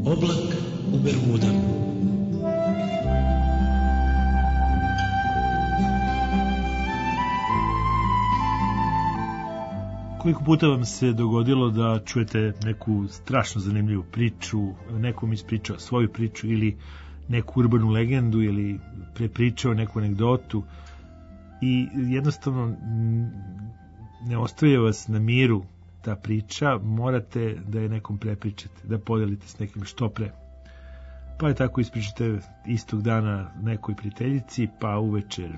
Oblak u Bermudama. Koliko puta vam se dogodilo da čujete neku strašno zanimljivu priču, nekom ispričao svoju priču ili neku urbanu legendu ili prepričao neku anegdotu i jednostavno ne ostavlja vas na miru ta priča, morate da je nekom prepričate, da podelite s nekim što pre. Pa je tako ispričate istog dana nekoj prijateljici, pa uvečer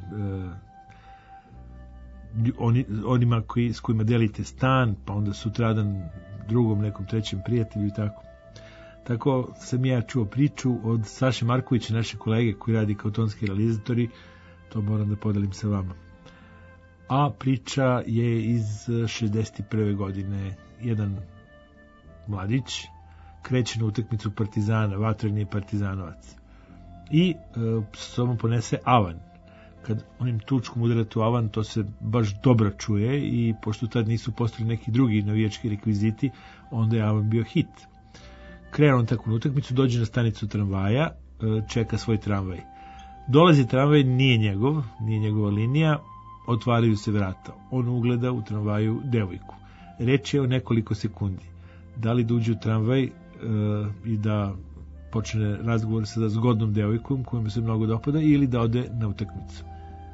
onima s kojima delite stan, pa onda sutradan drugom nekom trećem prijatelju i tako. Tako sam ja čuo priču od Saše Markovića, naše kolege koji radi kao tonski realizatori, to moram da podelim sa vama. A priča je iz 61. godine. Jedan mladić kreće na utakmicu Partizana, vatreni partizanovac. I s sobom ponese avan. Kad onim tučkom udarate u avan, to se baš dobro čuje i pošto tad nisu postali neki drugi navijački rekviziti, onda je avan bio hit. Krene on tako na utakmicu, dođe na stanicu tramvaja, čeka svoj tramvaj. Dolazi tramvaj, nije njegova linija, otvaraju se vrata. On ugleda u tramvaju devojku. Reč je o nekoliko sekundi. Da li da uđe u tramvaj i da počne razgovor sa zgodnom devojkom kojom se mnogo dopada ili da ode na utakmicu.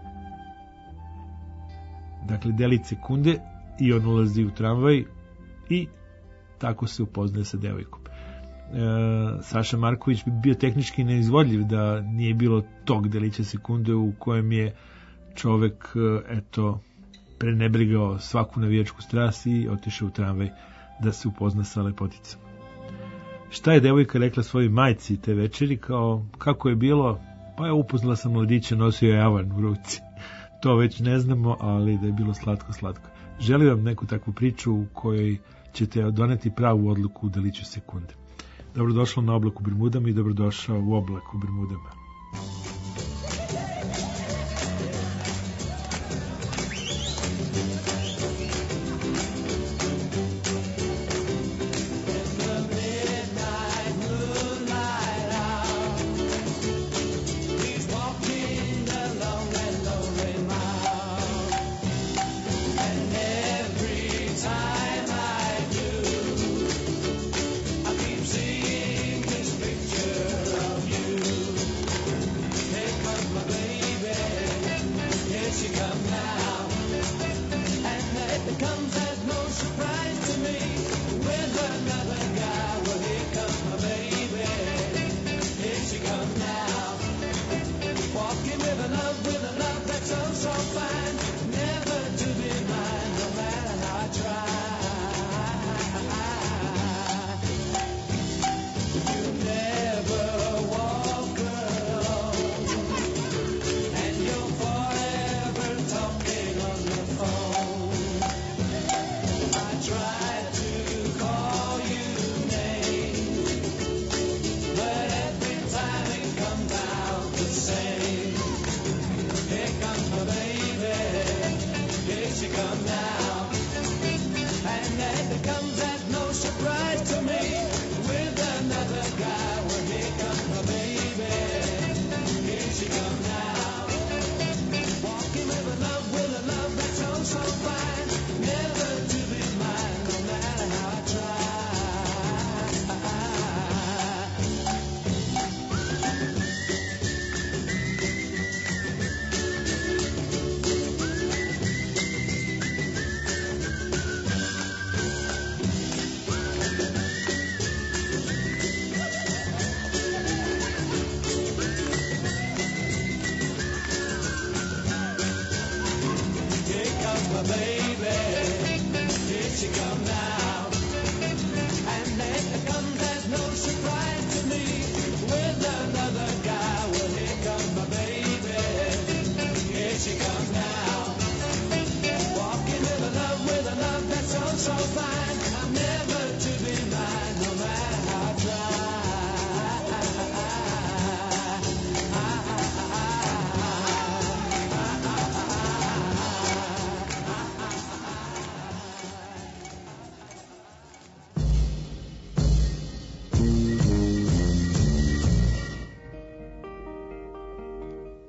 Dakle, deli sekunde i on ulazi u tramvaj i tako se upoznaje sa devojkom. Saša Marković bi bio tehnički neizvodljiv da nije bilo tog delića sekunde u kojem je čovek prenebrigao svaku navijačku strast i otišao u tramvaj da se upozna sa lepoticom. Šta je devojka rekla svojoj majci te večeri, kako je bilo? Pa je upoznala sam mladića, nosio je avan u ruci. To već ne znamo, ali da je bilo slatko. Želim vam neku takvu priču u kojoj ćete doneti pravu odluku u deliću sekunde. Dobrodošao na Oblak u Bermudama i dobrodošao u Oblak u Bermudama.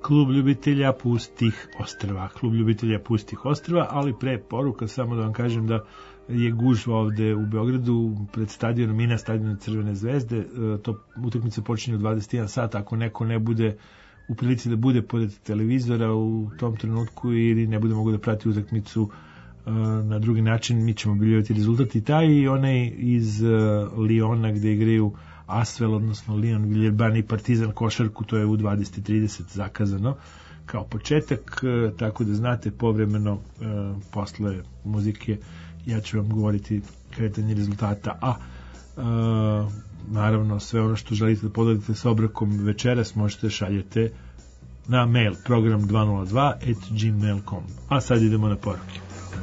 Klub ljubitelja pustih ostrva. Klub ljubitelja pustih ostrva, ali pre poruka samo da vam kažem da je gužva ovde u Beogradu pred stadionom Mina, stadion Crvene zvezde. To utakmica počinje u 21 sat. Ako neko ne bude u prilici da bude pored televizora u tom trenutku ili ne bude mogu da prati utakmicu na drugi način, mi ćemo objavljivati rezultat i taj i onaj iz Liona gde igraju Asvel, odnosno Lion, Villeurbanne i Partizan košarku, to je u 20:30 zakazano kao početak, tako da znate povremeno posle muzike ja ću vam govoriti kretanje rezultata, a naravno sve ono što želite da podelite sa obrokom večeras možete šaljete na mail program202@gmail.com. A sad idemo na poruke.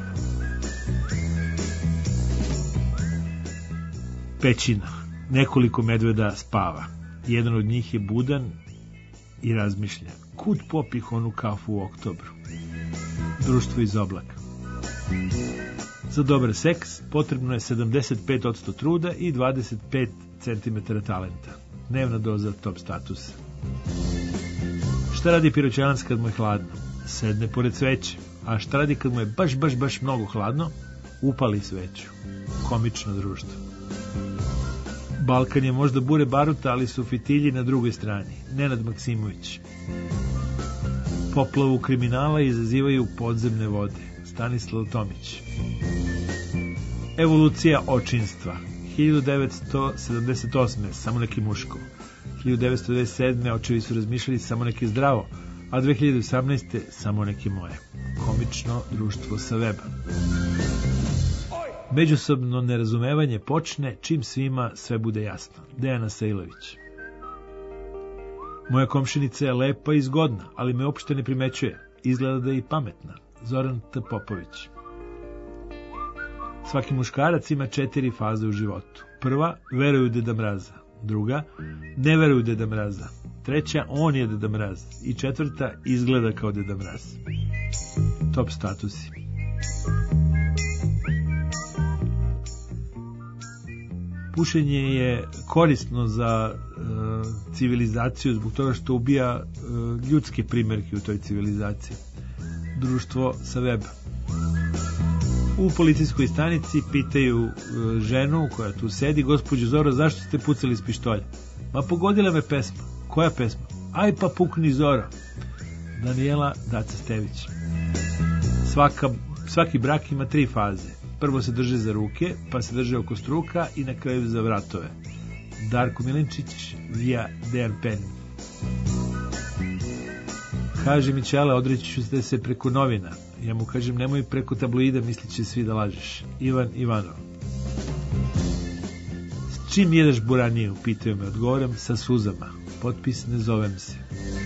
Pećina. Nekoliko medveda spava. Jedan od njih je budan i razmišlja. Kud popih onu kafu u oktobru? Društvo iz oblaka. Za dobar seks potrebno je 75% truda i 25 cm talenta. Dnevna doza top statusa. Šta radi piroćanac kad mu je hladno? Sedne pored sveće. A šta radi kad mu je baš mnogo hladno? Upali sveću. Komično društvo. Balkan je možda bure baruta, ali su fitilji na drugoj strani. Nenad Maksimović. Poplavu kriminala izazivaju podzemne vode. Stanislav Tomić. Evolucija očinstva. 1978. Samo neki muško. 1997. očevi su razmišljali samo neki zdravo, a 2018. samo neki moje. Komično društvo sa weba. Međusobno nerazumevanje počne čim svima sve bude jasno. Dejana Sajlović. Moja komšinica je lepa i zgodna, ali me uopšte ne primećuje. Izgleda da je i pametna. Zoran T. Popović. Svaki muškarac ima 4 faze u životu. Prva, veruju Deda Mraza. Druga, ne veruju Deda Mraza. Treća, on je Deda Mraz. I četvrta, izgleda kao Deda Mraz. Top statusi. Pušenje je korisno za civilizaciju zbog toga što ubija ljudske primerke u toj civilizaciji. Društvo sa weba. U policijskoj stanici pitaju ženu koja tu sedi, gospođo Zoro, zašto ste pucali iz pištolja? Ma pogodila me pesma. Koja pesma? Aj pa pukni Zoro. Danijela Daca Stević. Svaki brak ima 3 faze. Prvo se drže za ruke, pa se drže oko struka i na kraju za vratove. Darko Milinčić via Dejan Pen. Kaže mi Čele, odreći ću se preko novina. Ja mu kažem, nemoj preko tabloida, mislit će svi da lažeš. Ivan Ivanov. S čim jedeš buraniju? Pitaju me, odgovoram sa suzama. Potpis ne zovem se.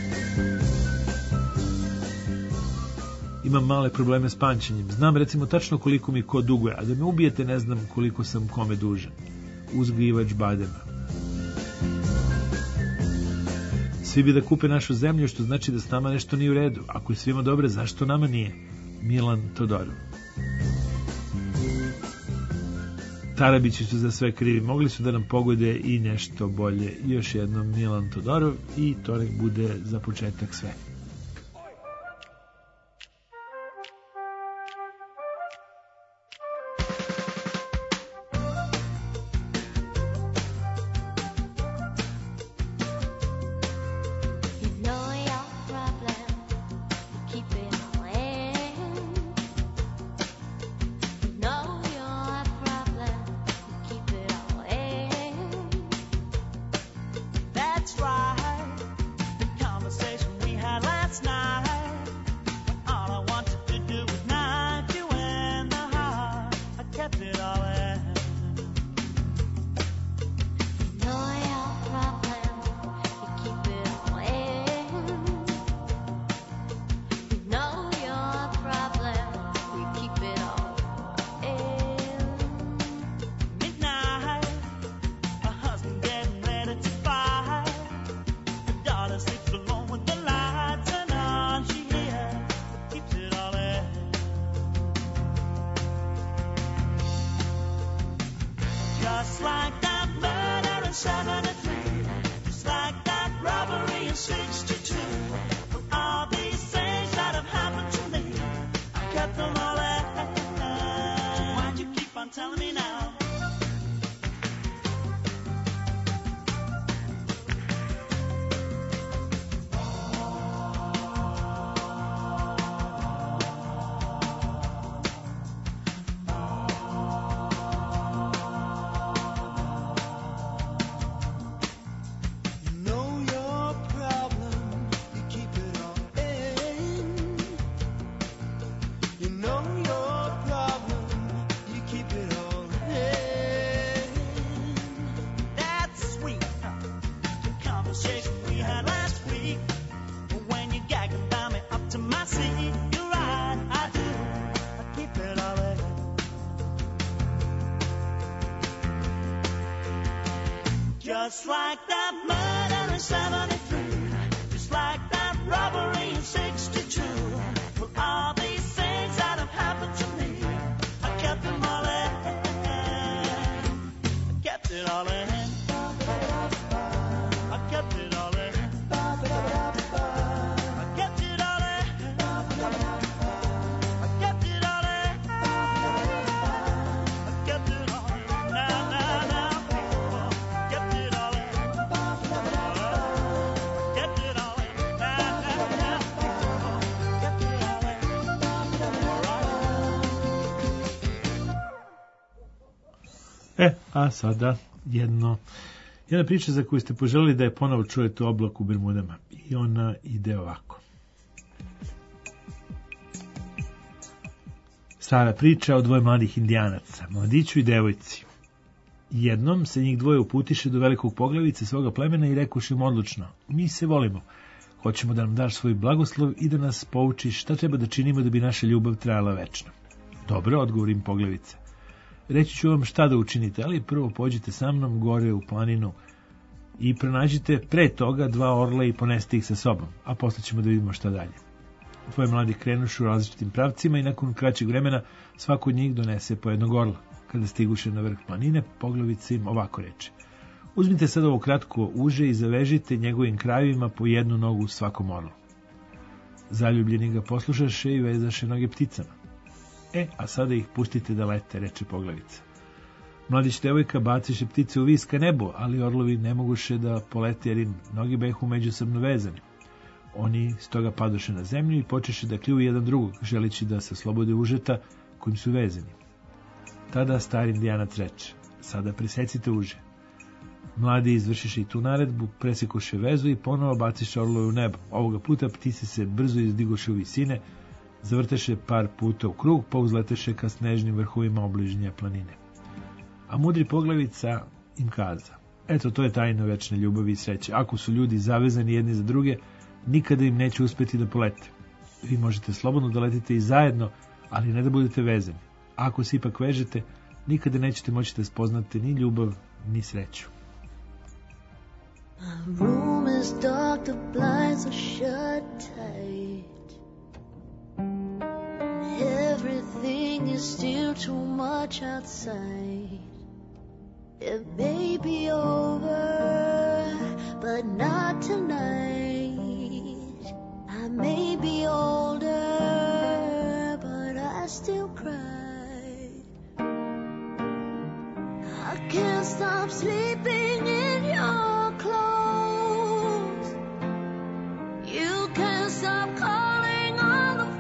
Imam male probleme s pamćenjem. Znam recimo tačno koliko mi ko duguje, a da me ubijete ne znam koliko sam kome dužan. Uzgajivač badema. Svi bi da kupe našu zemlju, što znači da s nama nešto nije u redu. Ako je svima dobro, zašto nama nije? Milan Todorov. Tarabići su za sve krivi. Mogli su da nam pogode i nešto bolje. Još jednom Milan Todorov i to nek bude za početak sve. Just like that robbery in 62. Just like that murder in 73, just like that robbery in 62. Well, all these things that have happened to me, I kept them all in. I kept it all in. I kept it all in. I kept it all in. I kept it all in. I kept it all in. Now, now, now, people. Kept it all in. Kept it all in. Now, now, now, people. Kept it all in. All right. A sada jedna priča za koju ste poželili da je ponovo čujete, Oblak u Bermudama. I ona ide ovako. Stara priča o dvoje mladih indijanaca, mladiću i devojci. Jednom se njih dvoje uputiše do velikog poglavice svoga plemena i rekoše im odlučno: mi se volimo, hoćemo da nam daš svoj blagoslov i da nas poučiš šta treba da činimo da bi naša ljubav trajala večno. Dobro, odgovori im poglavica. Reći ću vam šta da učinite, ali prvo pođite sa mnom gore u planinu i pronađite pre toga 2 orla i poneste ih sa sobom, a posle ćemo da vidimo šta dalje. Dvoje mladi krenušu u različitim pravcima i nakon kraćeg vremena svako od njih donese po jednog orla. Kada stiguše na vrh planine, poglavica im ovako reče: uzmite sad ovo kratko uže i zavežite njegovim krajevima po jednu nogu svakom orlu. Zaljubljeni ga poslušaše i vezaše noge pticama. A sada ih pustite da lete, reče poglavica. Mladić devojka baciše ptice u vis ka nebu, ali orlovi ne moguše da polete jer im noge behu međusobno vezani. Oni stoga padoše na zemlju i počeše da kljuju jedan drugog, želeći da se oslobode užeta kojim su vezani. Tada stari indijanac reče: sada presecite uže. Mladi izvršiše i tu naredbu, presekuše vezu i ponovo baciše orlove u nebo. Ovoga puta ptice se brzo izdigoše u visine, zavrteše par puta u krug, pa uzleteše ka snežnim vrhovima obližnje planine. A mudri poglavica im kaza: eto, to je tajna večne ljubavi i sreće. Ako su ljudi zavezani jedni za druge, nikada im neće uspeti da polete. Vi možete slobodno da letite i zajedno, ali ne da budete vezani. Ako se ipak vežete, nikada nećete moći da spoznate ni ljubav, ni sreću. My room is dark, the blinds are shut tight. Everything is still too much outside. It may be over, but not tonight. I may be older, but I still cry. I can't stop sleeping in your clothes. You can't stop calling on the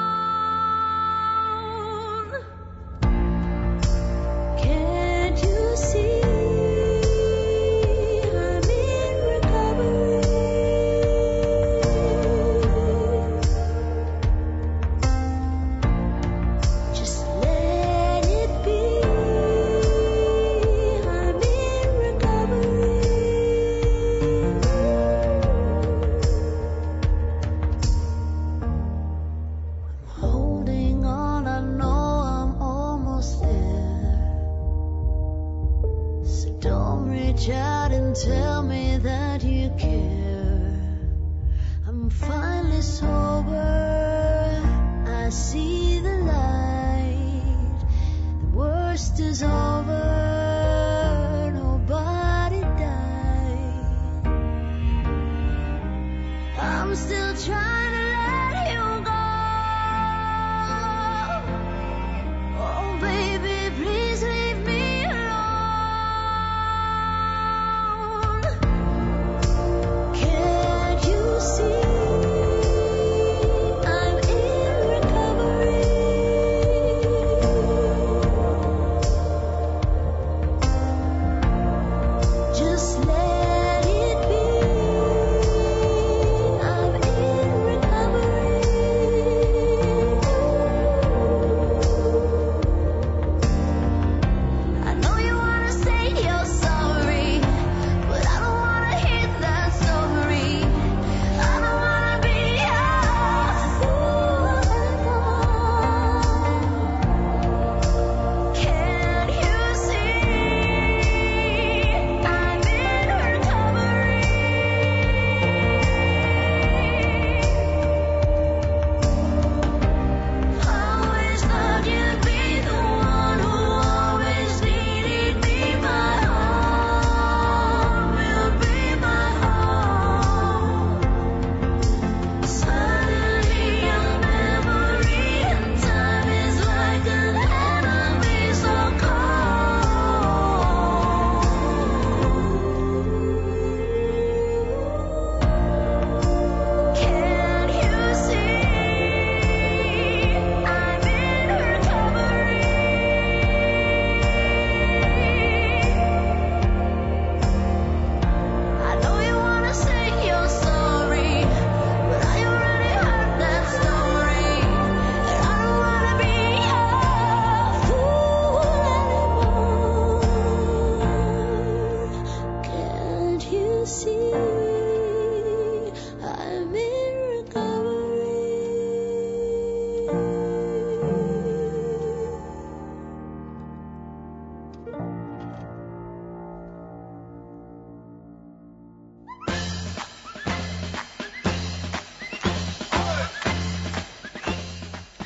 phone. Can't you see I'm in recovery? Just let it be. I'm in recovery. I'm holding on, I know I'm almost there. So don't reach out and tell me that you care. I'm finally sober, I see the light. The worst is over, nobody died. I'm still trying to let you go. Oh baby, please leave me alone. Can't you see I'm in recovery?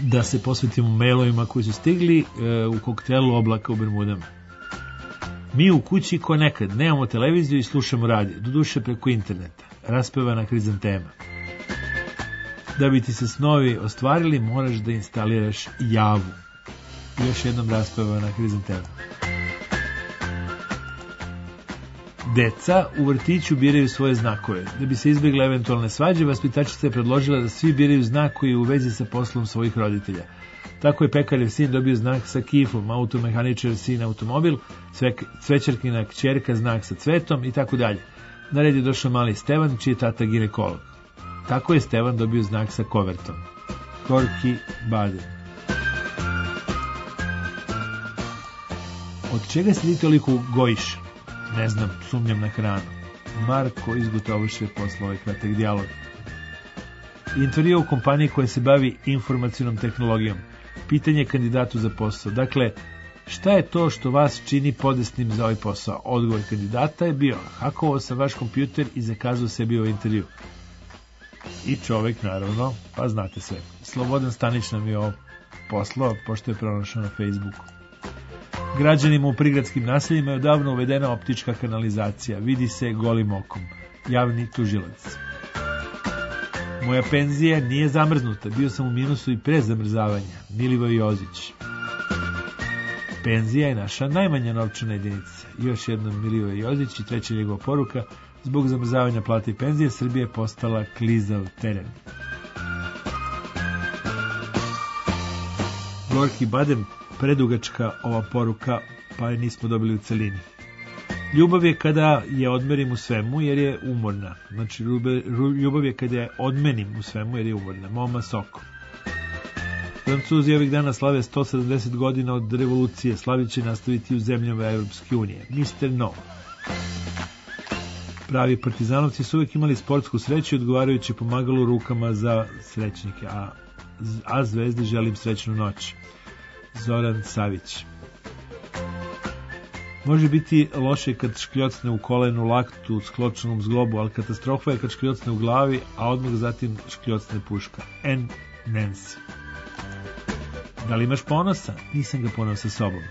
da se posvetimo mailovima koji su stigli u koktelu Oblaka u Bermudama. Mi u kući ko nekad nemamo televiziju i slušamo radio, doduše preko interneta, raspevana hrizantema. Da bi ti se snovi ostvarili, moraš da instaliraš Javu. Još jednom raspevana hrizantema. Deca u vrtiću biraju svoje znakove. Da bi se izbjegle eventualne svađe, vaspitačica je predložila da svi biraju znak koji je u vezi sa poslom svojih roditelja. Tako je pekarjev sin dobio znak sa kifom, automehaničar sin automobil, cvećarkina kćerka znak sa cvetom i tako dalje. Na red je došao mali Stevan, čiji je tata ginekolog. Tako je Stevan dobio znak sa kovertom. Gorki Baden. Od čega se ti toliko gojiš? Ne znam, sumnjam na hranu. Marko izgotovuše posle ovaj kratak dijalog. Intervju u kompaniji koja se bavi informacionom tehnologijom. Pitanje kandidatu za posao. Dakle, šta je to što vas čini podesnim za ovaj posao? Odgovor kandidata je bio: hakovao sam vaš kompjuter i zakazao sebi ovaj intervju. I čovek, naravno, pa znate sve. Slobodan Stanić nam je ovo poslao, pošto je pronašao na Facebooku. Građanima u prigradskim naseljima je odavno uvedena optička kanalizacija. Vidi se golim okom. Javni tužilac. Moja penzija nije zamrznuta. Bio sam u minusu i pre zamrzavanja. Milivoje Jozić. Penzija je naša najmanja novčana jedinica. Još jednom Milivoje Jozić i treća njegova poruka: zbog zamrzavanja plate i penzije Srbija je postala klizav teren. Gorki Baden, predugačka ova poruka, pa je nismo dobili u celini. Ljubav je kada je odmerim u svemu jer je umorna. Znači, ljubav je kada je odmenim u svemu jer je umorna. Moma Soko. Francuzi ovih dana slave 170 godina od revolucije. Slavit će nastaviti u zemljama Evropske unije. Mr. No. Pravi partizanovci su uvijek imali sportsku sreću i odgovarajuće pomagalo rukama za srećnike. A Zvezdi želim srećnu noć. Zoran Savić. Može biti loše kad škljocne u kolenu, laktu, skločenom zglobu, ali katastrofa je kad škljocne u glavi, a odmah zatim škljocne puška. N. Nancy. Da li imaš ponosa? Nisam ga poneo sa sobom.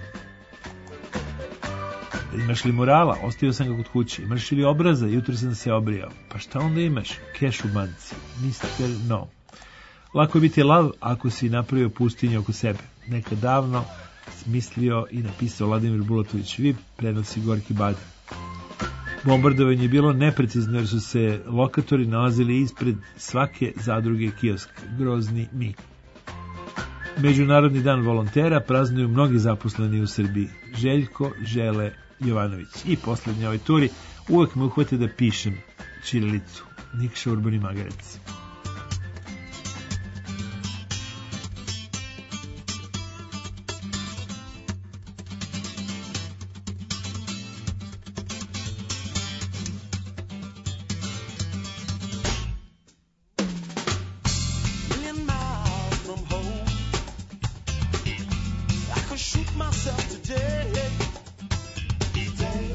Imaš li morala? Ostavio sam ga kod kuće. Imaš li obraza? Jutro sam se obrijao. Pa šta onda imaš? Keš u banci. Mr. No. Lako je biti lav ako si napravio pustinju oko sebe. Nekad davno smislio i napisao Vladimir Bulatović. Vi prenosi Gorki Baden. Bombardovanje je bilo neprecizno jer su se lokatori nalazili ispred svake zadruge kioska. Grozni mi. Međunarodni dan volontera praznuju mnogi zaposleni u Srbiji. Željko Žele Jovanović. I poslednje ovoj turi uvek me uhvate da pišem ćirilicu. Nikša Urbani Magarec.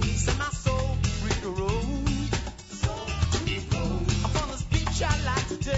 Like today.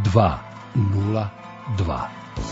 202.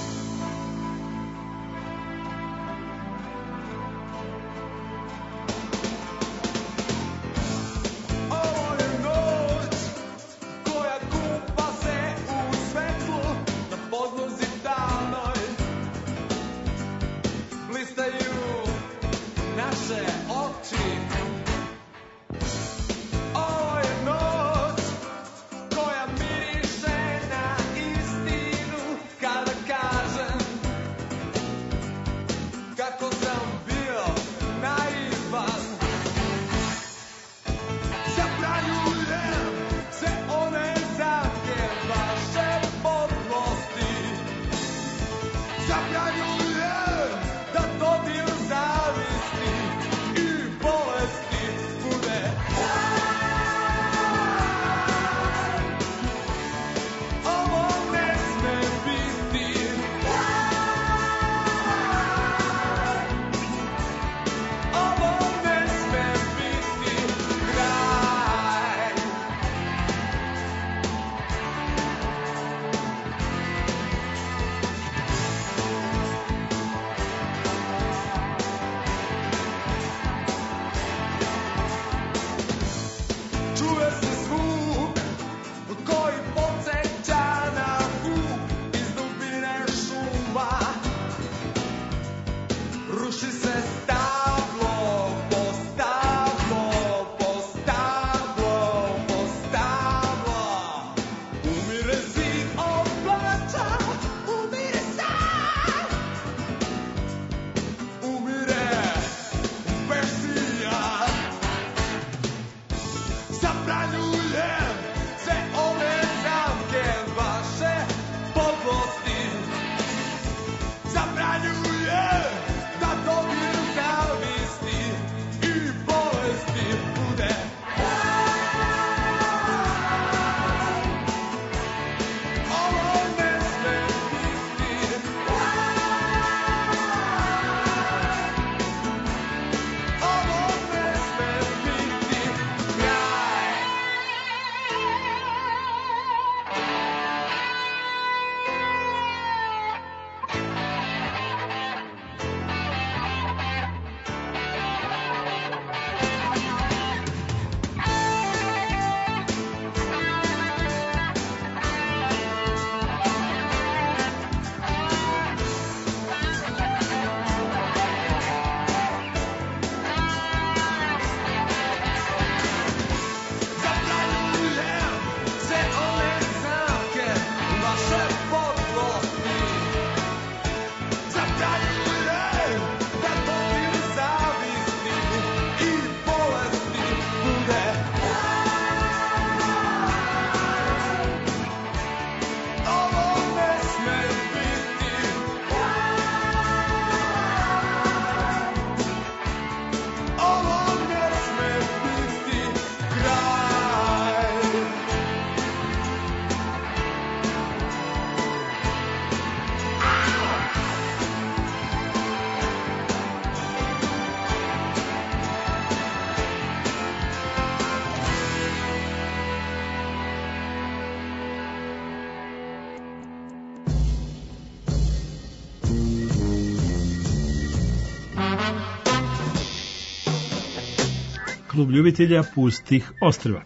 Klub ljubitelja pustih ostrva.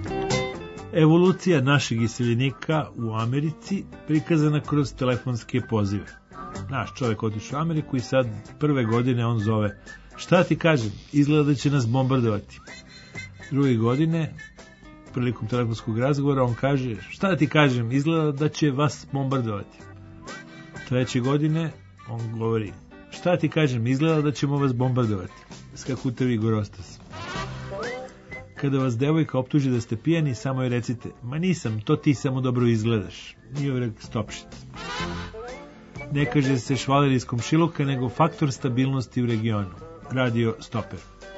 Evolucija našeg iseljenika u Americi prikazana kroz telefonske pozive. Naš čovjek otišao u Ameriku i sad prve godine on zove: šta ti kažem, izgleda da će nas bombardovati. Druge godine, prilikom telefonskog razgovora, on kaže: šta ti kažem, izgleda da će vas bombardovati. Treće godine on govori: šta ti kažem, izgleda da ćemo vas bombardovati. Skakutavi gorostas. Kada vas devojka optuži da ste pijani, samo joj recite: ma nisam, to ti samo dobro izgledaš. Nije uvijek stopšit. Ne kaže se švaler iz komšiluka, nego faktor stabilnosti u regionu. Radio Stoper.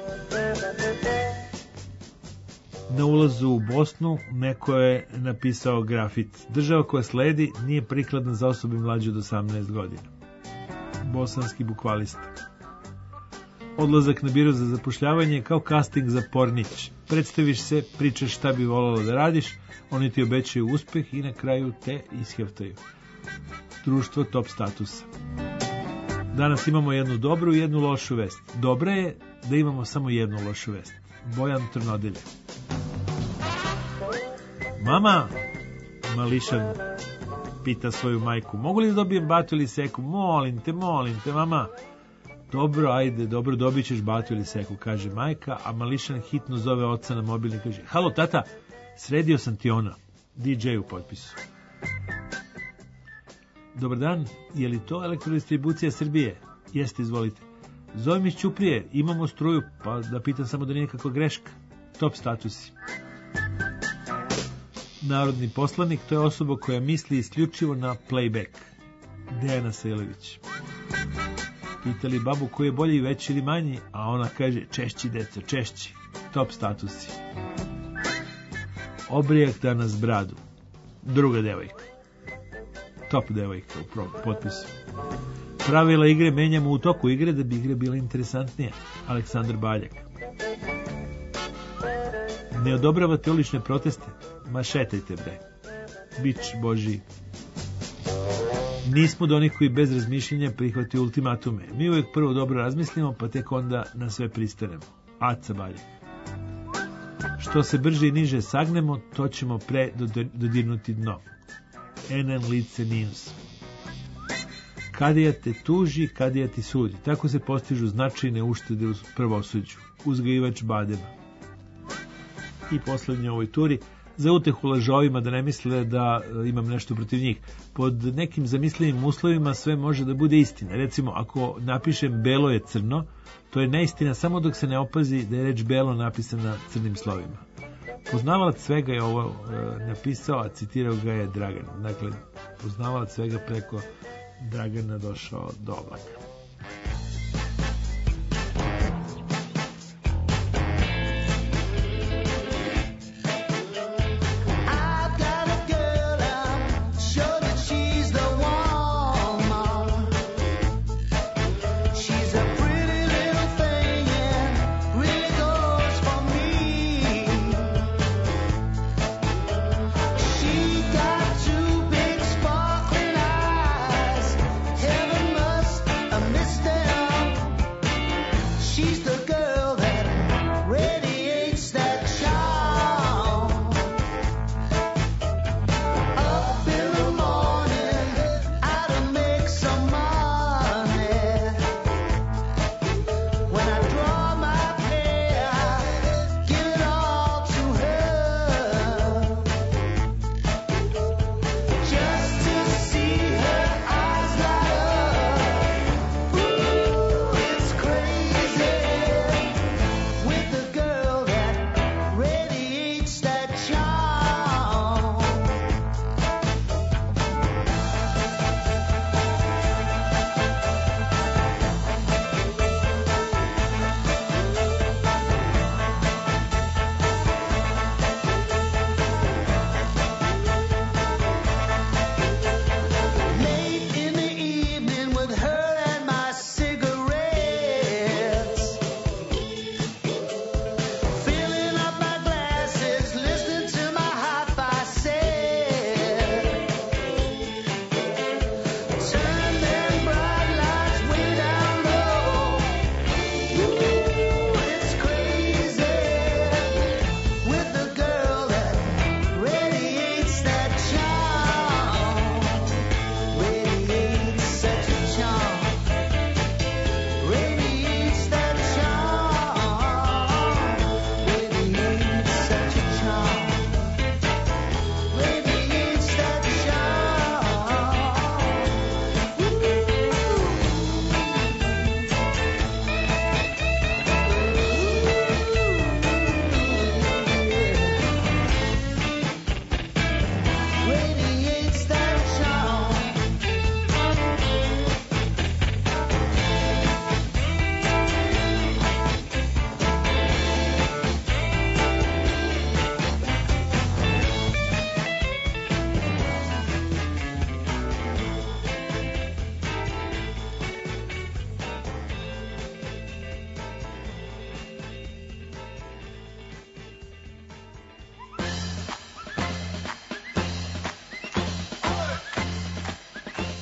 Na ulazu u Bosnu neko je napisao grafit: država koja sledi nije prikladna za osobe mlađe od 18 godina. Bosanski bukvalista. Odlazak na biro za zapošljavanje je kao casting za pornić. Predstaviš se, pričaš šta bi volala da radiš, oni ti obećaju uspeh i na kraju te isheftaju. Društvo top statusa. Danas imamo jednu dobru i jednu lošu vest. Dobra je da imamo samo jednu lošu vest. Bojan Trnodelje. Mama, Mališan pita svoju majku, mogu li da dobijem batu ili seku? Molim te, mama. Dobro, ajde, dobro, dobit ćeš batu ili seku, kaže majka, a Mališan hitno zove oca na mobilni i kaže, halo, tata, sredio sam ti ona. DJ u potpisu. Dobar dan, je li to Elektrodistribucija Srbije? Jeste, izvolite. Zovem iz Ćuprije, imamo struju, pa da pitam samo da nije kakva greška. Top statusi. Narodni poslanik, to je osoba koja misli isključivo na playback. Dejana Sajlović. Pitali babu koji je bolji, veći ili manji, a ona kaže češći, deco, češći. Top statusi. Obrijak danas bradu. Druga devojka. Top devojka u potpisu. Pravila igre menjamo u toku igre da bi igre bila interesantnije. Aleksandar Baljak. Ne odobravate ulične proteste? Ma šetajte bre. Bič Božji. Nismo do onih koji bez razmišljenja prihvati ultimatume. Mi uvijek prvo dobro razmislimo, pa tek onda na sve pristanemo. Aca Baljak. Što se brže i niže sagnemo, to ćemo pre dodirnuti dno. NN lice News. Kadija te tuži, kadija ti sudi. Tako se postižu značajne uštede u pravosuđu. Uzgajivač badema. I poslednje u ovoj turi, za utehu lažovima da ne misle da imam nešto protiv njih. Pod nekim zamislivim uslovima sve može da bude istina. Recimo, ako napišem belo je crno, to je neistina samo dok se ne opazi da je reč belo napisana crnim slovima. Poznavalac svega je ovo napisao, a citirao ga je Dragan. Dakle, poznavalac svega preko Dragana došao do oblaka. Heaven must have missed them.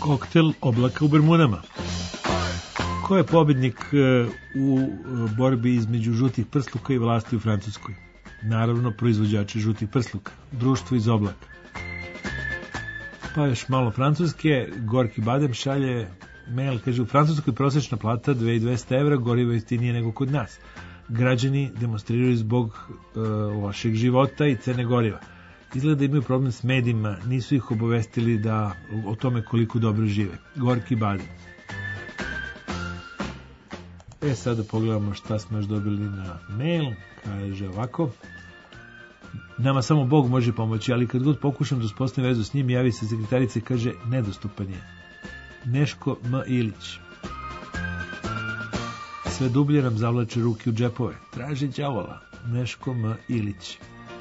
Koktel oblaka u Bermudama. Ko je pobednik u borbi između žutih prsluka i vlasti u Francuskoj? Naravno, proizvođači žutih prsluka, društvo iz oblaka. Pa još malo francuske, Gorki Badem šalje mail, kaže, u Francuskoj prosječna plata 2200 evra, gorivo jeftinije nego kod nas. Građani demonstriraju zbog lošeg života i cene goriva. Izgleda da imaju problem s medijima, nisu ih obavestili o tome koliko dobro žive. Gorki Badem. Sada pogledamo šta smo još dobili na mail. Kaže ovako: nama samo Bog može pomoći, ali kad god pokušam da uspostavim vezu s njim, javi se sekretarica i kaže nedostupan je. Neško M. Ilić. Sve dublje nam zavlače ruke u džepove. Traži đavola. Neško M. Ilić.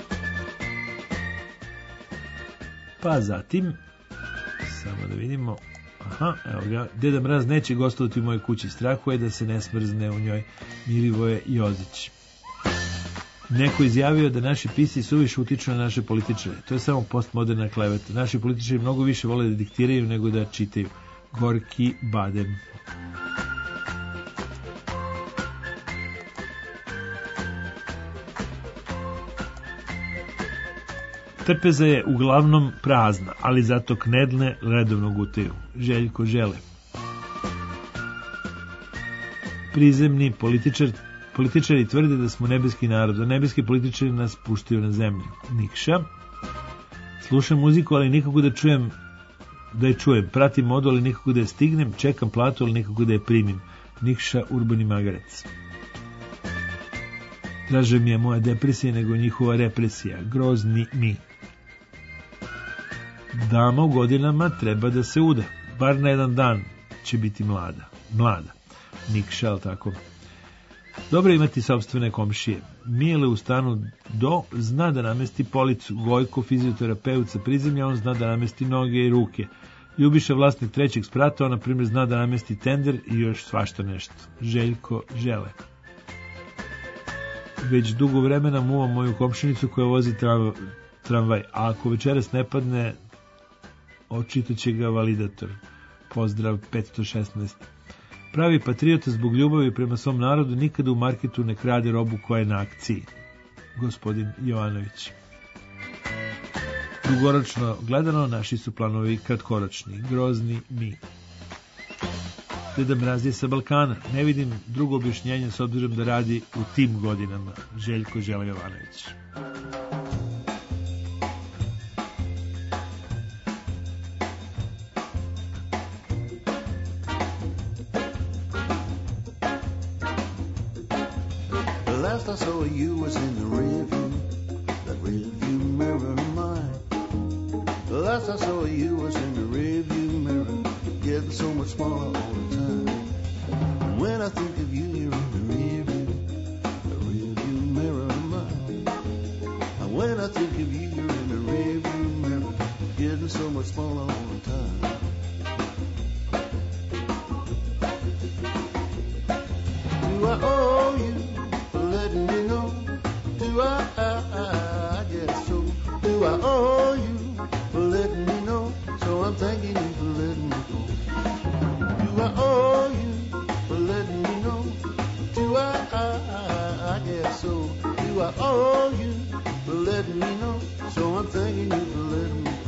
Pa zatim, samo da vidimo, evo ga, Deda Mraz neće gostovati u mojoj kući, strahuje da se ne smrzne u njoj. Milivoje Jozić. Neko izjavio da naši pisci suviše utiču na naše političare. To je samo postmoderna kleveta. Naši političari mnogo više vole da diktiraju nego da čitaju. Gorki Badem. Trpeza je uglavnom prazna, ali zato knedle redovno gutaju. Željko Žele. Prizemni političari tvrde da smo nebeski narod, a nebeski političari nas puštaju na zemlju. Nikša. Slušam muziku, ali nikako da je čujem. Pratim modu, ali nikako da je stignem. Čekam platu, ali nikako da je primim. Nikša Urbani Magarac. Draže mi je moja depresija nego njihova represija. Grozni mi. Dama u godinama treba da se uda. Bar na jedan dan će biti mlada. Nikša, ali tako. Dobro imati sopstvene komšije. Mile u stanu zna da namesti policu. Gojko, fizioterapeut sa prizemlja, on zna da namesti noge i ruke. Ljubiša, vlasnik trećeg sprata, on na primjer zna da namesti tender i još svašta nešto. Željko Žele. Već dugo vremena muvam moju komšinicu koja vozi tramvaj, a ako večeras ne padne, očitaće ga validator. Pozdrav 516. Pravi patriota zbog ljubavi prema svom narodu nikada u marketu ne krade robu koja je na akciji. Gospodin Jovanović. Dugoročno gledano, naši su planovi kratkoročni. Grozni mi. Deda Mraz je sa Balkana. Ne vidim drugo objašnjenje s obzirom da radi u tim godinama. Željko Žele Jovanović. Last I saw you was in the rearview, that rearview mirror of mine. The last I saw you was in the rearview mirror, getting so much smaller all the time. And when I think of you, you're in the rearview mirror of mine. And when I think of you, you're in the rearview mirror, getting so much smaller all the time. Do I owe you? Letting me know, do I guess so. Do I owe you for letting me know? So I'm thanking you for letting me go. Do I owe you for letting me know? Do I guess so. Do I owe you for letting me know? So I'm thanking you for letting me go.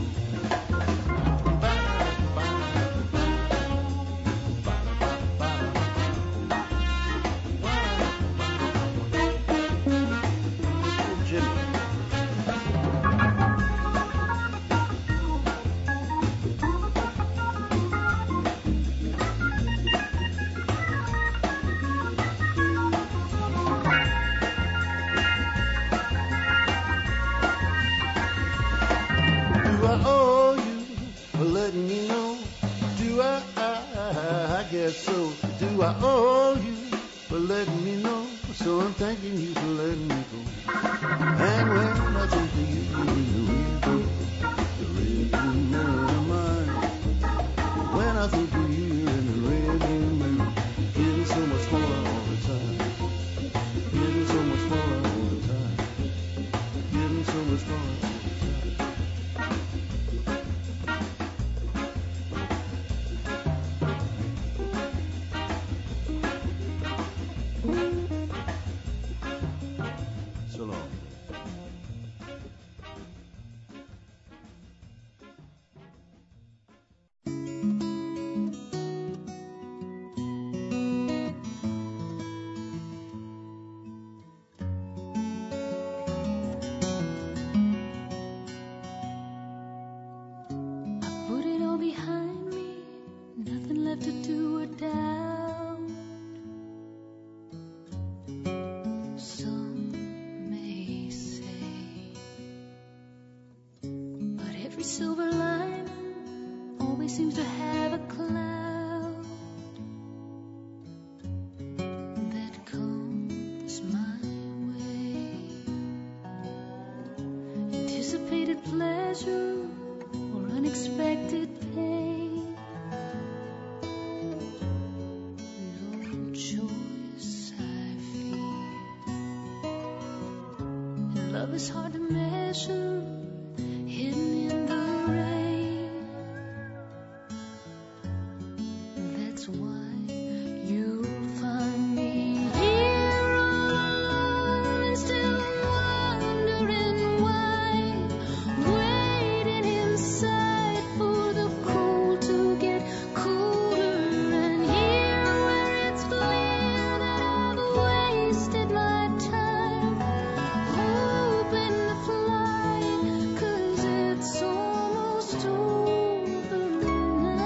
Every silver lining always seems to have a cloud that comes my way. Anticipated pleasure or unexpected pain. No choice I fear. And love is hard to measure, hidden in the rain. That's why you'll find me here all alone and still wondering why, waiting inside for the cold to get colder. And here where it's clear that I've wasted my time, hoping to fly, 'cause it's almost over now.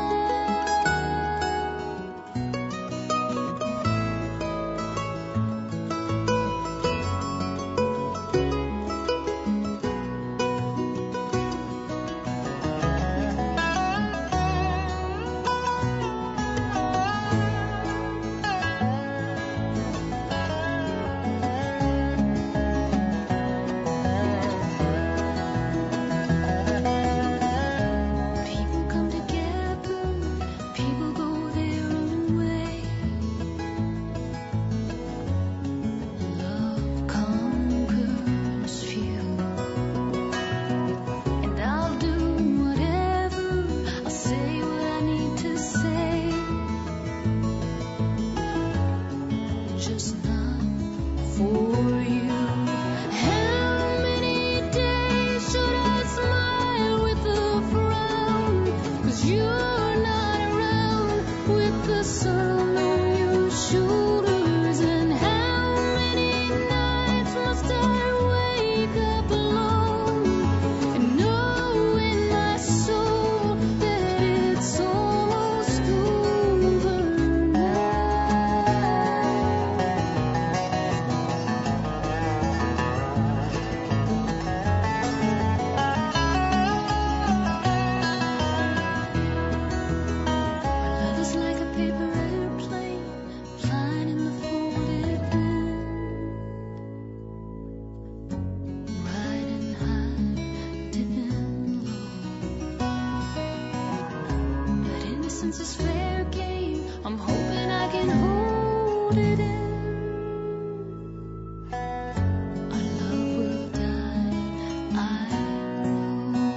People come together, people go their own way. Love conquers few, and I'll do whatever, I'll say what I need to say, just not for you. How many days should I smile with a frown? 'Cause you're not around, with the sun on your shoulders. And how many nights must I wake up alone and know in my soul that it's almost over now. Love is like a paper airplane flying in the folded wind, riding high, dipping low. But innocence is fair game, I'm hoping I can hold it in. Our love will die, I know.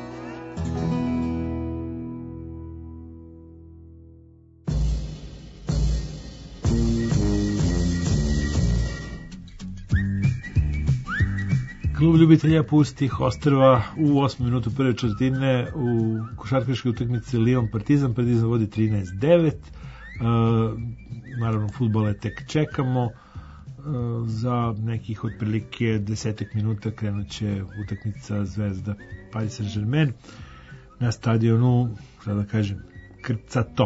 Klub ljubitelja pustih ostrva u 8 minutu prve četvrtine u košarkaškoj utakmici Lyon-Partizan. Partizan vodi 13-9. Naravno, fudbale tek čekamo. Za nekih otprilike 10 minuta krenut će utakmica Zvezda Paris Saint-Germain na stadionu, šta da kažem, krcato.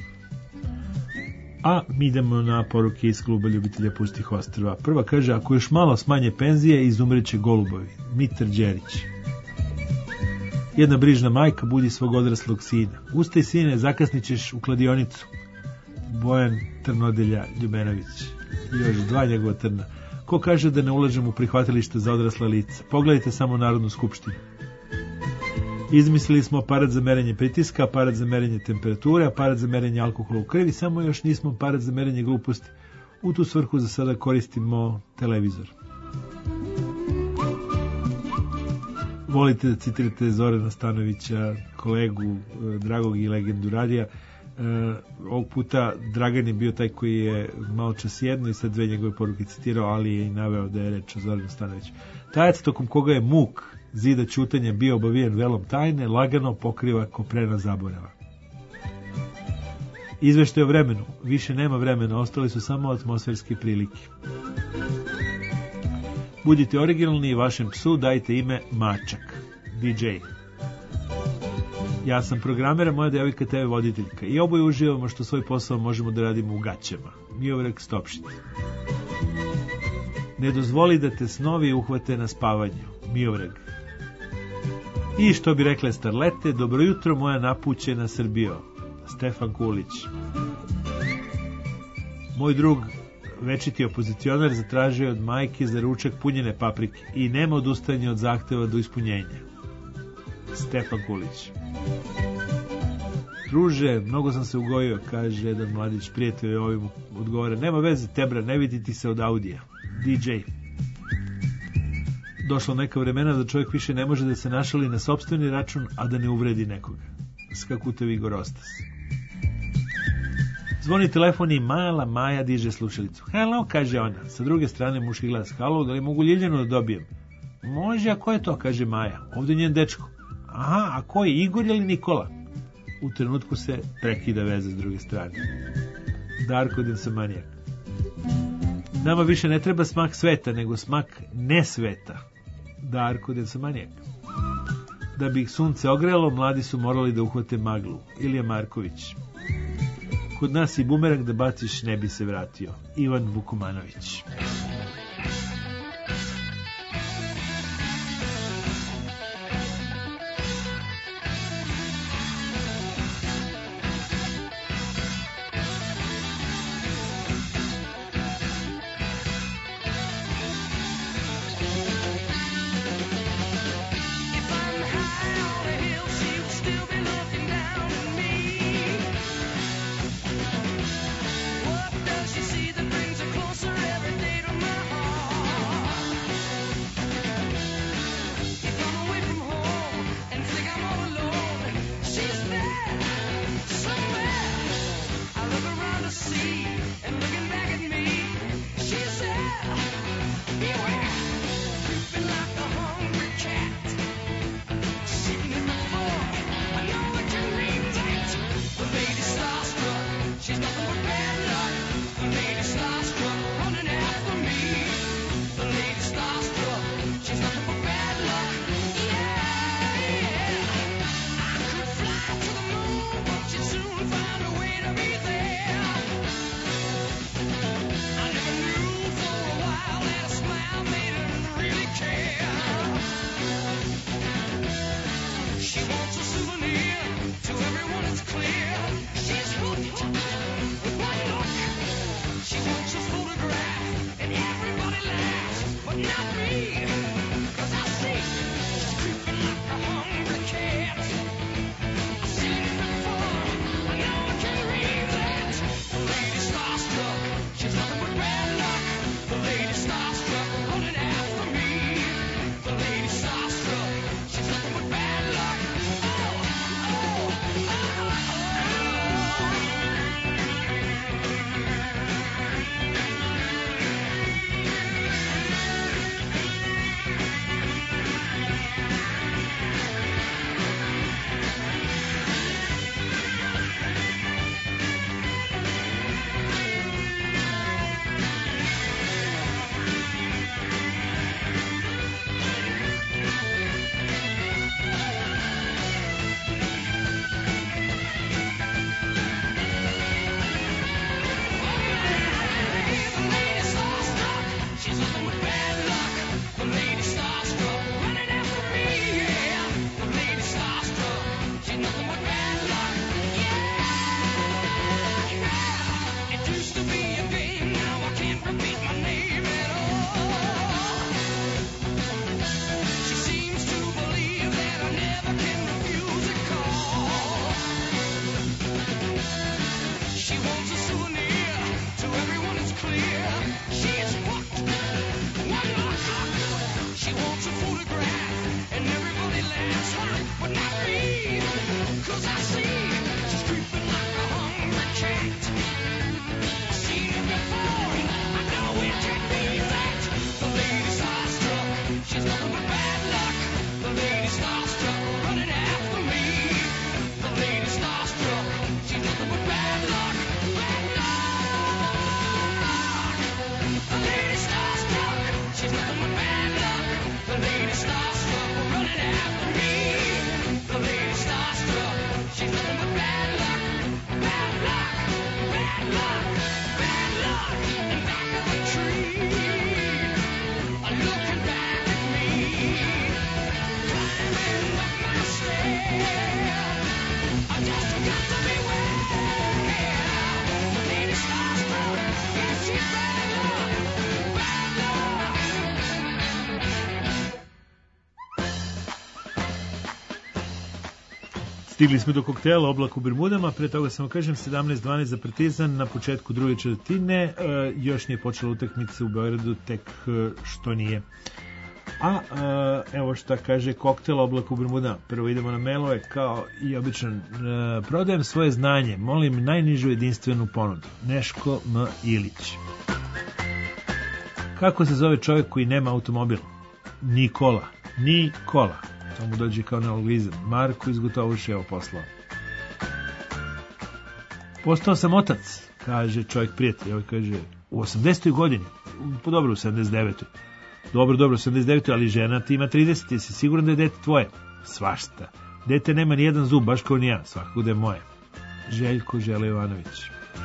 A mi idemo na poruke iz kluba ljubitelja pustih ostrva. Prva kaže, ako još malo smanje penzije, izumreće golubovi. Mitar Đerić. Jedna brižna majka budi svog odraslog sina. Ustaj sine, zakasnićeš u kladionicu. Bojan Trnodelja Ljubenović. I još 2 njegova trna. Ko kaže da ne ulažem u prihvatilište za odrasla lica? Pogledajte samo Narodnu skupštinu. Izmislili smo aparat za merenje pritiska, aparat za merenje temperature, aparat za merenje alkohola u krvi, samo još nismo aparat za merenje gluposti. U tu svrhu za sada koristimo televizor. Volite da citirate Zorana Stanovića, kolegu dragog i legendu radija. Ovog puta Dragan je bio taj koji je malo čas jedno i sad 2 njegove poruke citirao, ali je i naveo da je reč o Zoranu Stanoviću. Tajac tokom koga je muk zida ćutanja bio obavijen velom tajne, lagano pokriva koprena zaborava. Izveštaj o vremenu. Više nema vremena, ostali su samo atmosferske prilike. Budite originalni i vašem psu dajte ime Mačak. DJ. Ja sam programera, moja devojka TV voditeljka i oboje uživamo što svoj posao možemo da radimo u gaćama. Miovrek Stopšit. Ne dozvoli da te snovi uhvate na spavanju. Miovrek. I što bi rekle starlete, dobro jutro moja napućena Srbijo. Stefan Kulić. Moj drug, večiti opozicionar, zatražio od majke za ručak punjene paprike i nema odustajanja od zahteva do ispunjenja. Stefan Kulić. Druže, mnogo sam se ugojio, kaže jedan mladić prijatelj, ovim odgovara, nema veze, tebra, ne vidi ti se od Audija. DJ. Došlo neka vremena da čovjek više ne može da se našali na sopstveni račun, a da ne uvredi nekoga. Skakutev Igor Ostas. Zvoni telefon i mala Maja diže slušalicu. Hello, kaže ona. Sa druge strane muški glas. Halo, da li mogu Ljiljanu da dobijem? Može, a ko je to, kaže Maja. Ovdje je njen dečko. Aha, a ko je, Igor ili Nikola? U trenutku se prekida veza s druge strane. Darko Densamanijak. Nama više ne treba smak sveta, nego smak nesveta. Darko Densamanijak. Da bi ih sunce ogrelo, mladi su morali da uhvate maglu. Ilija Marković. Kod nas i bumerang da baciš ne bi se vratio. Ivan Vukomanović. Stigli smo do koktela Oblak u Bermudama, pre toga samo kažem 17-12 za Partizan na početku druge četvrtine, još nije počela utakmica u Beogradu, tek što nije. A evo šta kaže koktel Oblak u Bermudama. Prvo idemo na mailove, kao i obično. Prodajem svoje znanje, molim najnižu jedinstvenu ponudu. Neško M. Ilić. Kako se zove čovjek koji nema automobil? Nikola. To mu dođe kao neologizam. Marko iz Gotovuše je poslao. Postao sam otac, kaže čovjek prijatelj. Ovo kaže, u 80. godini, dobro u 79. Dobro, 79. ali žena ti ima 30. Jesi siguran da je dete tvoje? Svašta. Dete nema nijedan zub, baš kao ni ja. Svakako da je moje. Željko Žele Jovanović.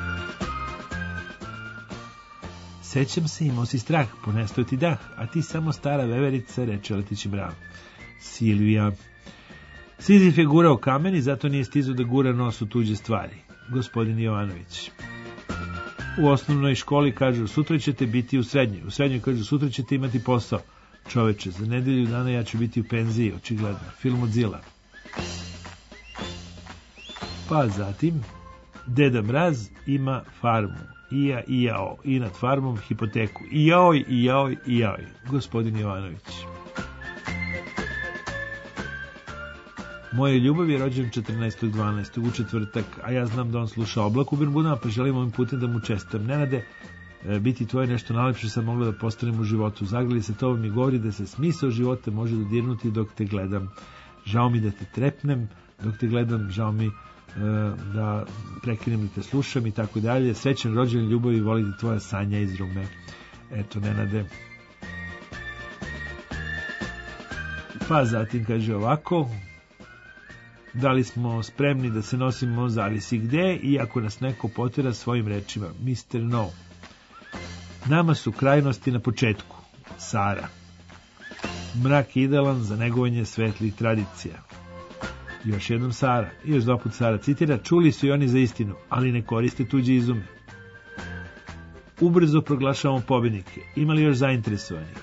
Sećam se, imao si strah, ponestao ti dah, a ti samo stara veverica, reče Letići Bravo. Silvija. Sizif je gurao kamen i zato nije stizao da gura nos u tuđe stvari. Gospodin Jovanović. U osnovnoj školi kažu sutra ćete biti u srednjoj. U srednjoj kažu sutra ćete imati posao. Čoveče, za nedelju dana ja ću biti u penziji, očigledno. Film od Zila. Pa zatim, Deda Mraz ima farmu. I jao. I nad farmom hipoteku. I jaoj. Gospodin Jovanović. Moje ljubav je rođen 14.12. u četvrtak, a ja znam da on sluša Oblak u Bermudama, pa želim ovim putem da mu čestitam. Nenade, biti tvoje nešto najlepše sam mogla da postanem u životu. Zagrali se tobom i govori da se smisao života može dodirnuti dok te gledam. Žao mi da te trepnem dok te gledam, žao mi da prekinem da te slušam i tako dalje. Srećan rođendan ljubavi, volite tvoja Sanja iz Rume. Eto, Nenade. Pa zatim kaže ovako: da li smo spremni da se nosimo zavisi gde, iako nas neko potera svojim rečima. Mr. No. Nama su krajnosti na početku. Sara. Mrak je idealan za negovanje svetlih tradicija. Još jednom Sara. I još doput Sara citira: čuli su i oni za istinu, ali ne koriste tuđe izume. Ubrzo proglašavamo pobednike. Ima li još zainteresovanih?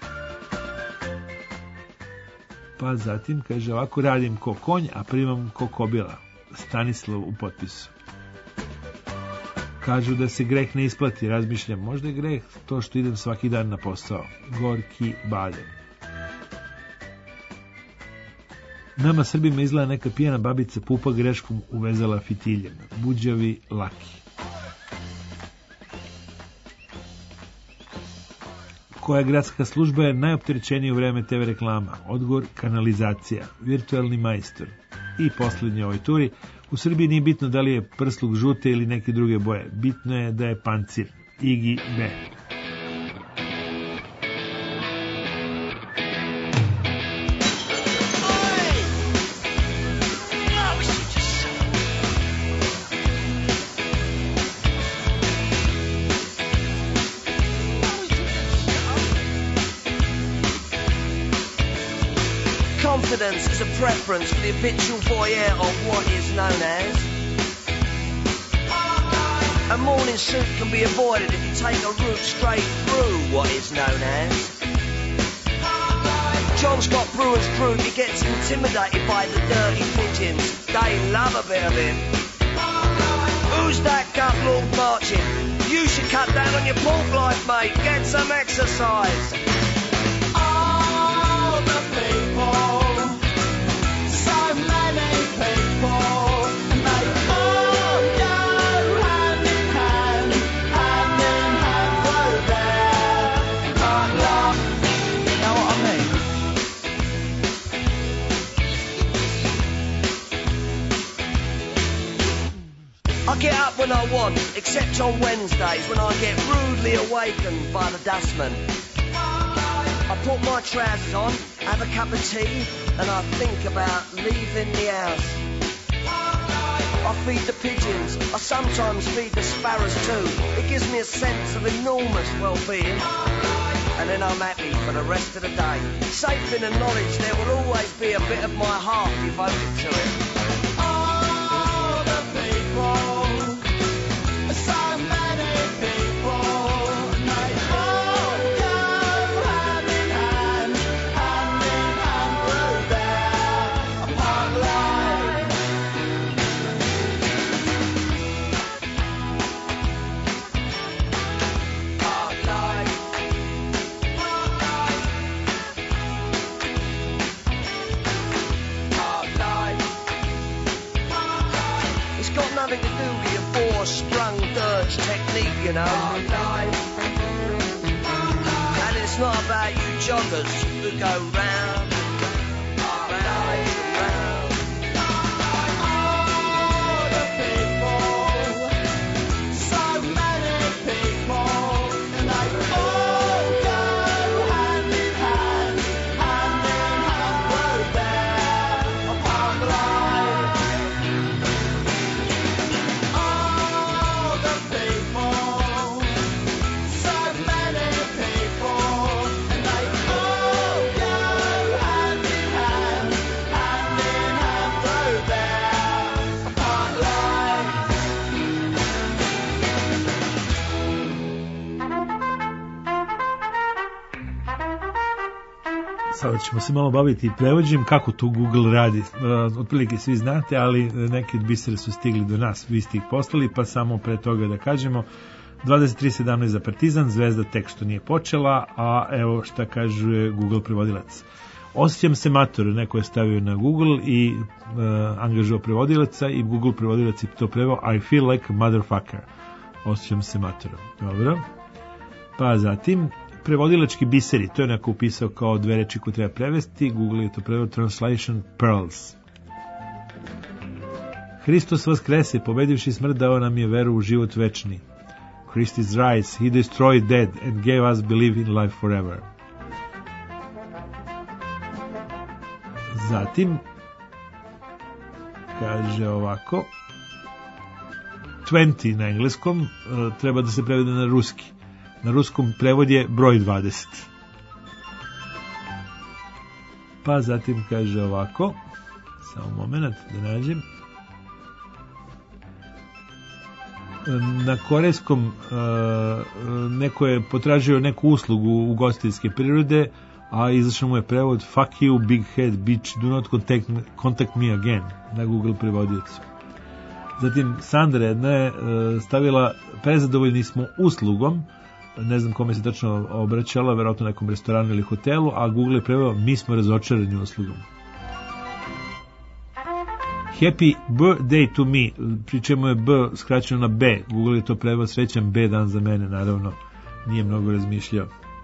Pa zatim kaže ovako: radim ko konj, a primam ko kobila. Stanislav u potpisu. Kažu da se greh ne isplati, razmišljam, možda je greh to što idem svaki dan na posao. Gorki Baden. Nama Srbima izgleda neka pijana babica pupa greškom uvezala fitiljem. Buđavi Laki. Koja gradska služba je najopterećenija u vreme TV reklama? Odgovor: kanalizacija. Virtualni majstor. I posljednje ovoj turi: u Srbiji nije bitno da li je prsluk žute ili neke druge boje, bitno je da je pancir. Igi B. Confidence is a preference for the habitual voyeur of what is known as. A morning suit can be avoided if you take a route straight through what is known as. John Scott Brewer's group, he gets intimidated by the dirty pigeons. They love a bit of him. Who's that gut lord marching? You should cut down on your pork life, mate. Get some exercise. All the people. I get up when I want, except on Wednesdays when I get rudely awakened by the dustman. I put my trousers on, have a cup of tea, and I think about leaving the house. I feed the pigeons, I sometimes feed the sparrows too. It gives me a sense of enormous well-being. And then I'm happy for the rest of the day, safe in the knowledge there will always be a bit of my heart devoted to it. All the people. nothing to do with your four-strung dirge technique, you know. And it's not about you joggers who go round and round and round. All the people, so many people, and they all go hand in hand through there upon the line. All the people, so many people, and they all go hand in hand through there upon the line. Sada ćemo se malo baviti prevođenjem, kako to Google radi. Otprilike svi znate, ali neki od bisera su stigli do nas, vi ste ih poslali, pa samo pre toga da kažemo 23:17 za Partizan, Zvezda tek što nije počela, a evo šta kaže Google prevodilac. Osjećam se mator, neko je stavio na Google i angažuo prevodilaca i Google prevodilac je to preveo I feel like a motherfucker. Osjećam se mator. Dobro. Pa zatim prevodilački biseri, to je neko upisao kao dve reči koje treba prevesti, Google je to preveo translation pearls. Hristos vaskrese, pobedivši smrt dao nam je veru u život večni. Christ is rise, he destroyed dead and gave us believe in life forever. Zatim kaže ovako 20 na engleskom treba da se prevede na ruski. Na ruskom prevod je broj 20. Pa zatim kaže ovako, samo moment da nađem. Na korejskom neko je potražio neku uslugu ugostiteljske prirode, a izašao mu je prevod fuck you big head bitch, do not contact me again na Google prevodiocu. Zatim Sandra jedna je stavila prezadovoljni smo uslugom, ne znam kome se tačno obraćala, verovatno nekom restoranu ili hotelu, a Google je preveo mi smo razočarani uslugom. Happy birthday to me, pri čemu je B skraćeno na B, Google je to preveo srećan B dan za mene, naravno nije mnogo razmišljao.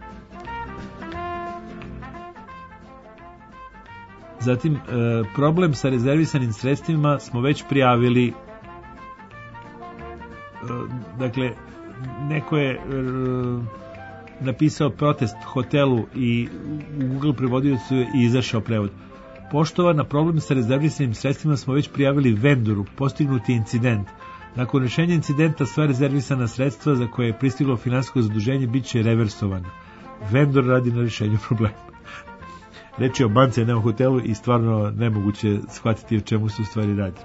Zatim, problem sa rezervisanim sredstvima smo već prijavili, dakle, neko je napisao protest hotelu i u Google prevodiocu je izašao prevod. Poštovana, problem sa rezervisanim sredstvima smo već prijavili vendoru, postignut je incident. Nakon rešenja incidenta sva rezervisana sredstva za koje je pristiglo finansijsko zaduženje bit će reversovana. Vendor radi na rešenju problema. Reč je o banci, a ne o hotelu i stvarno nemoguće shvatiti o čemu se u stvari radi.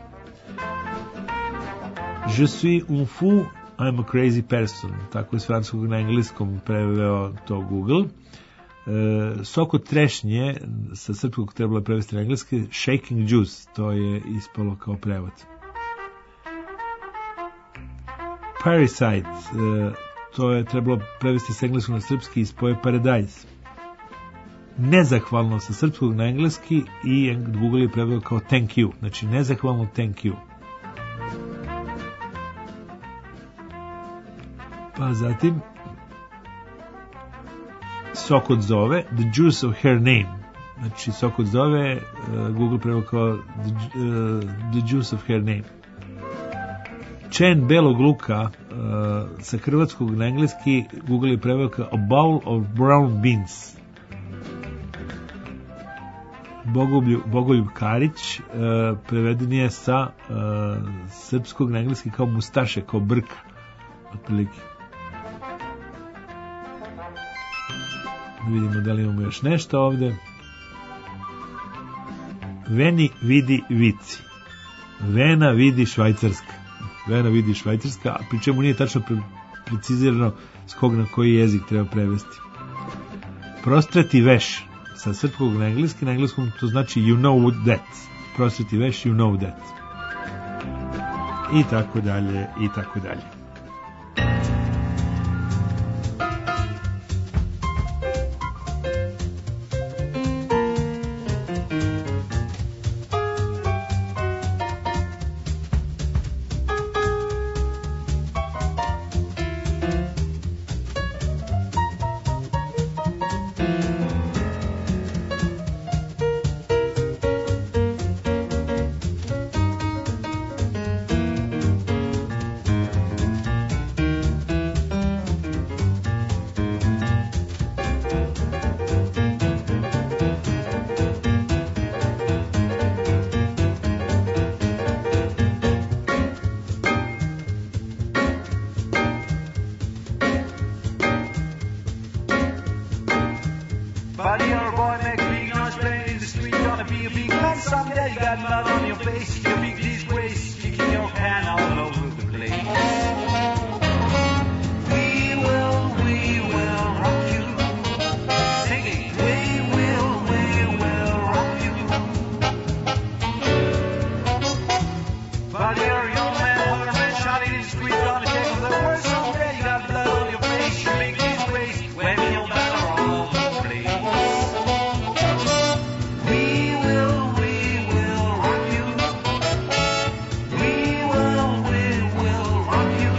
Je suis un fou, I'm a crazy person. Tako je s francuskog na engleskom preveo to Google. Sok od trešnje sa srpskog trebalo prevesti na engleski, shaking juice, to je ispalo kao prevod. Parasite, to je trebalo prevesti sa engleskog na srpski, ispoje paradise. Nezahvalno sa srpskog na engleski i Google je preveo kao thank you, znači nezahvalno thank you. Pa zatim sok od zove, the juice of her name, znači sok od zove, Google preveo kao the juice of her name. Čen belog luka sa hrvatskog na engleski Google je preveo kao a bowl of brown beans. Bogoljub Karić preveden je sa srpskog na engleski kao mustaše, kao brka otprilike. Vidimo da li imamo još nešto ovde. Veni vidi vici. Vena vidi Švajcarska. Vena vidi Švajcarska, a pri čemu nije tačno precizirano s kog na koji jezik treba prevesti. Prostrati veš sa srpskog na engleskom to znači you know that. Prostrati veš, you know that. I tako dalje, i tako dalje. you're a boy, makes big noise playing in the street. Gonna be a big man someday. You got mud on your face, your big disgrace, kicking your can all over the place. We will rock you. Singing, we will rock you. But you're a young man, older man, shouting in the street, gonna take on the world someday. You got blood on your face, your big disgrace, waving your banner all over the place. We will rock you. We will rock you.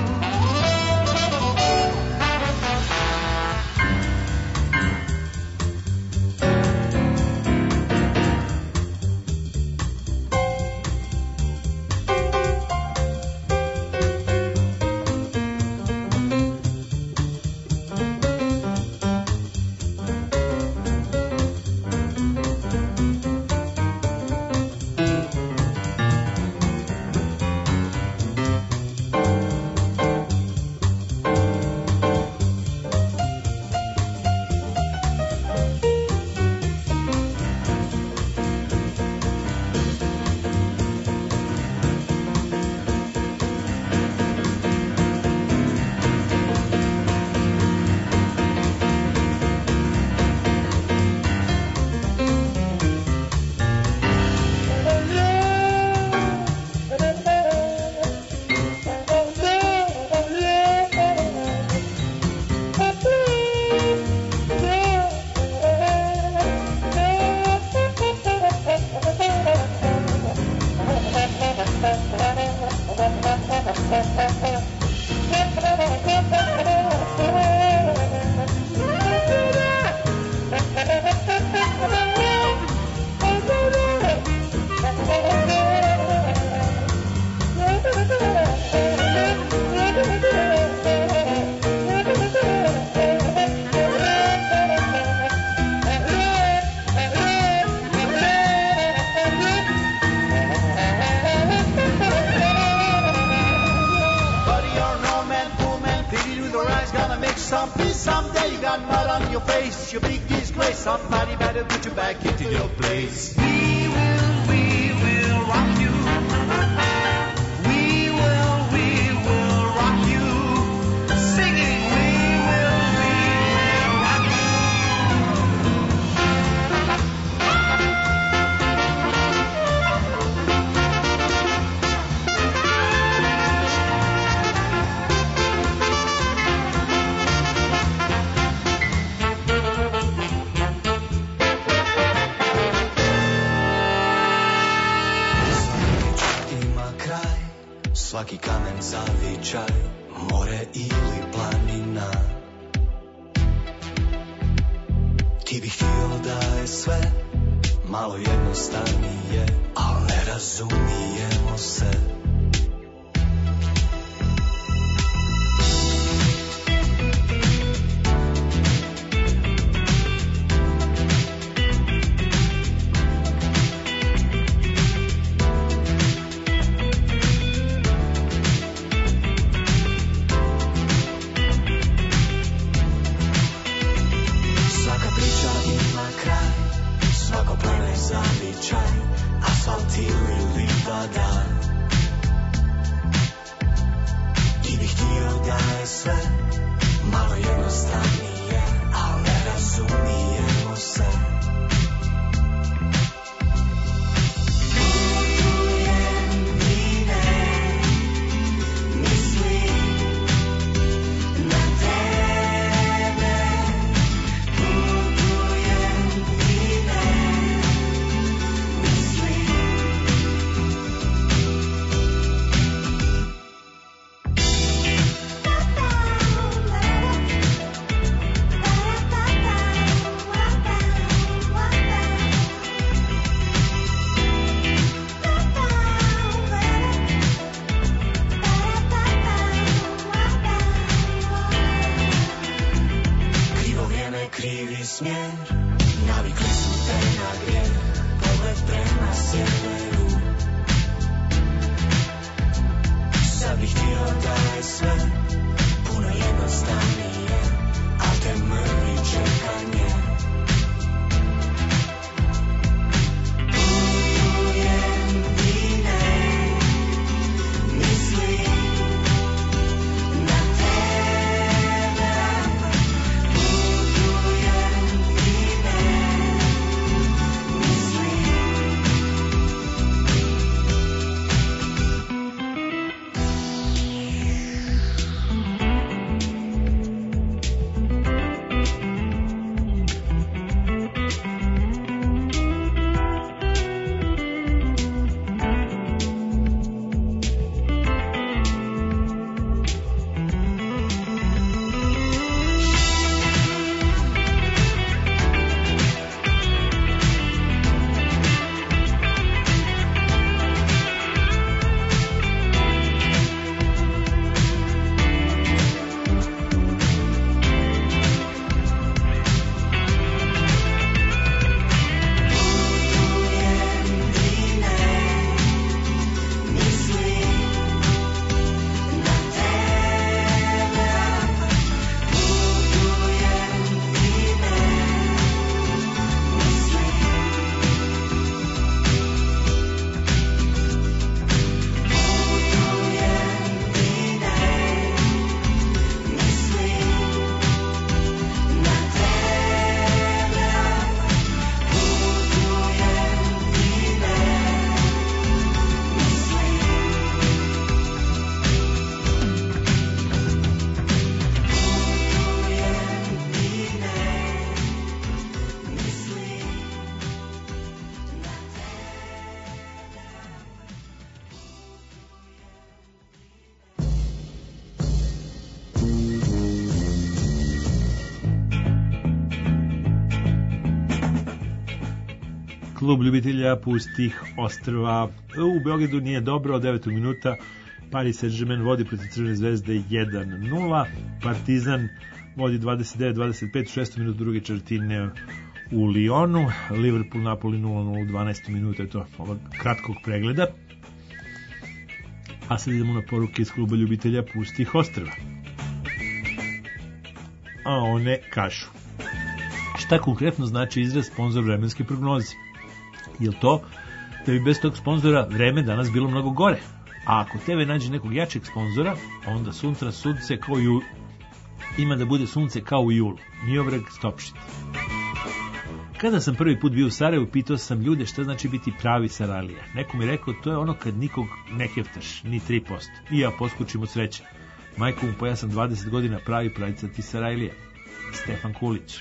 Someday you got mud on your face, your big disgrace. Somebody better put you back into your place. We will rock you. We will rock you. Singing, we will rock you. Svaki kamen zavičaj, more ili planina. Ti bih htio da je sve malo jednostavnije, al ne razumijemo se. Asfalt ili livada. Ti bih htio da je sve malo jednostavnije, ali ne razumijemo se. Putujem i ne mislim na tebe. Putujem i ne mislim Klub ljubitelja pustih ostrva. U Beogradu nije dobro, od 9. minuta Paris Saint-Germain vodi protiv Crvene zvezde 1-0. Partizan vodi 29-25 u 6. minutu druge četvrtine u Lyonu. Liverpool Napoli 0-0 u 12. minuta, je to ovog kratkog pregleda. A sad idemo na poruke iz kluba ljubitelja pustih ostrva. A one kažu: šta konkretno znači izraz sponzor vremenske prognoze? Je to da bi bez tog sponzora vreme danas bilo mnogo gore? A ako TV nađe nekog jačeg sponzora, onda sunce kao ima da bude sunce kao u julu. Miodrag Stopšit. Kada sam prvi put bio u Sarajevu, pitao sam ljude šta znači biti pravi Sarajlija. Neko mi rekao, to je ono kad nikog ne heftaš, ni 3%. I ja poskučim od sreće. Majko mu, pa ja sam 20 godina pravi pravicati Sarajlija. Stefan Kulić.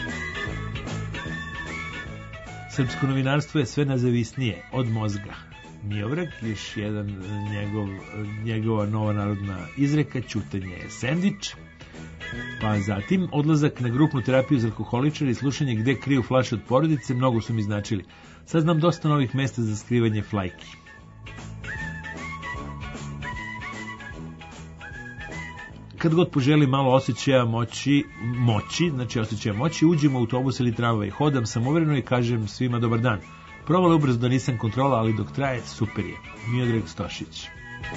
Srpsko novinarstvo je sve nezavisnije od mozga. Miodrag, još jedan njegova nova narodna izreka, ćutanje je sendvič. Pa zatim odlazak na grupnu terapiju za alkoholičara i slušanje gde kriju flaše od porodice, mnogo su mi značili. Sad znam dosta novih mesta za skrivanje flajki. Kad god poželim malo osjećaja moći, uđem u autobus ili tramvaj, hodam samovereno i kažem svima dobar dan. Provale ubrzo da nisam kontrola, ali dok traje, super je. Miodrag Stošić.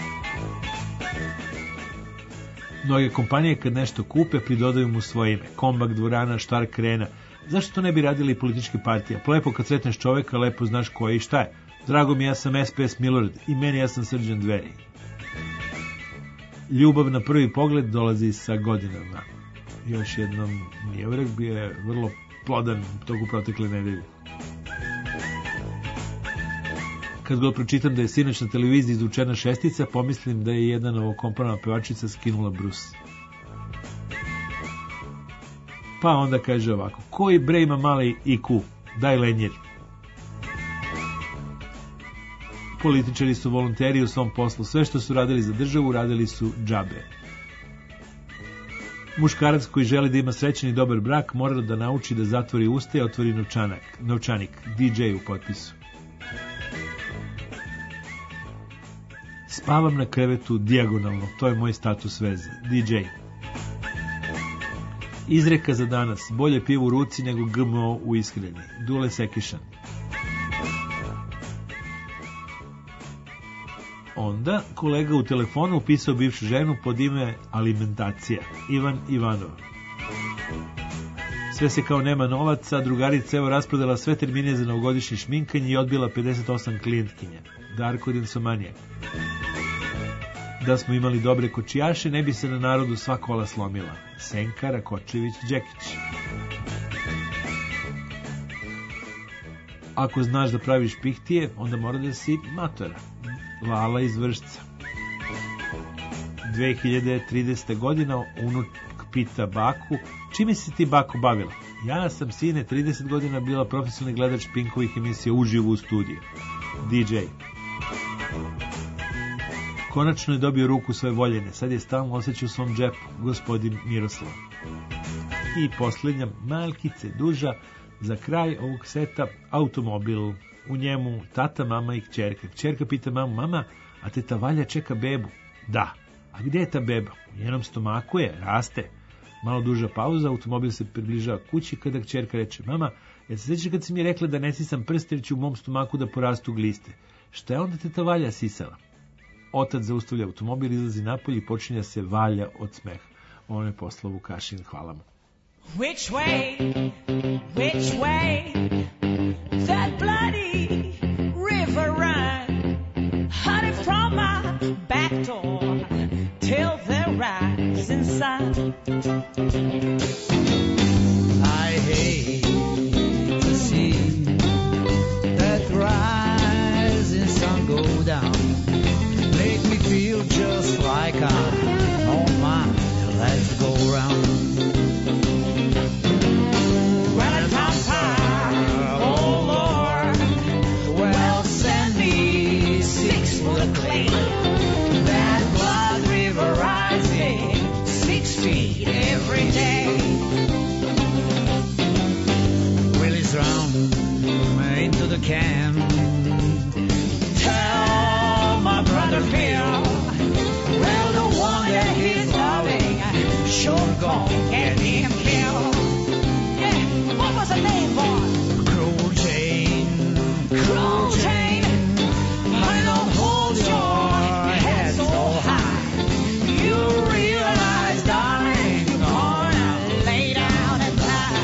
Mnoge kompanije kad nešto kupe pridodaju mu svoje ime. Kombak, Dvorana, Štark, Rena. Zašto to ne bi radili i političke partije? Lepo kad sretneš čoveka, lepo znaš ko je i šta je. Drago mi, ja sam SPS Milorad i meni, ja sam Srđan Dveri. Ljubav na prvi pogled dolazi sa godinama. Još jednom, Miodrag bio je vrlo plodan toku protekle nedelje. Kad god pročitam da je sinoć na televiziji izvučena šestica, pomislim da je jedna novokomponovana pevačica skinula brus. Pa onda kaže ovako: koji bre ima mali IQ? Daj lenjer. Političari su volonteri u svom poslu. Sve što su radili za državu, radili su džabe. Muškarac koji želi da ima srećan i dobar brak mora da nauči da zatvori usta i otvori novčanik. DJ u potpisu. Spavam na krevetu dijagonalno, to je moj status veze. DJ. Izreka za danas: bolje pivo u ruci nego GMO u ishrani. Dule Sekišan. Onda kolega u telefonu upisao bivšu ženu pod ime alimentacija. Ivan Ivanov. Sve se kao nema novaca, drugarica evo rasprodala sve termine za novogodišnje šminkanje i odbila 58 klijentkinja. Darko Densomanijak. Da smo imali dobre kočijaše, ne bi se na narodu sva kola slomila. Senka Rakočević Đekić. Ako znaš da praviš pihtije, onda mora da si matora. Lala iz Vršca. 2030. godina unuk pita baku: čime si ti, bako, bavila? Ja sam, sine, 30 godina bila profesionalni gledač Pinkovih emisija uživo u studiju. DJ. Konačno je dobio ruku svoje voljene, sad je stalno osjeća u svom džepu, gospodin Miroslav. I posljednja, malkice duža, za kraj ovog seta, automobil. U njemu tata, mama i kćerka. Kćerka pita mamu: mama, a teta Valja čeka bebu? Da. A gdje je ta beba? U njenom stomaku je, raste. Malo duža pauza, automobil se približava kući kada kćerka reče: mama, jel se sjećaš kad si mi rekla da ne sisam prst jer ću u mom stomaku da porastu gliste? Šta je onda teta Valja sisala? Otac zaustavlja automobil, izlazi napolje i počinja se valja od smeha. On je poslao Vukašin, hvala mu. Which way, that bloody river run, honey, from my back door till the rising sun. I hate to see that rising sun go down. Make me feel just like I'm on my last go round. Well, I can. Tell my brother Bill, well, the one that he's loving, sure gonna get him killed. Yeah, what was her name, boy? Cruel Jane. Cruel Jane. I don't hold your head so high. You realize, darling, you're gonna lay down and die.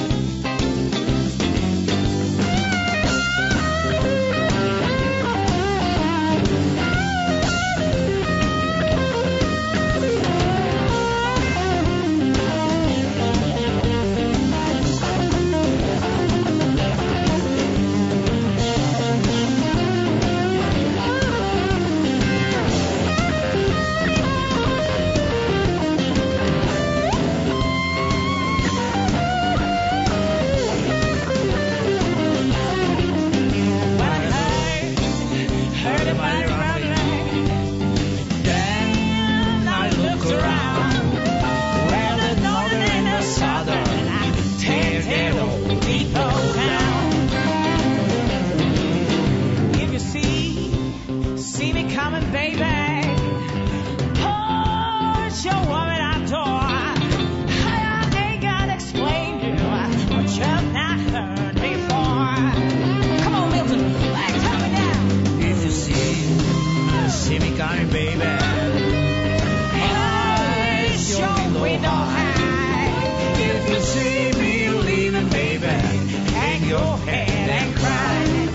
Heard about it running. Then I looked around. Well, the northern and the southern, tear their old people down. If you see me coming, baby, push your woman outdoor. I ain't gotta explain to you what you've not heard before. Come on, Milton, tell me now. If you see me coming, baby, push your window high. If you see me leaving, baby, hang your head and cry.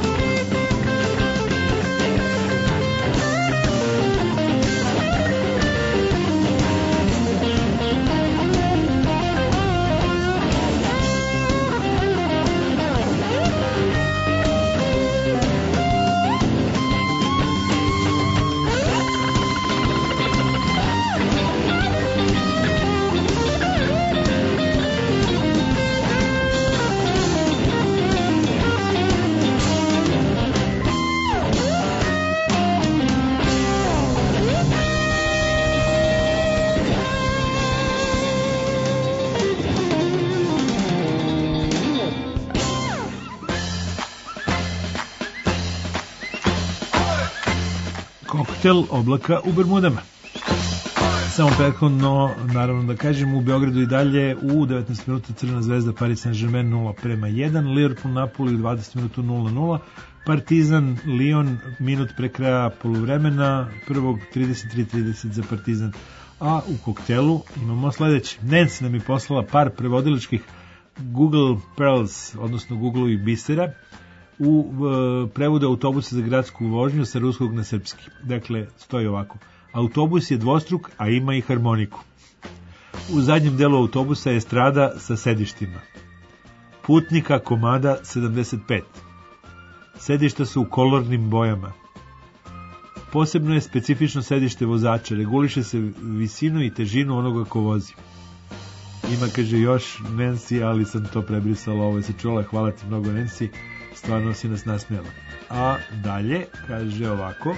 Koktel oblaka u Bermudama. Samo prethodno, naravno da kažem, u Beogradu i dalje u 19 minuta Crvena zvezda Paris Saint-Germain 0:1, Liverpool Napoli u 20 minuta 0:0, Partizan Lyon minut pre kraja poluvremena, prvog 33:30 za Partizan. A u koktelu imamo sledeći. Nancy nam je poslala par prevodiličkih Google Pearls, odnosno Google-ovih bisera, u prevodu autobusa za gradsku vožnju sa ruskog na srpski. Dakle, stoji ovako. Autobus je dvostruk, a ima i harmoniku. U zadnjem delu autobusa je estrada sa sedištima. Putnika komada 75. Sedišta su u kolornim bojama. Posebno je specifično sedište vozača. Reguliše se visinu i težinu onoga ko vozi. Ima, kaže, još Nancy, ali sam to prebrisala, ovo se čula. Hvala ti mnogo, Nancy. Stvarno si nas nasmijala. A dalje, kaže ovako.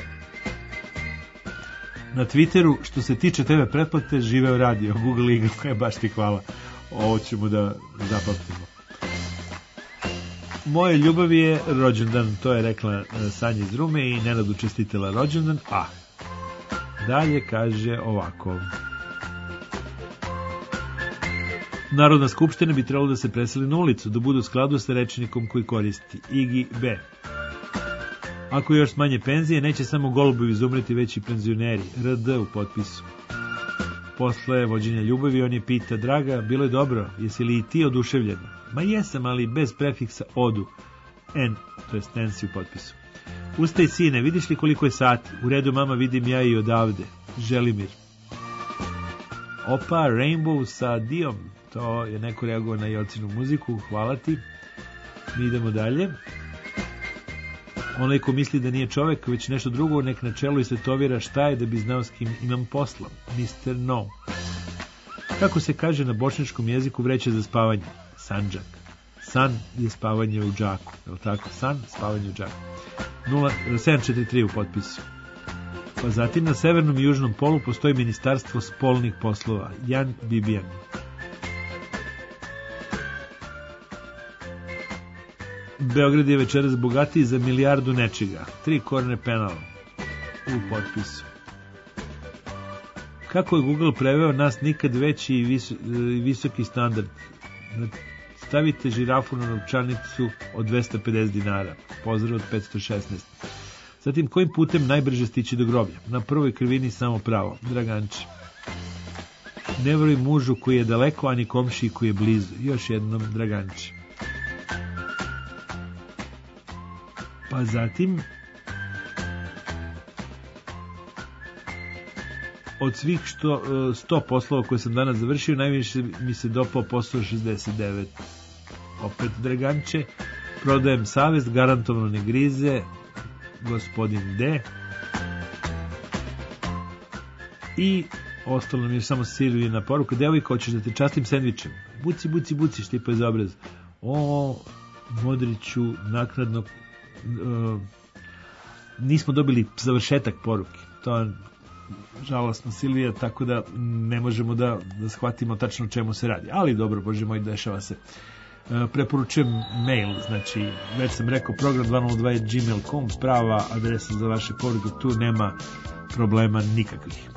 Na Twitteru, što se tiče TV pretplate, živeo radio, Google igra, baš ti hvala. Ovo ćemo da zapamtimo. Moje ljubavi je rođendan, to je rekla Sanja iz Rume i Nenadu čestitela rođendan. A dalje kaže ovako. Narodna skupština bi trebalo da se preseli na ulicu, da bude u skladu sa rečnikom koji koristi. Igi B. Ako još manje penzije, neće samo golubovi izumreti, već i penzioneri. RD u potpisu. Posle vođenja ljubavi on je pita, draga, bilo je dobro, jesi li i ti oduševljena? Ma jesam, ali bez prefiksa odu. N, to je Nancy u potpisu. Ustaj, sine, vidiš li koliko je sati? U redu, mama, vidim ja i odavde. Želimir. Opa, Rainbow sa Dijom. To je neko reagovao na Jocinu muziku. Hvala ti. Mi idemo dalje. Onaj ko misli da nije čovek, već nešto drugo, nek na čelu i svetovira šta je da bi znao s kim imam posla. Mr. No. Kako se kaže na bošnjačkom jeziku vreća za spavanje? Sanđak. San je spavanje u džaku. Je li tako? San, spavanje u džaku. 743 u potpisu. Pa zatim na severnom i južnom polu postoji ministarstvo spolnih poslova. Jan Bibijan. Beograd je večeras bogatiji za milijardu nečega. 3 korne penala u potpisu. Kako je Google preveo nas nikad veći i visoki standard? Stavite žirafu na novčanicu od 250 dinara. Pozdrav od 516. Zatim, kojim putem najbrže stići do groblja? Na prvoj krivini samo pravo. Draganči. Ne veruj mužu koji je daleko, ani komšiji koji je blizu. Još jednom Draganči. Pa zatim, od svih 100 poslova koje sam danas završio, najviše mi se dopao posao 69. Opet Draganče. Prodajem savest, garantovano ne grize, gospodin D. I ostalo mi je samo Silvijina poruka. Devojka, hoćeš da te častim sendvičem? Buci, buci, buci, štipa iz obraz. O, Modriću, naknadno nismo dobili završetak poruke. To je žalosno, Silvija, tako da ne možemo da shvatimo tačno o čemu se radi. Ali dobro, Bože moj, dešava se. Preporučujem mail, znači već sam rekao, program 202.gmail.com, prava adresa za vaše poruke, tu nema problema nikakvih.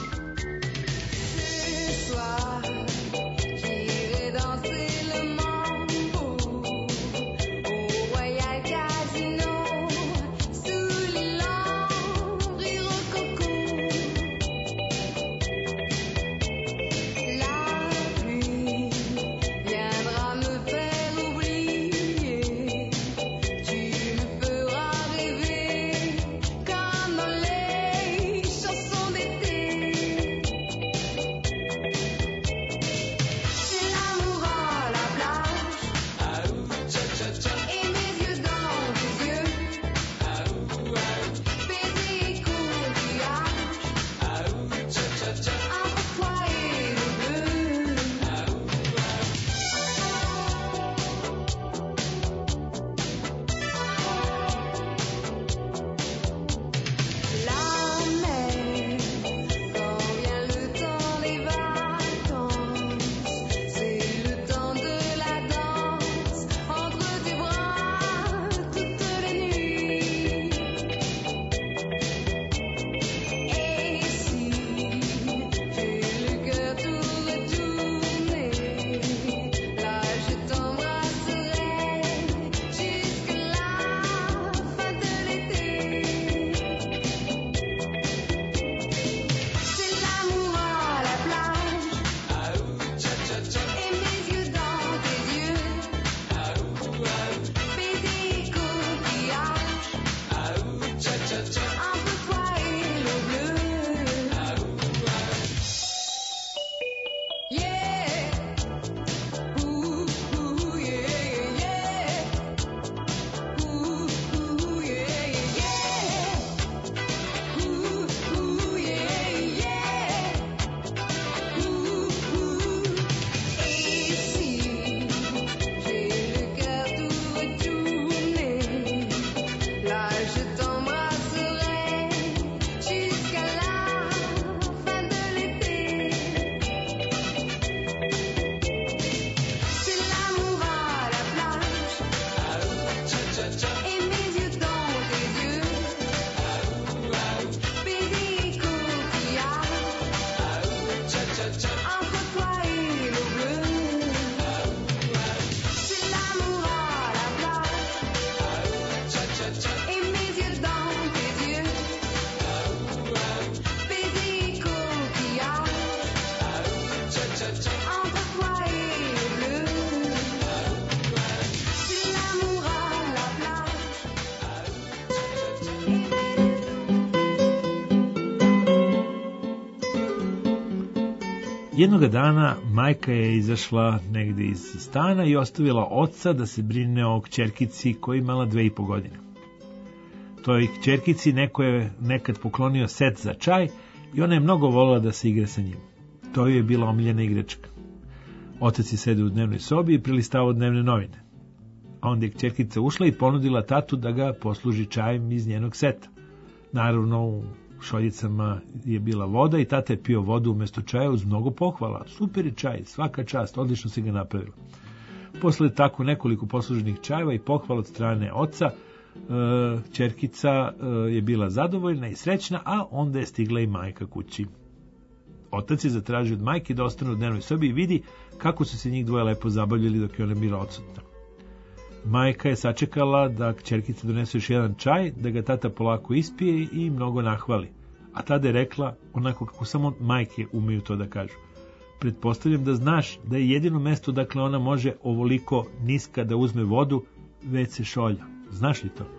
Jednoga dana majka je izašla negde iz stana i ostavila oca da se brine o kćerkici koja je imala 2,5 godine. Toj kćerkici neko je nekad poklonio set za čaj i ona je mnogo volila da se igra sa njim. To je bila omiljena igračka. Otac je sedeo u dnevnoj sobi i prelistavao dnevne novine. A onda je kćerkica ušla i ponudila tatu da ga posluži čajem iz njenog seta. Naravno, u šoljicama je bila voda i tata je pio vodu umjesto čaja uz mnogo pohvala. Super je čaj, svaka čast, odlično si ga napravila. Posle tako nekoliko posluženih čajeva i pohvala od strane oca, ćerkica je bila zadovoljna i srećna, a onda je stigla i majka kući. Otac je zatražio od majke da ostane u dnevnoj sobi i vidi kako su se njih dvoje lepo zabavljali dok je ona bila odsutna. Majka je sačekala da ćerkica donese još jedan čaj, da ga tata polako ispije i mnogo nahvali. A tada je rekla, onako kako samo majke umeju to da kažu: pretpostavljam da znaš da je jedino mesto dakle ona može ovoliko niska da uzme vodu WC šolja. Znaš li to?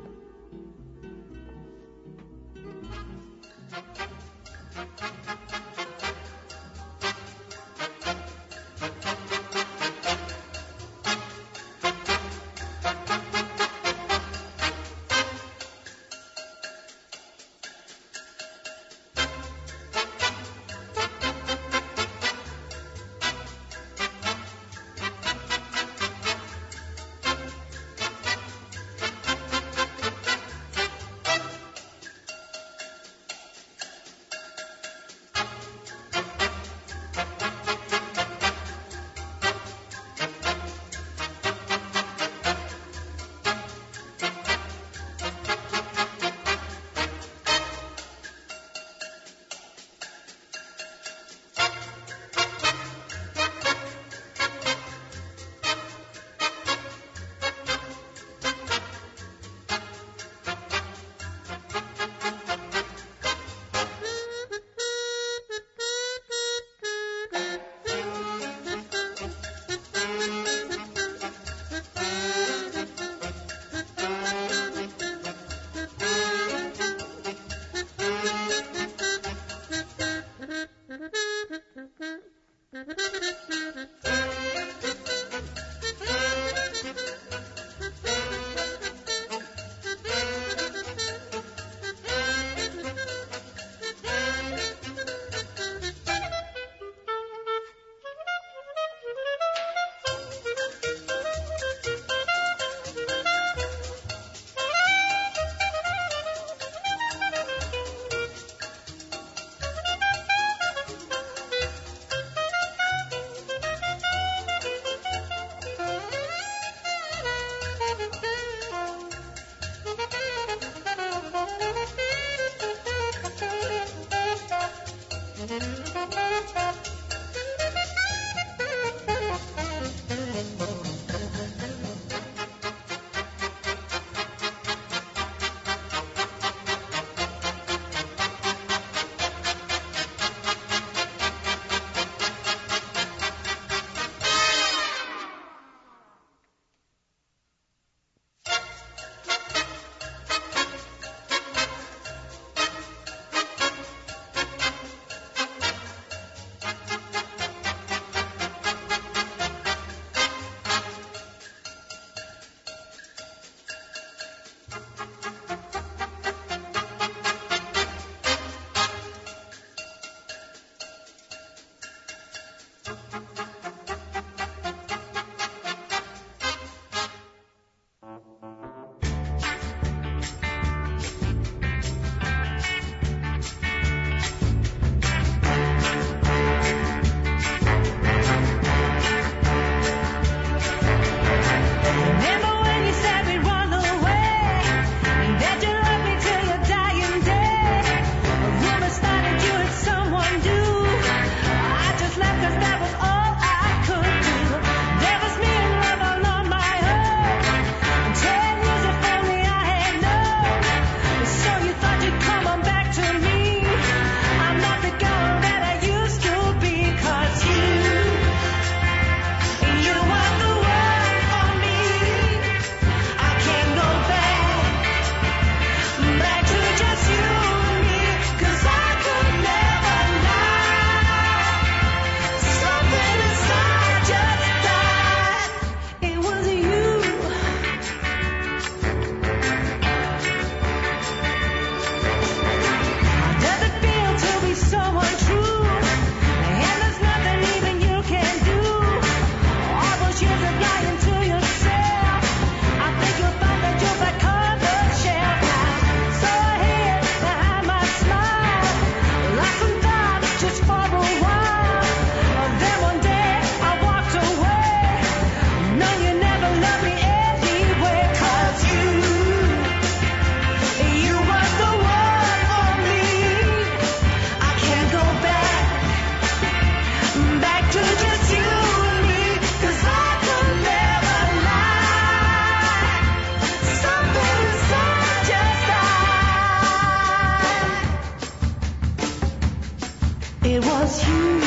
was you.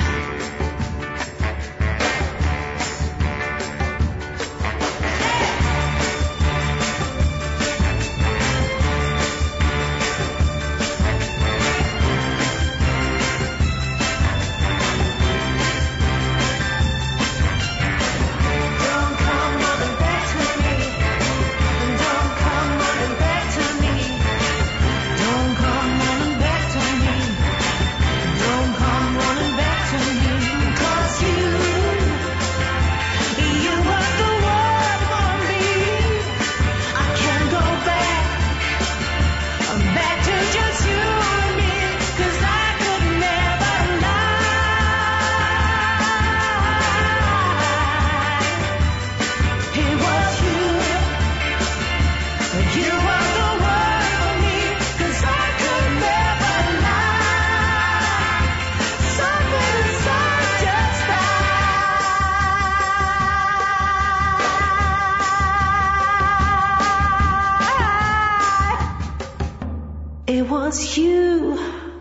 It was you.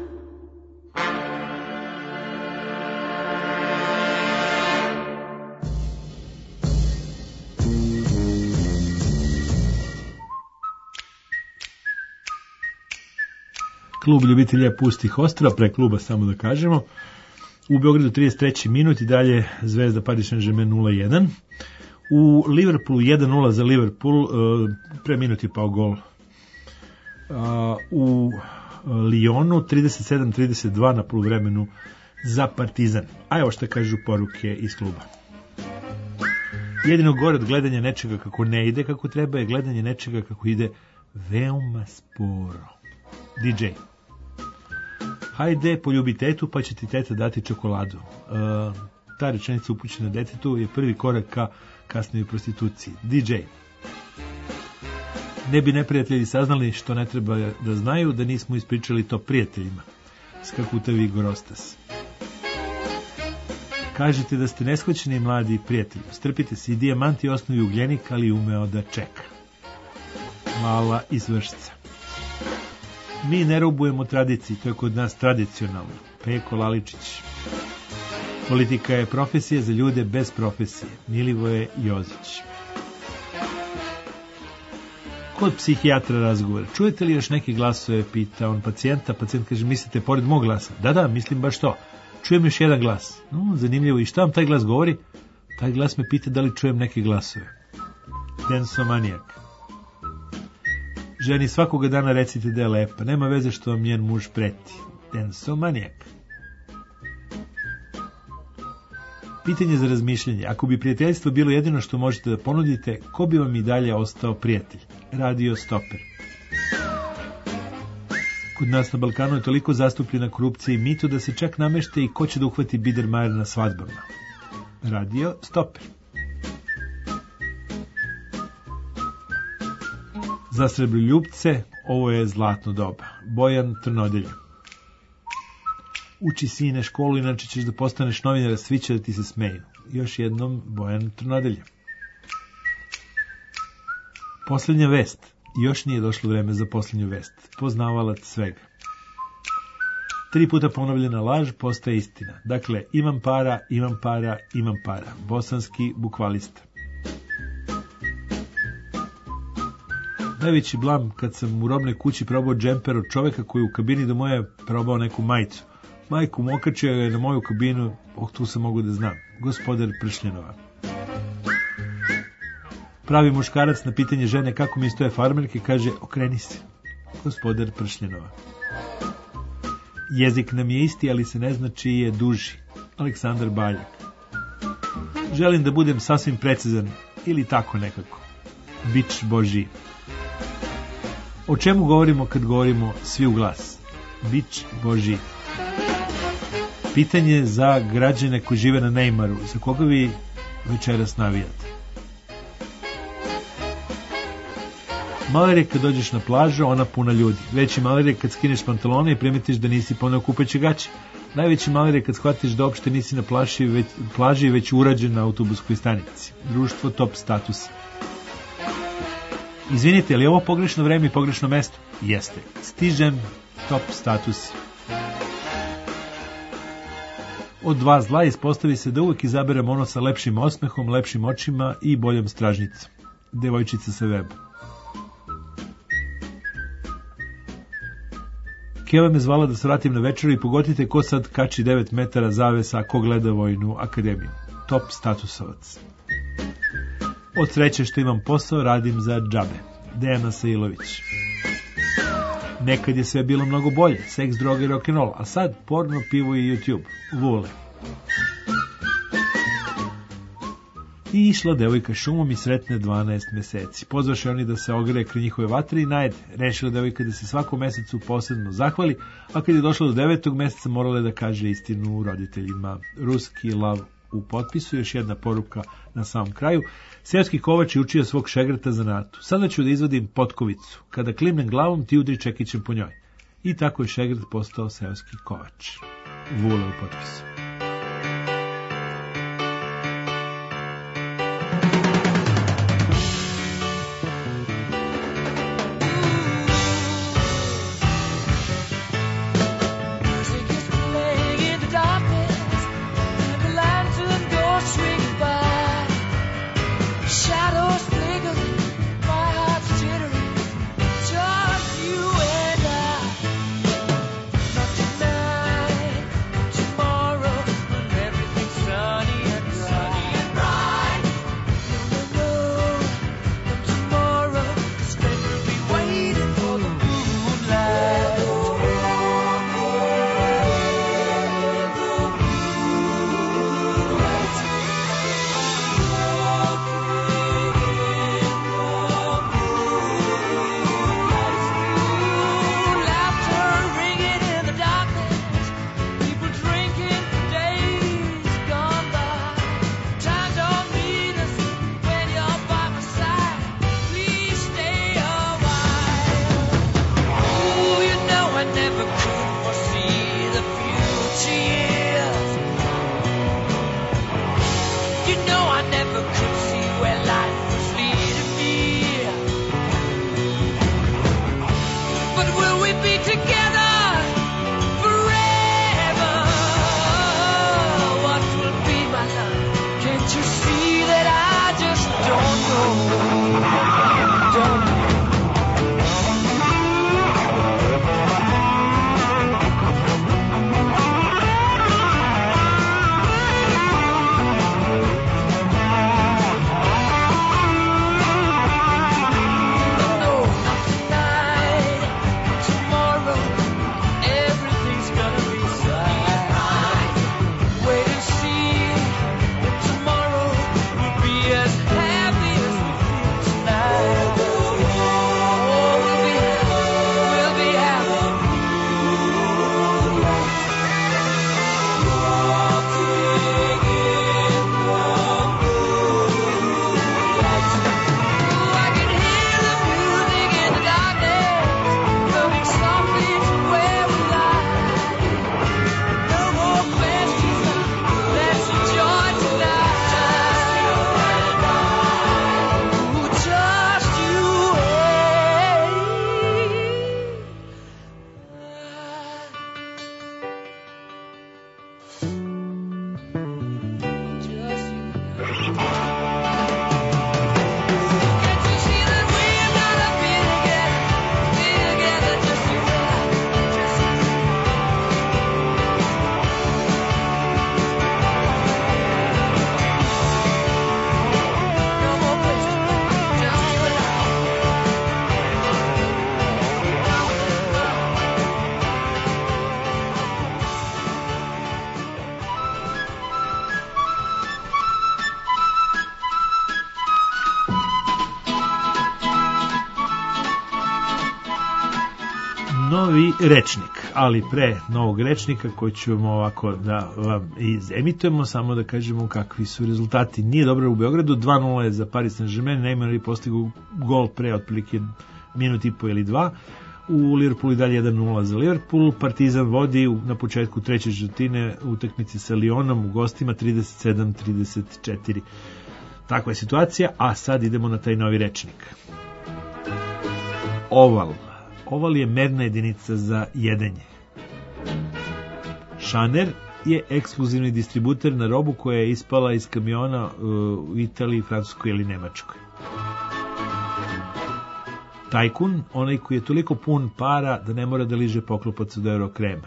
Klub ljubitelja pustih ostrva, pre kluba samo da kažemo. U Beogradu 33. minut i dalje Zvezda Paris Saint-Germain 0-1. U Liverpoolu 1-0 za Liverpool, pre minut je pao gol. U Lyonu 37-32 na poluvremenu za Partizan. A evo šta kažu poruke iz kluba. Jedino gore od gledanja nečega kako ne ide kako treba je gledanje nečega kako ide veoma sporo. DJ. Hajde, poljubi tetu, pa će ti teta dati čokoladu. Ta rečenica upućena detetu je prvi korak ka kasnijoj prostituciji. DJ. Ne bi neprijatelji saznali što ne treba da znaju da nismo ispričali to prijateljima. Skakutavi Gorostas. Kažete da ste neshvaćeni mladi prijatelji. Strpite se i dijamant i osnovi ugljenik, ali umeo da čeka. Mala izvršca. Mi ne robujemo tradiciji, to je kod nas tradicionalno. Peko Laličić. Politika je profesija za ljude bez profesije. Milivoje Jozić. Kod psihijatra razgovor. Čujete li još neke glasove, pita on pacijenta. Pacijent kaže, mislite pored mog glasa? Da, mislim baš to. Čujem još jedan glas. Zanimljivo. I šta vam taj glas govori? Taj glas me pita da li čujem neke glasove. Densomanijak. Ženi svakoga dana recite da je lepa. Nema veze što vam njen muž preti. Densomanijak. Pitanje za razmišljanje. Ako bi prijateljstvo bilo jedino što možete da ponudite, ko bi vam i dalje ostao prijatelj? Radio Stoper. Kod nas na Balkanu je toliko zastupljena korupcija i mito da se čak namešte i ko će da uhvati Biedermajer na svadbama. Radio Stoper. Za srebroljupce ovo je zlatno doba. Bojan Trnodelja. Uči sine školu, inače ćeš da postaneš novinar, svi će da ti se smeju. Još jednom Bojan Trnodelja. Poslednja vest. Još nije došlo vreme za poslednju vest. Poznavalac svega. 3 puta ponovljena laž postaje istina. Dakle, imam para, imam para, imam para. Bosanski bukvalista. Najveći blam kad sam u robnoj kući probao džemper od čoveka koji u kabini do moje probao neku majicu. Majku mu okačio je na moju kabinu, tu sam mogu da znam. Gospodar Pršljenova. Pravi muškarac na pitanje žene kako mi stoje farmerke kaže okreni se. Gospodar Pršljenova. Jezik nam je isti, ali se ne zna čiji je duži. Aleksandar Baljak. Želim da budem sasvim precizan ili tako nekako. Bič Božji. O čemu govorimo kad govorimo svi u glas? Bič Božji. Pitanje za građane koji žive na Neymaru. Za koga vi večeras navijate? Malerije kad dođeš na plažu, ona puna ljudi. Veći malerije kad skineš pantalone i primetiš da nisi poneo kupaće gaće. Najveći malerije kad shvatiš da uopšte nisi na plaži već urađen na autobuskoj stanici. Društvo top statusa. Izvinite, ali je ovo pogrešno vreme i pogrešno mesto? Jeste. Stižem top status. Od dva zla ispostavi se da uvek izaberem ono sa lepšim osmehom, lepšim očima i boljom stražnicom. Devojčica sa weba. Keva me zvala da se vratim na večeru i pogodite ko sad kači 9 metara zavesa, a ko gleda Vojnu akademiju. Top statusovac. Od sreće što imam posao, radim za džabe. Dejana Sailović. Nekad je sve bilo mnogo bolje, seks, droga i rock'n'roll, a sad porno, pivo i YouTube. Vule. I išla devojka šumom i sretne 12 meseci. Pozvaše oni da se ogreje kraj njihove vatre i najede. Rešila devojka da se svakom mesecu posebno zahvali, a kad je došla do 9. meseca morala je da kaže istinu roditeljima. Ruski lav u potpisu, još jedna poruka na samom kraju. Seoski kovač je učio svog šegrta zanatu. Sada ću da izvadim potkovicu. Kada klimnem glavom, ti udri čekićem po njoj. I tako je šegrt postao seoski kovač. Vule u potpisu. novi rečnik, ali pre novog rečnika koji ćemo ovako da vam izemitujemo, samo da kažemo kakvi su rezultati. Nije dobro u Beogradu, 2-0 je za Paris Saint-Germain, Neymar je postigao gol pre otprilike minut i po ili dva. U Liverpoolu i dalje 1-0 za Liverpool. Partizan vodi na početku treće četvrtine utakmici sa Lyonom u gostima 37-34. Takva je situacija, a sad idemo na taj novi rečnik. Oval. Oval je merna jedinica za jedenje. Šaner, je ekskluzivni distributer na robu koja je ispala iz kamiona u Italiji, Francuskoj ili Nemačkoj. Tajkun, onaj koji je toliko pun para da ne mora da liže poklopac od Eurokrema.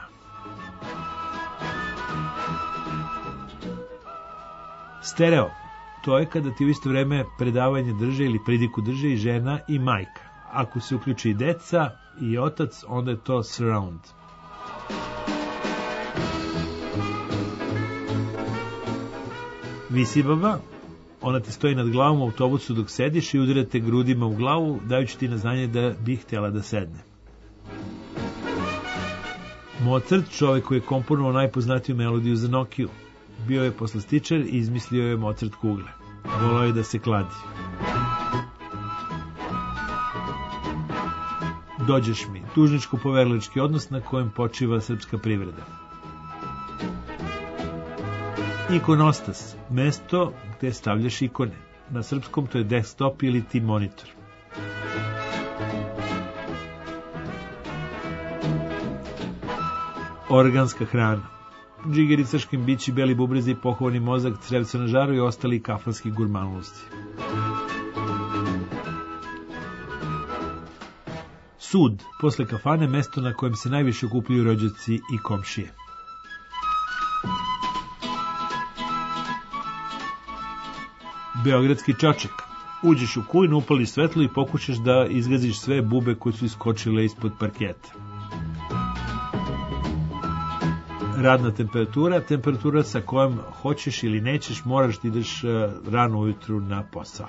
Stereo, to je kada ti u isto vreme predavanje drže ili pridiku drže i žena i majka. Ako se uključi i deca i otac, onda je to surround. Visibaba, ona ti stoji nad glavom u autobusu dok sediš i udarate grudima u glavu, dajući ti na znanje da bi htjela da sedne. Mozart, čovjek koji je komponovao najpoznatiju melodiju za Nokiju. Bio je poslastičar i izmislio je Mozart kugle. Volao je da se kladi. Dođeš mi, dužničko-poverilički odnos na kojem počiva srpska privreda. Ikonostas, mesto gde stavljaš ikone. Na srpskom to je desktop ili ti monitor. Organska hrana. Džigeri, crškim bići, beli bubrezi, pohovani mozak, crevce na žaru i ostali kafanski gurmanlosti. Sud, posle kafane, mesto na kojem se najviše okupljaju rođaci i komšije. Beogradski čoček. Uđeš u kujnu, upališ svetlo i pokušaš da izgaziš sve bube koje su iskočile ispod parketa. Radna temperatura, temperatura sa kojom hoćeš ili nećeš, moraš da ideš rano ujutru na posao.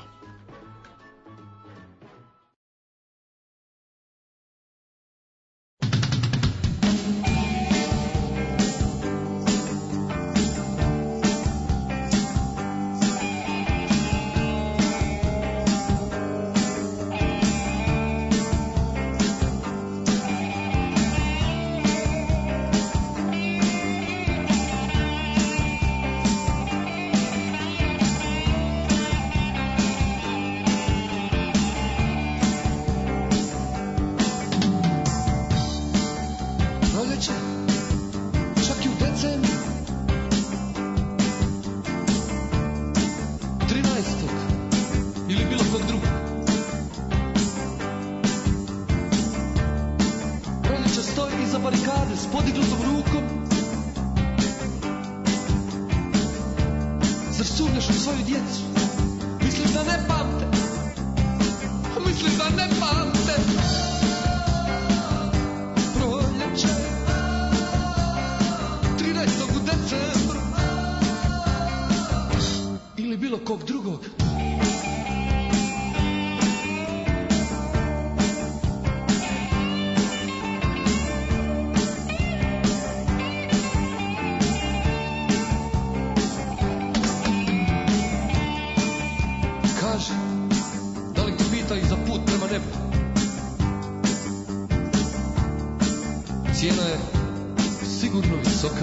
Cijena je sigurno visoka.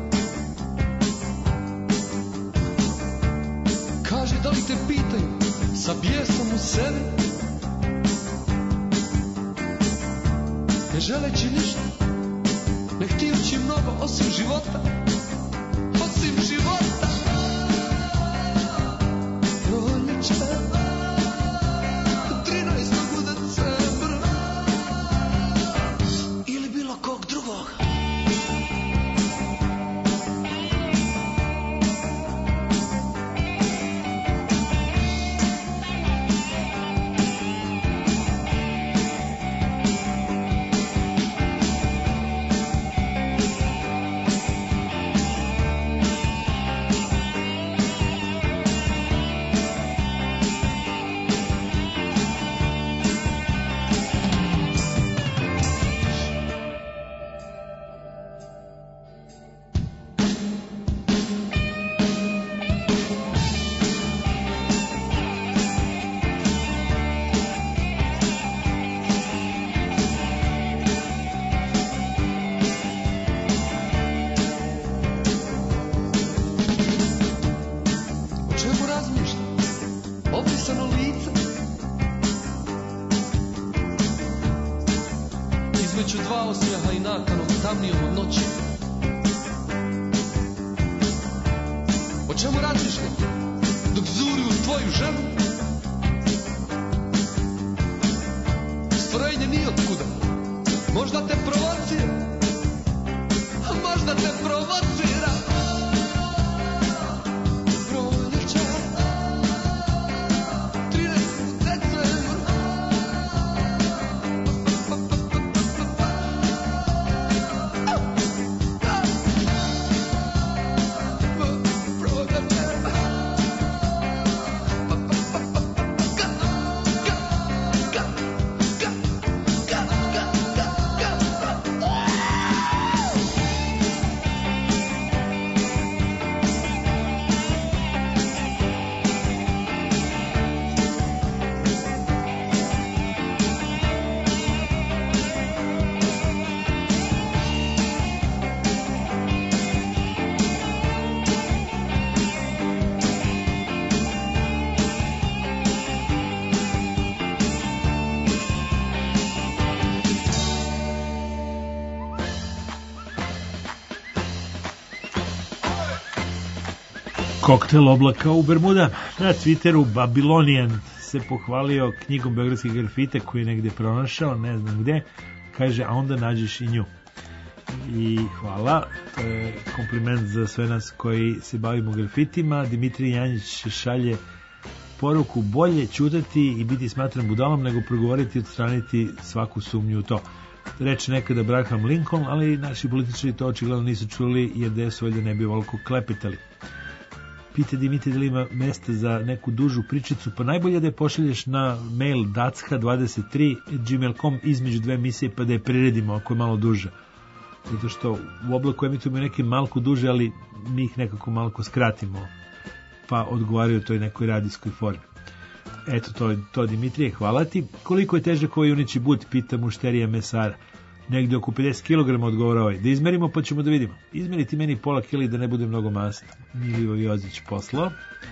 Kaže, da li te pitaju sa bijesom u sebi, ne želeći ništa, ne htijući mnogo osim života, osim života. Proljeće 13. u decembru ili bilo kog drugog. čemu razmišljam dok zuri u tvoju ženu? Stvorenje nije otkuda. Možda te provocira, a možda te provocira. Proljeća, 30. decembar. Koktel oblaka u Bermudama. Na Twitteru Babylonian se pohvalio knjigom beogradskih grafite koju je negde pronašao, ne znam gde, kaže, a onda nađeš i nju. I hvala, to je kompliment za sve nas koji se bavimo grafitima. Dimitrij Janjić šalje poruku: bolje ćutati i biti smatran budalom nego progovoriti i odstraniti svaku sumnju u to. Reče nekada Abraham Lincoln, ali naši političari to očigledno nisu čuli jer da su valjda ne bi ovoliko klepetali. Pita Dimitri da li ima mesta za neku dužu pričicu, pa najbolje da je pošalješ na mail dacka23@gmail.com između dve emisije pa da je priredimo ako je malo duža. Zato što u oblaku emitujemo neke malko duže, ali mi ih nekako malko skratimo, pa odgovaraju toj nekoj radijskoj formi. Eto, to Dimitrije, hvala ti. Koliko je težak ovaj junići but, pita mušterija mesara. Negde oko 50 kg odgovara ovaj. Da izmerimo pa ćemo da vidimo. Izmeriti meni pola kili da ne bude mnogo masno. Milivo Jozić poslao.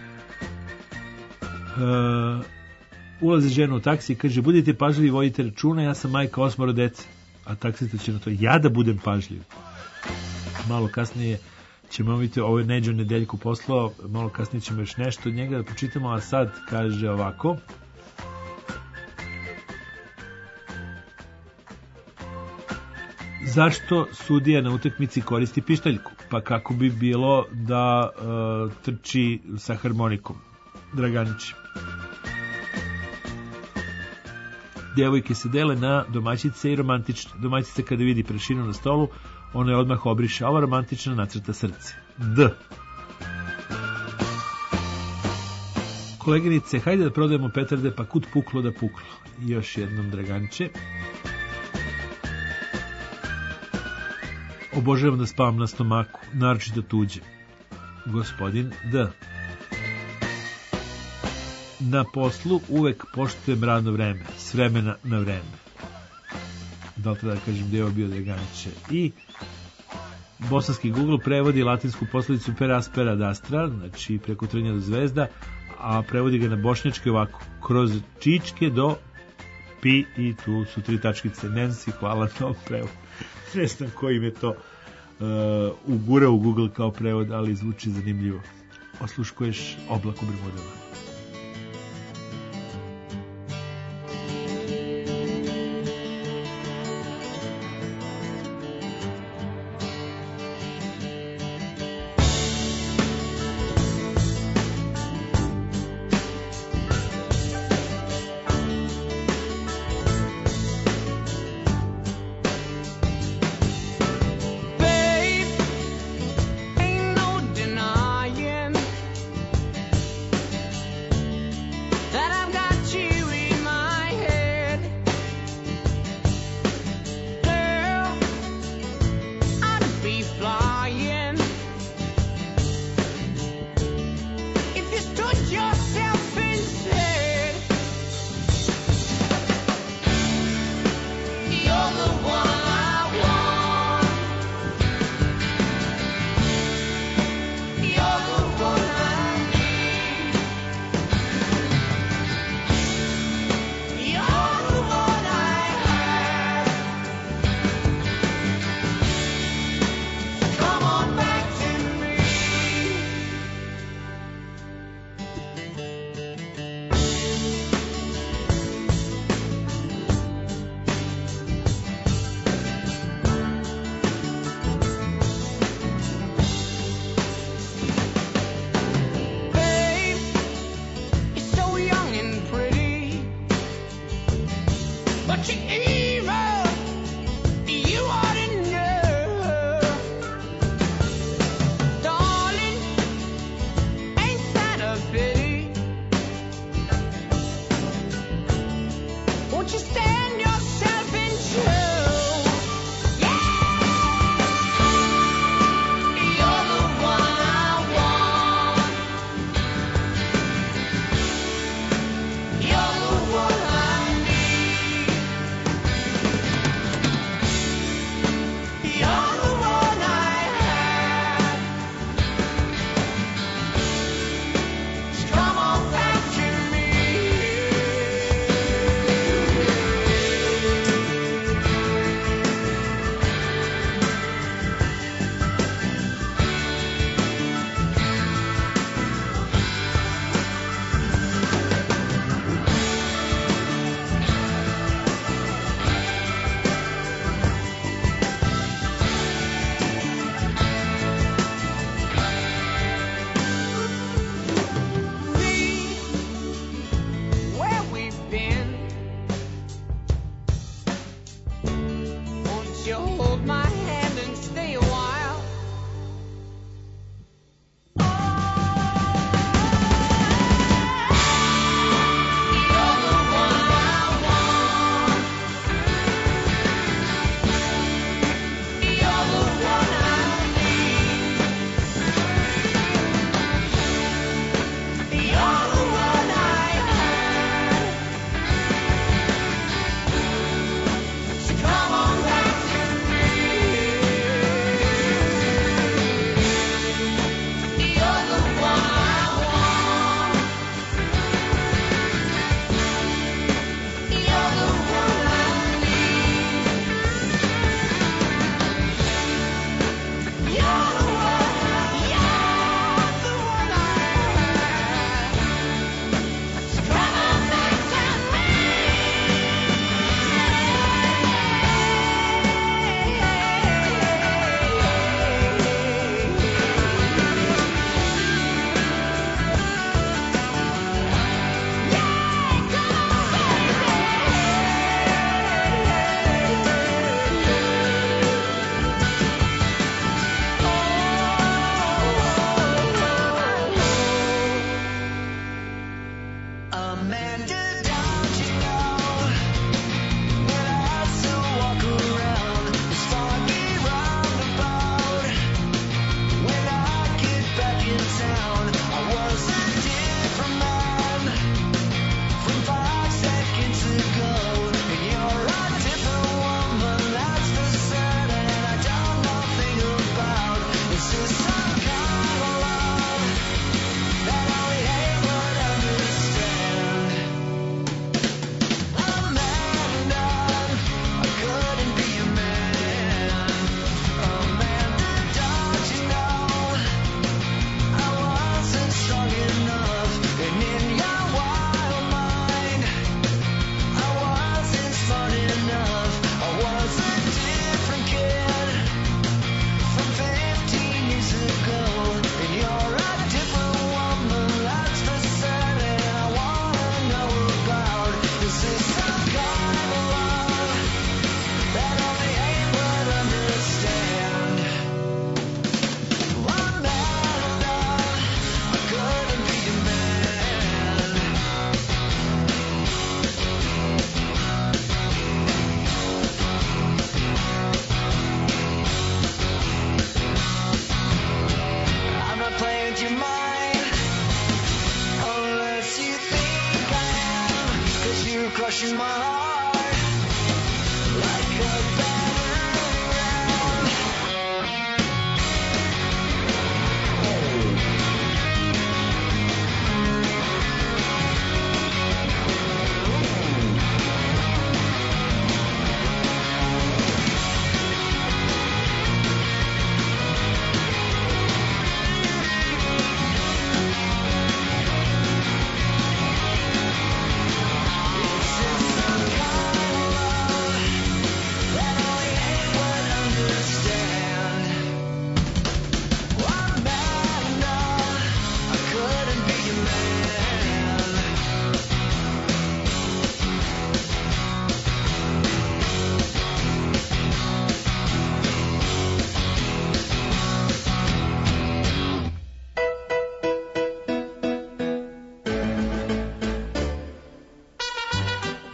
Ulazi žena u taksi i kaže: budite pažljivi, vodite računa, ja sam majka 8 dece. A taksista će na to: ja da budem pažljiv. Malo kasnije ćemo vidjeti, ovo je Neđo Nedeljko poslao, malo kasnije ćemo još nešto od njega da pročitamo, a sad kaže ovako: zašto sudija na utakmici koristi pištaljku? Pa kako bi bilo da trči sa harmonikom? Draganić. Djevojke se dele na domaćice i romantične. Domaćica kada vidi prašinu na stolu, ona je odmah obriše, a ova romantična nacrta srce. D. Koleginice, hajde da prodajemo petarde, pa kud puklo da puklo. I još jednom Draganiće. Obožavam da spavam na stomaku, naročito tuđe. Gospodin D. Na poslu uvek poštujem radno vreme, s vremena na vreme. Da li treba da kažem da je ovo bio Draganiće? I bosanski Google prevodi latinsku poslovicu per aspera ad astra, znači preko trnja do zvezda, a prevodi ga na bošnjački ovako: kroz čičke do pi, i tu su 3 tačkice. Nancy, hvala na ovom prevodu. Ne znam koji me to ugura u Google kao prevod, ali zvuči zanimljivo. Osluškuješ oblak u Bermudama. evil. You ought to know, darling. Ain't that a pity? Won't you stand yourself in show? Yeah, you're the one I want. You're the one I need. You're the one I have. So come on back to me. See where we've been. Won't you hold my hand and stay a while? You're the one I want. You're the one I need. You're the one I had. So come on back to me.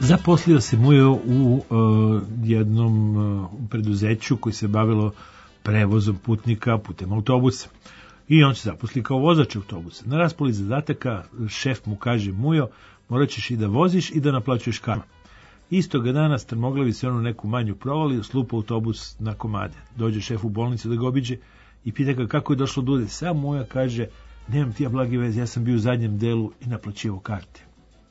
Zaposlio se Mujo u jednom preduzeću koji se bavilo prevozom putnika putem autobusa. I on se zaposli kao vozač autobusa. Na raspoli zadataka šef mu kaže: Mujo, morat ćeš i da voziš i da naplaćuješ karmu. Istoga dana strmoglavi se on u neku manju provaliju, slupa autobus na komade. Dođe šef u bolnicu da ga obiđe i pita ga kako je došlo do ude. Sam Mujo kaže: nemam ti ja blagi veze, ja sam bio u zadnjem delu i naplaćivao karte.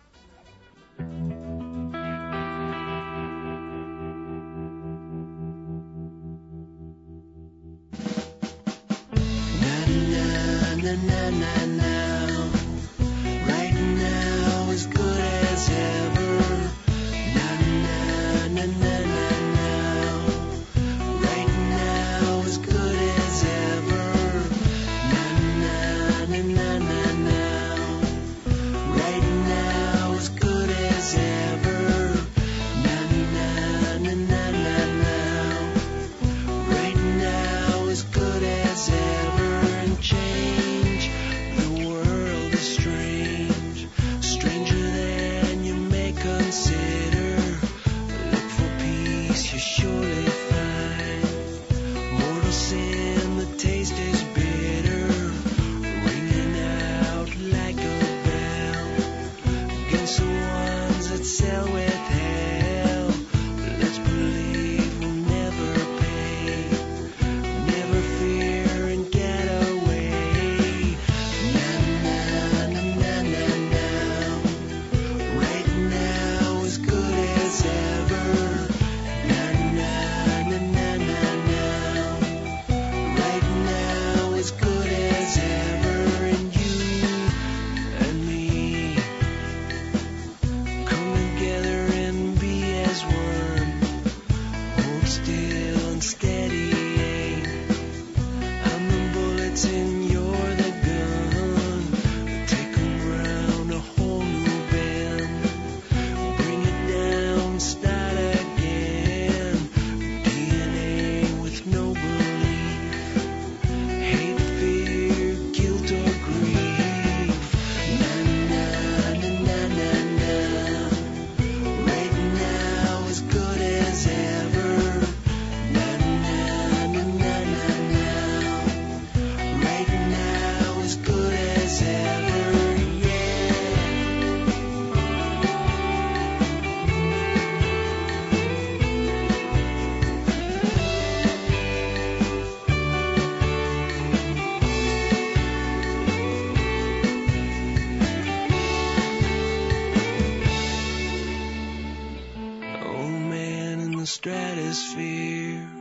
Stratosphere,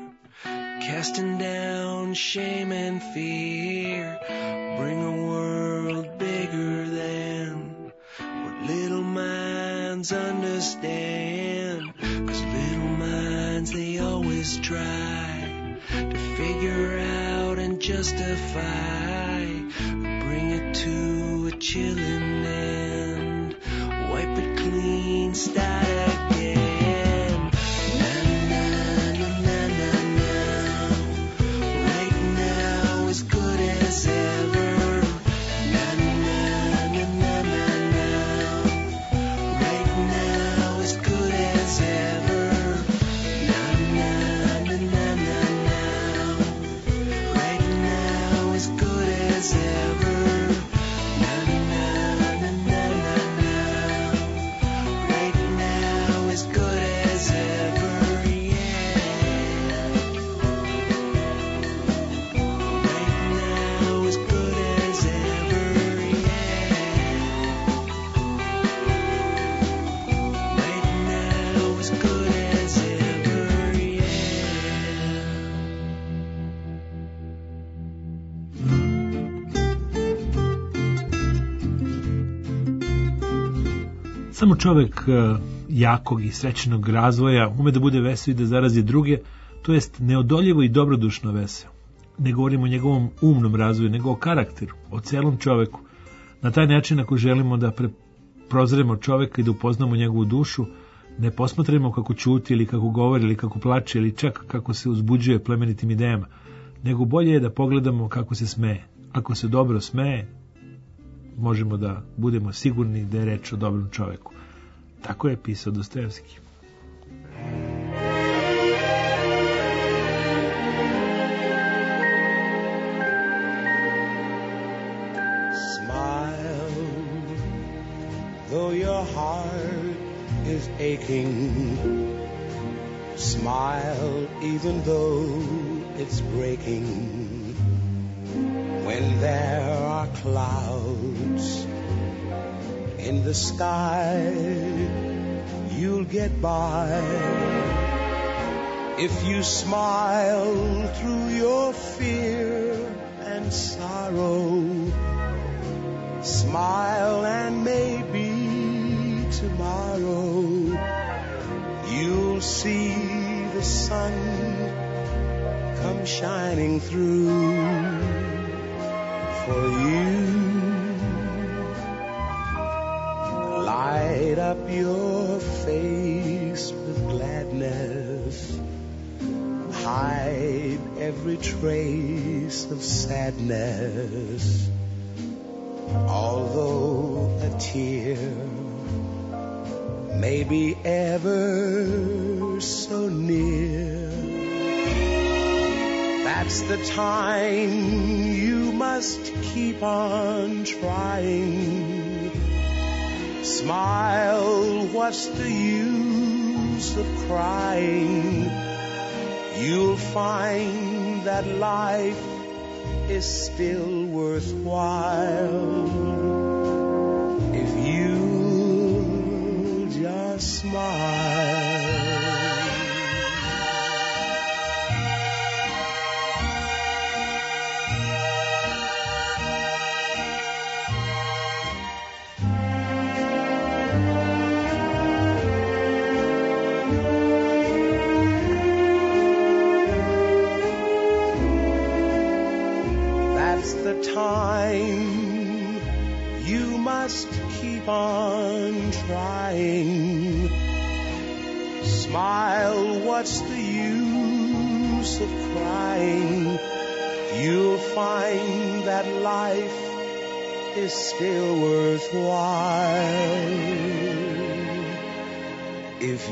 casting down shame and fear, bring a world bigger than what little minds understand, 'cause little minds, they always try to figure out and justify, bring it to a chilling end, wipe it clean, start again. Samo čovek jakog i srećnog razvoja ume da bude vesel i da zarazi druge, to jest neodoljivo i dobrodušno vesel. Ne govorimo o njegovom umnom razvoju, nego o karakteru, o celom čoveku. Na taj način, ako želimo da prozremo čoveka i da upoznamo njegovu dušu, ne posmatramo kako ćuti ili kako govori ili kako plače ili čak kako se uzbuđuje plemenitim idejama, nego bolje je da pogledamo kako se smeje. Ako se dobro smeje, možemo da budemo sigurni da je reč o dobrom čoveku. Tako je pisao Dostojevski. Though your heart is aching, smile even though it's breaking. When there are clouds in the sky, you'll get by. If you smile through your fear and sorrow, smile and maybe tomorrow you'll see the sun come shining through for you. Light up your face with gladness, hide every trace of sadness. Although a tear may be ever so near, that's the time you must keep on trying. Smile, what's the use of crying? You'll find that life is still worthwhile if you just smile. The time you must keep on trying. Smile, what's the use of crying? You'll find that life is still worthwhile if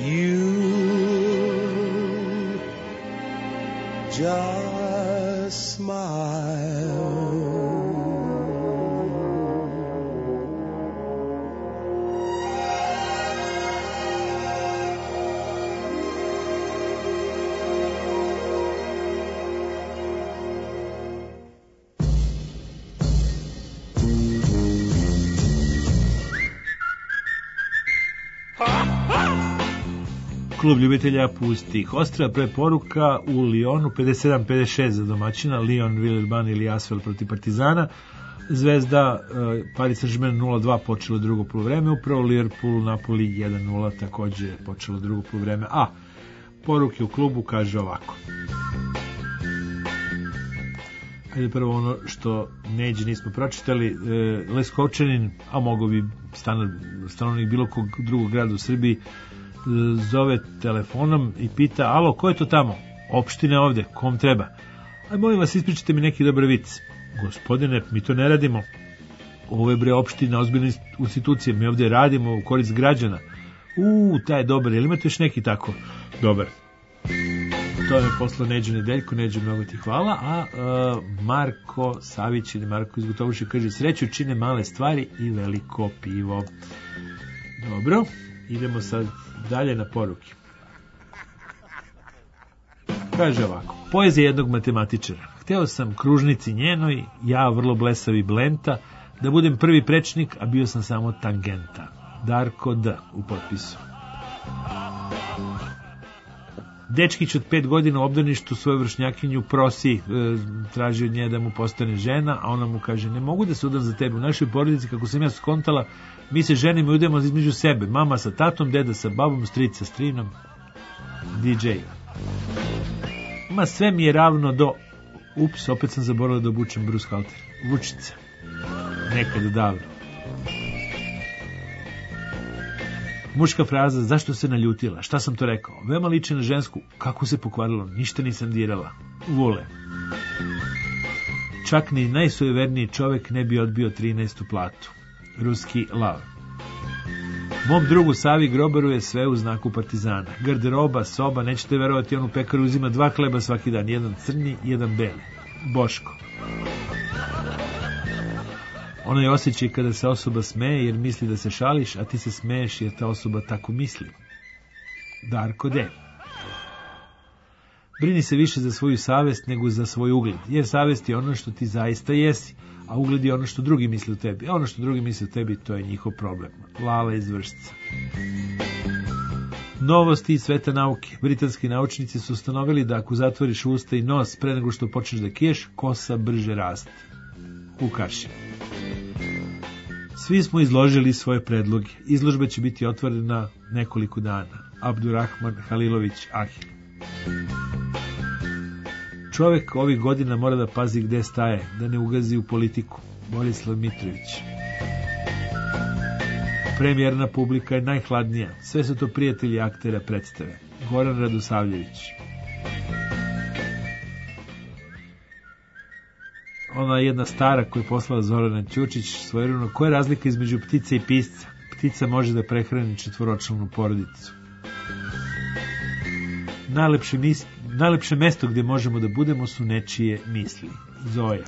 you just smile. Klub ljubitelja pustih ostra, preporuka u Lionu 57-56 za domaćina, Lion, Villeurbanne ili Asvel protiv Partizana. Zvezda Paris Saint-Germain 0-2 počelo drugo poluvreme, upravo Liverpool Napoli 1-0 takođe počelo drugo poluvreme. A poruke u klubu kaže ovako. Ajde prvo ono što neđe nismo pročitali. Leskovčanin, a mogo bi stanovnik bilo kog drugog grada u Srbiji, zove telefonom i pita: alo, ko je to tamo? Opština ovde, kom treba? Aj, molim vas, ispričajte mi neki dobar vic. Gospodine, mi to ne radimo. Ovo je bre opština, ozbiljna institucija, mi ovde radimo u korist građana. Taj je dobar, jel imate još neki tako? Dobar. To je poslao Neđo Nedeljko. Neđo, mnogo ti hvala. A Marko Savić ili Marko iz Gotovuše kaže: sreću čine male stvari i veliko pivo. Dobro, idemo sad dalje na poruke. Kaže ovako: poezija jednog matematičara. Hteo sam kružnici njenoj, ja vrlo blesavi blenta, da budem prvi prečnik, a bio sam samo tangenta. Darko D. u potpisu. Dečkić od 5 godina u obdaništu svoju vršnjakinju prosi, traži od nje da mu postane žena, a ona mu kaže: ne mogu da se udam za tebe. U našoj porodici, kako sam ja skontala, mi se ženimo i udemo između sebe. Mama sa tatom, deda sa babom, stric sa strinom. DJ. Ma sve mi je ravno do... Ups, opet sam zaboravila da obučem Bruce Halter. Vučice. Nekada davno. Muška fraza: zašto se naljutila? Šta sam to rekao? Veoma liči na žensku: kako se pokvarilo? Ništa nisam dirala. Vule. Čak ni najsujeverniji čovek ne bi odbio 13. platu. Ruski lav. Mom drugu Savi grobaru je sve u znaku partizana. Garderoba, soba, nećete verovati, on u pekaru uzima 2 hleba svaki dan, jedan crni, jedan beli. Boško. Onaj osjećaj kada se osoba smeje jer misli da se šališ, a ti se smeješ jer ta osoba tako misli. Darko D. Brini se više za svoju savest nego za svoj ugled, jer savest je ono što ti zaista jesi, a ugled je ono što drugi misle o tebi. A ono što drugi misle o tebi, to je njihov problem. Lala iz Vršca. Novosti iz sveta nauke. Britanski naučnici su ustanovili da ako zatvoriš usta i nos pre nego što počneš da kiješ, kosa brže raste. Vukašin. Svi smo izložili svoje predloge. Izložba će biti otvorena nekoliko dana. Abdurrahman Halilović Ahil. Čovek ovih godina mora da pazi gde staje, da ne ugazi u politiku. Borislav Mitrović. Premijerna publika je najhladnija. Sve su to prijatelji aktera predstave. Goran Radosavljević. Ona jedna stara koju je poslala Zorana Ćučić svojevremeno. Koja je razlika između ptice i pisca? Ptica može da prehrani 4-članu porodicu. Najlepše mesto gdje možemo da budemo su nečije misli. Zoja.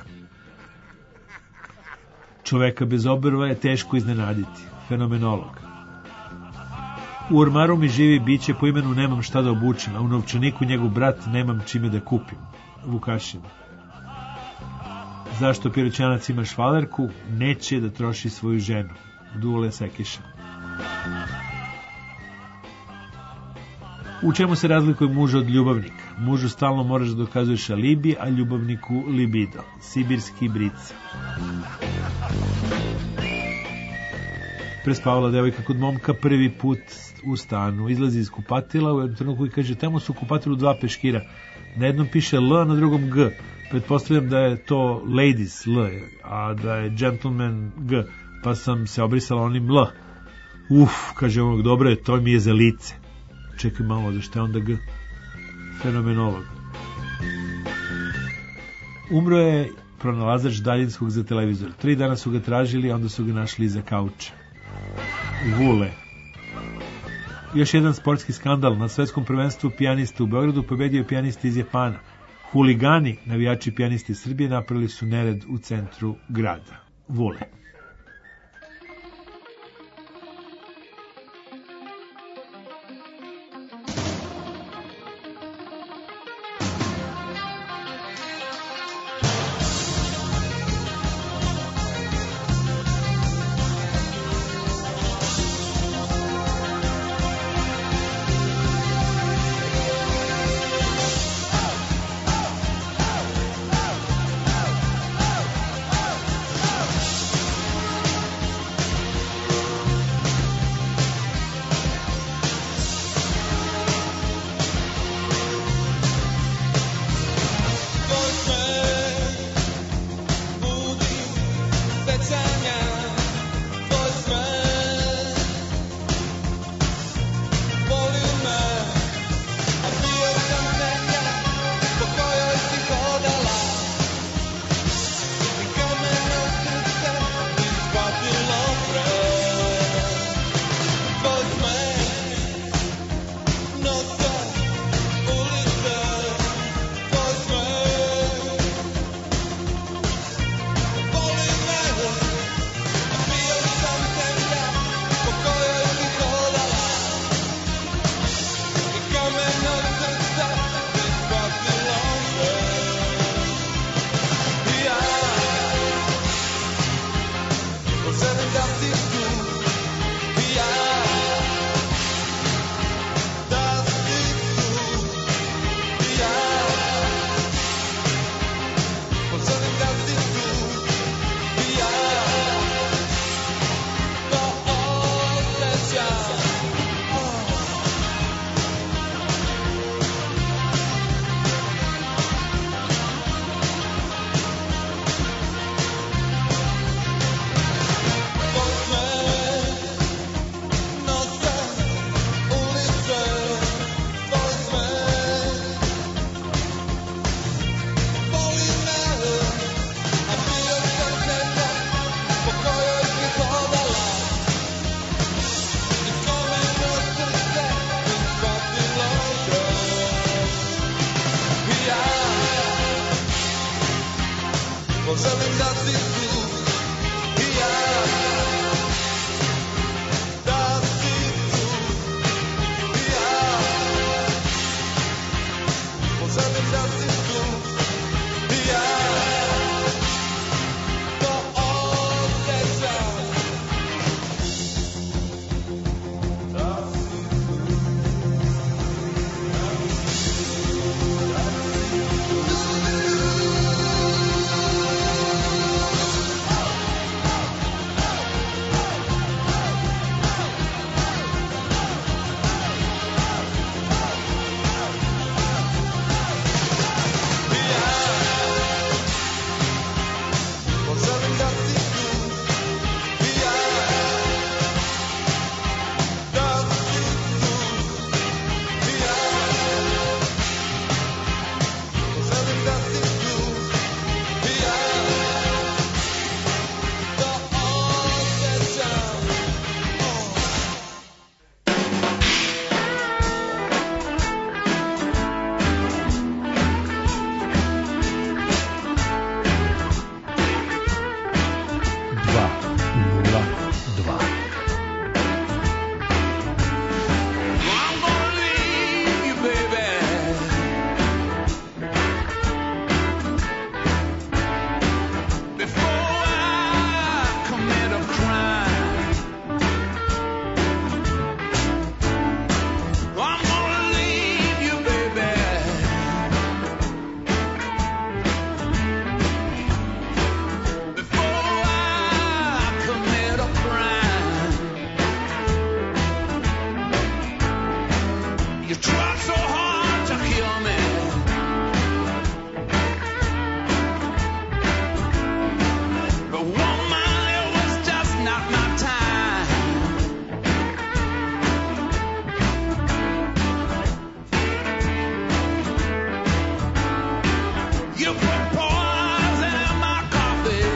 Čoveka bez obrva je teško iznenaditi. Fenomenolog. U ormaru mi živi biće po imenu nemam šta da obučem, a u novčaniku njegov brat nemam čime da kupim. Vukašin. Zašto Piroćanac ima švalerku? Neće da troši svoju ženu. Dule Sekiša. U čemu se razlikuje muž od ljubavnika? Mužu stalno moraš da dokazuješ alibi, a ljubavniku libido. Sibirski Brica. Prespavala devojka kod momka prvi put u stanu. Izlazi iz kupatila u jednom trenutku i kaže, tamo su u kupatilu 2 peškira. Na jednom piše L, na drugom G. Pretpostavljam da je to ladies L, a da je gentleman G. Pa sam se obrisala onim L. Kaže onog, dobro je, to mi je za lice. Čekaj malo, da šta je onda G? Fenomenolog. Umro je pronalazač daljinskog za televizor. 3 dana su ga tražili, a onda su ga našli iza kauča. Vule. Još jedan sportski skandal. Na svetskom prvenstvu pijanista u Beogradu pobedio pijanista iz Japana. Huligani, navijači pijanisti Srbije, napravili su nered u centru grada. Vule. Poželim da si tu i ja, da si tu i ja. Poželim da si tu i ja, to osjećam. Da si poželim da si tu i ja, da si tu i ja. Poželim da si tu i ja, to osjećam. I'm gonna leave you, baby. Before I commit a crime, I'm gonna leave you, baby. Before I commit a crime. You tried so hard to kill me, but woman, it was just not my time. You put poison in my coffee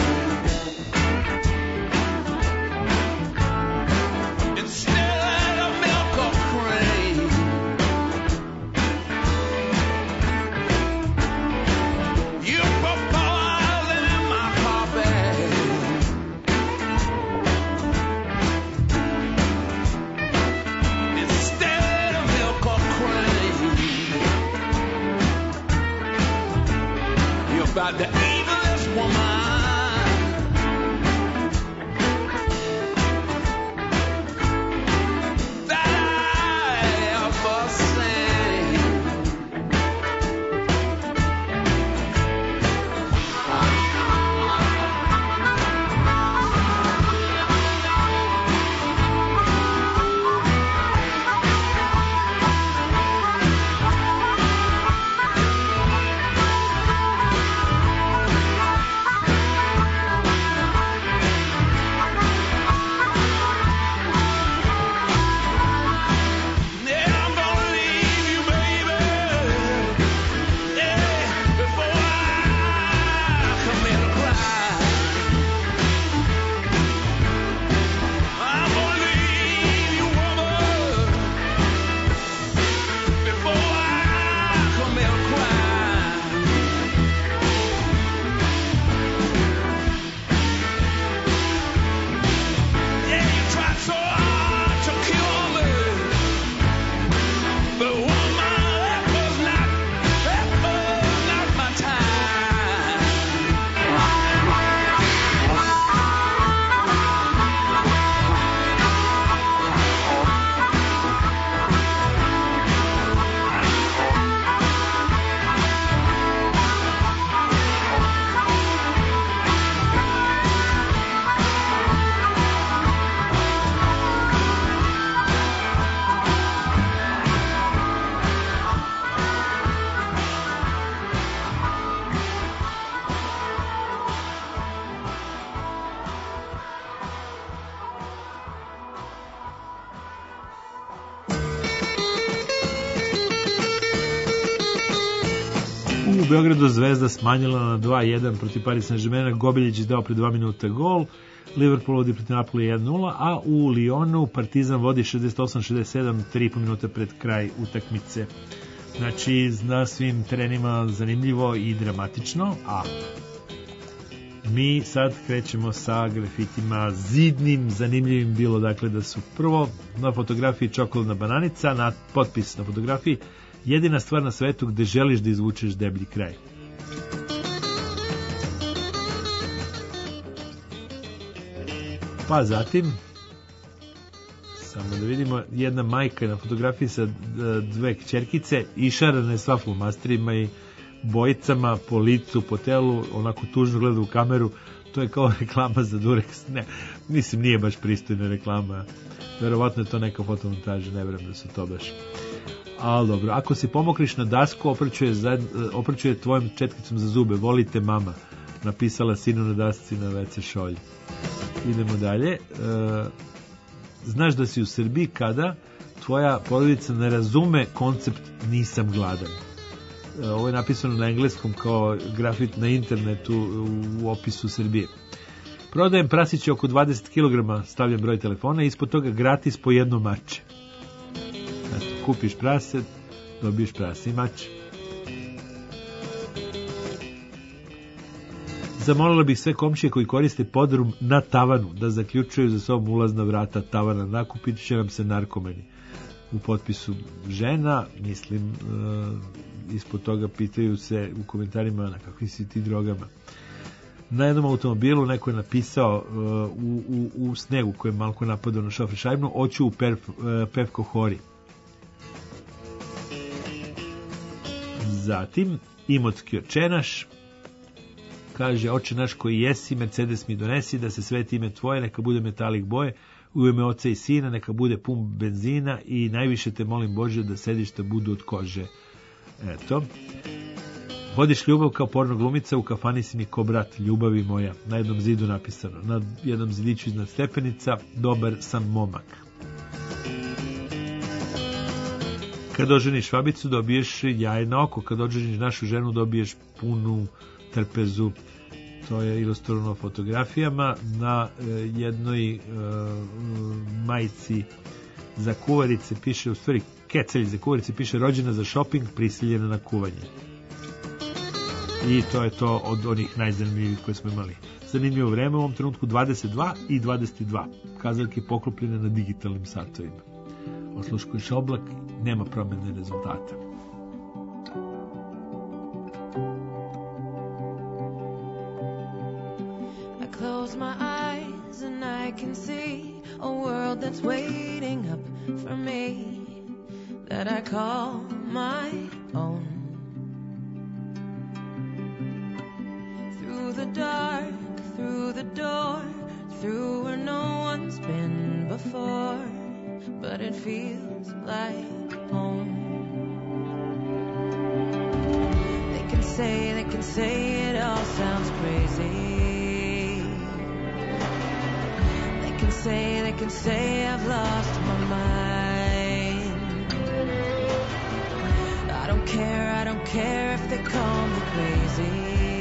instead of milk or cream. You put poison in my coffee instead of milk or cream. You're about the evilest woman that I ever seen. U Beogradu Zvezda smanjila na 2-1 protiv Paris Saint-Germaina, Gobiljić dao pre 2 minuta gol, Liverpool vodi protiv Napoli 1-0, a u Lyonu Partizan vodi 68-67, 3,5 minuta pred kraj utakmice. Znači, na svim terenima zanimljivo i dramatično, a Mi sad krećemo sa grafitima zidnim, zanimljivim bilo dakle da su prvo na fotografiji čokoladna bananica, na potpis na fotografiji jedina stvar na svetu gde želiš da izvučeš deblji kraj. Pa zatim samo da vidimo, jedna majka na fotografiji sa dve kćerkice išarane sva flomasterima i bojicama po licu, po telu, onako tužno gleda u kameru. To je kao reklama za Durex. Ne, mislim, nije baš pristojna reklama. Verovatno je to neka fotomontaža, ne verujem da su to baš. Ali dobro, ako se pomokriš na dasku, opraćuje tvojom četkicom za zube. Volite mama, napisala sinu na dasci na WC šolji. Idemo dalje. Znaš da si u Srbiji kada tvoja porodica ne razume koncept nisam gladan. Ovo je napisano na engleskom kao grafit na internetu u opisu Srbije. Prodajem prasiće oko 20 kg, stavljam broj telefona i ispod toga gratis po jedno mače. Znači, kupiš prase, dobiješ prase i mače. Zamolila bih sve komšije koji koriste podrum na tavanu da zaključuju za sobom ulazna vrata tavana. Nakupit će nam se narkomani. U potpisu žena, mislim, ispod toga pitaju se u komentarima na kakvim si ti drogama. Na jednom automobilu neko je napisao u snegu koji je malko napadao na šofer šajbnu, oću u Pevko Hori. Zatim, Imotski očenaš, kaže, oče naš koji jesi, Mercedes mi donesi, da se sveti ime tvoje, neka bude metalik boje, u ime oca i sina, neka bude pun benzina i najviše te molim Bože da sedišta budu od kože. Eto. Vodiš ljubav kao porno glumica, u kafani si mi ko brat, ljubavi moja. Na jednom zidu napisano, na jednom zidiću iznad stepenica, dobar sam momak. Kad oženiš švabicu, dobiješ jaje na oko, kad oženiš našu ženu, dobiješ punu trpezu. To je ilustrovano fotografijama. Na jednoj majici za kuvarice piše, u stvari kecelj za kuvarice piše rođena za šoping, prisiljena na kuvanje. I to je to od onih najzanimljivih koje smo imali. Zanimljivo vreme u ovom trenutku 22 i 22. Kazaljke poklopljene na digitalnim satovima. Osluškuješ oblak, nema promene rezultata. Close my eyes and I can see a world that's waiting up for me, that I call my own. Through the dark, through the door, through where no one's been before, but it feels like home. They can say it all sounds crazy. They can say I've lost my mind. I don't care if they call me crazy.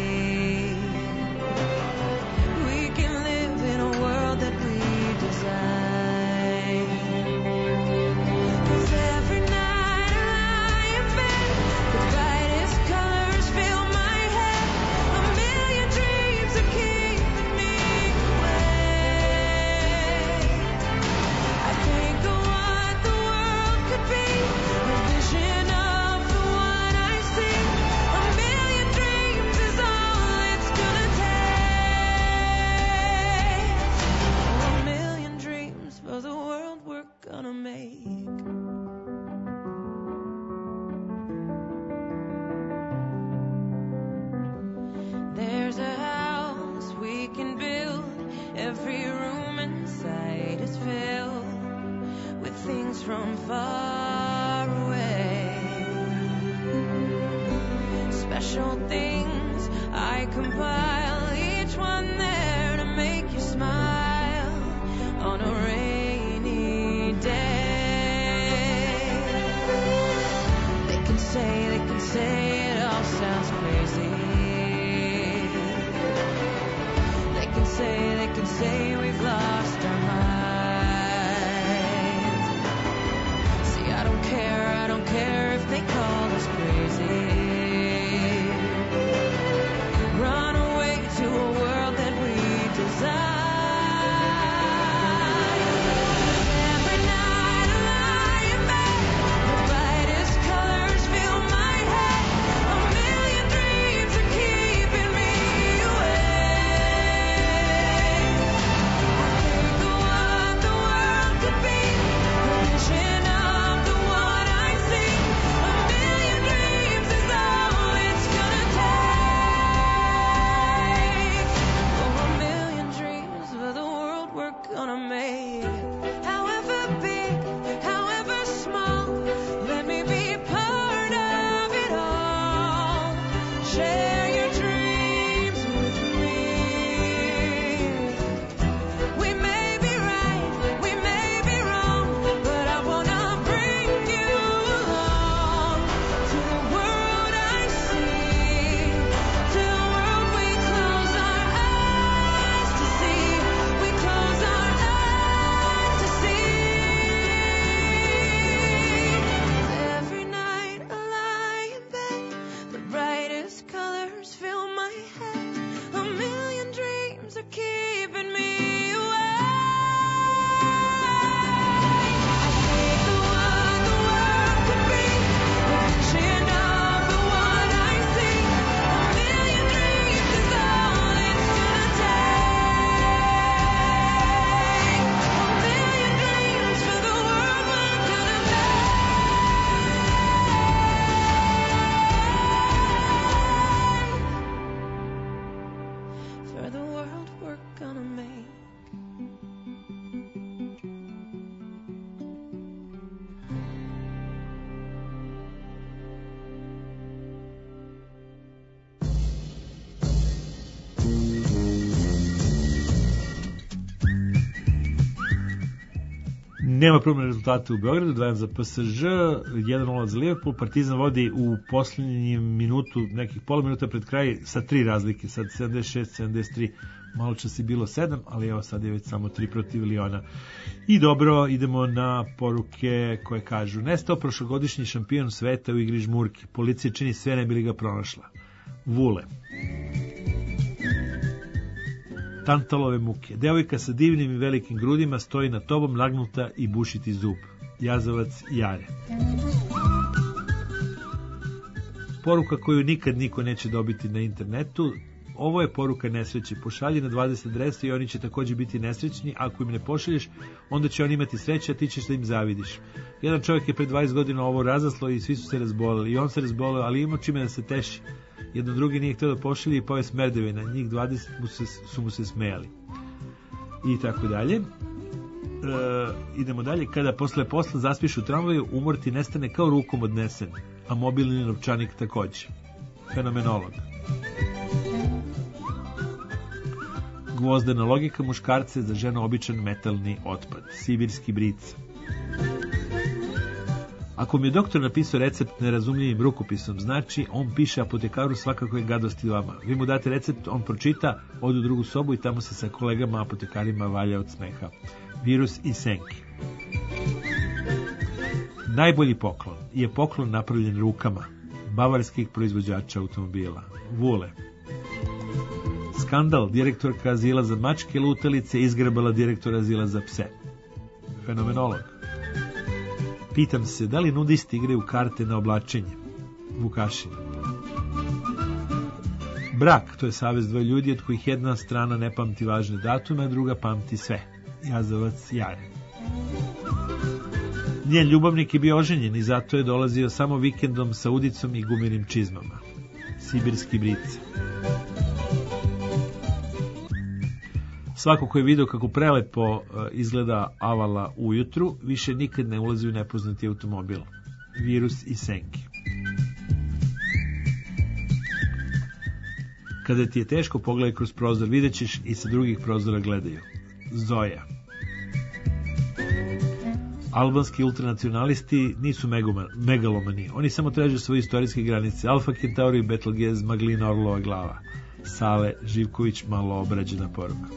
We can live in a world that we design. 'Cause every night I lie in bed, the brightest colors fill my head. A million dreams are keeping me awake. I think of what the world could be, a vision of the one I see. A million dreams is all it's gonna take. A million dreams for the world we're gonna make. There's a house we can build, every room inside is filled with things from far away. Special things I compile, each one there to make you smile on a rainy day. They can say it all sounds crazy. They can say we've lost our minds. See, I don't care if they call us crazy. Run away to a world Nema promjene rezultata u Beogradu, 2-1 za PSG, 1-0 za Liverpool, Partizan vodi u posljednjem minutu, nekih pola minuta pred kraj, sa 3 razlike, sad 76-73, malo čas je bilo 7, ali evo sad je već samo 3 protiv Liona. I dobro, idemo na poruke koje kažu: nestao prošlogodišnji šampion sveta u igri žmurki, policija čini sve ne bi li ga pronašla. Vule. Tantalove muke. Devojka sa divnim i velikim grudima stoji na tobom nagnuta i bušiti zub. Jazavac Jare. Poruka koju nikad niko neće dobiti na internetu. Ovo je poruka nesreće. Pošalji na 20 adresa i oni će također biti nesrećni. Ako im ne pošalješ, onda će oni imati sreće, a ti ćeš da im zavidiš. Jedan čovjek je pre 20 godina ovo razaslo i svi su se razboleli. I on se razboleo, ali imao čime da se teši. Jedno drugi nije htio da pošalje i pove smerdevina. Njih 20 su mu se smejali. I tako dalje. Idemo dalje. Kada posle posla zaspiš u tramvaju, umor ti nestane kao rukom odnesen, a mobilni novčanik također. Fenomenolog. Gvozdena logika muškarce, za ženu običan metalni otpad. Sibirski bric. Ako mi je doktor napisao recept nerazumljivim rukopisom, znači on piše apotekaru svakakve gadosti vama. Vi mu date recept, on pročita, ode u drugu sobu i tamo se sa kolegama apotekarima valja od smeha. Virus i senki. Najbolji poklon je poklon napravljen rukama bavarskih proizvođača automobila. Vule. Skandal, direktorka azila za mačke lutalice izgrebala direktora azila za pse. Fenomenolog. Pitam se, da li nudisti igraju karte na oblačenje? Vukašin. Brak, to je savez dvoje ljudi od kojih jedna strana ne pamti važne datume, a druga pamti sve. Jazavac Jare. Njen ljubavnik je bio oženjen i zato je dolazio samo vikendom sa udicom i gumenim čizmama. Sibirski brice. Svako ko je vidio kako prelepo izgleda Avala ujutru, više nikad ne ulazi u nepoznati automobil. Virus i senki. Kada ti je teško, pogledaj kroz prozor, vidjet ćeš i sa drugih prozora gledaju. Zoja. Albanski ultranacionalisti nisu megalomani, oni samo traže svoje istorijske granice. Alfa Kentauri, Betelgez, Maglina, Orlova glava. Sale Živković, malo obrađena poruka.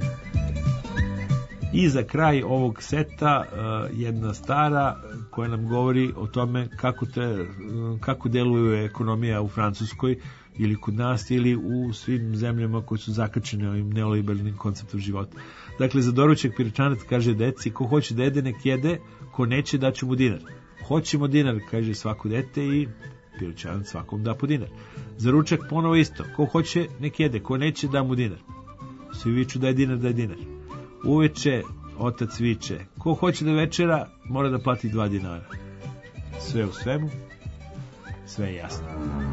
I za kraj ovog seta jedna stara koja nam govori o tome kako deluje ekonomija u Francuskoj ili kod nas ili u svim zemljama koje su zakačene ovim neoliberalnim konceptom života. Dakle, za doručak Piričanac kaže deci: ko hoće da jede nek jede, ko neće daću mu dinar. Hoćemo dinar, kaže svako dete, i Piričanac svakom da po dinar. Za ručak ponovo isto: ko hoće nek jede, ko neće da mu dinar. Svi viču da je dinar, da je dinar. Uveče otac viče: ko hoće da večera mora da plati 2 dinara. Sve u svemu, sve je jasno.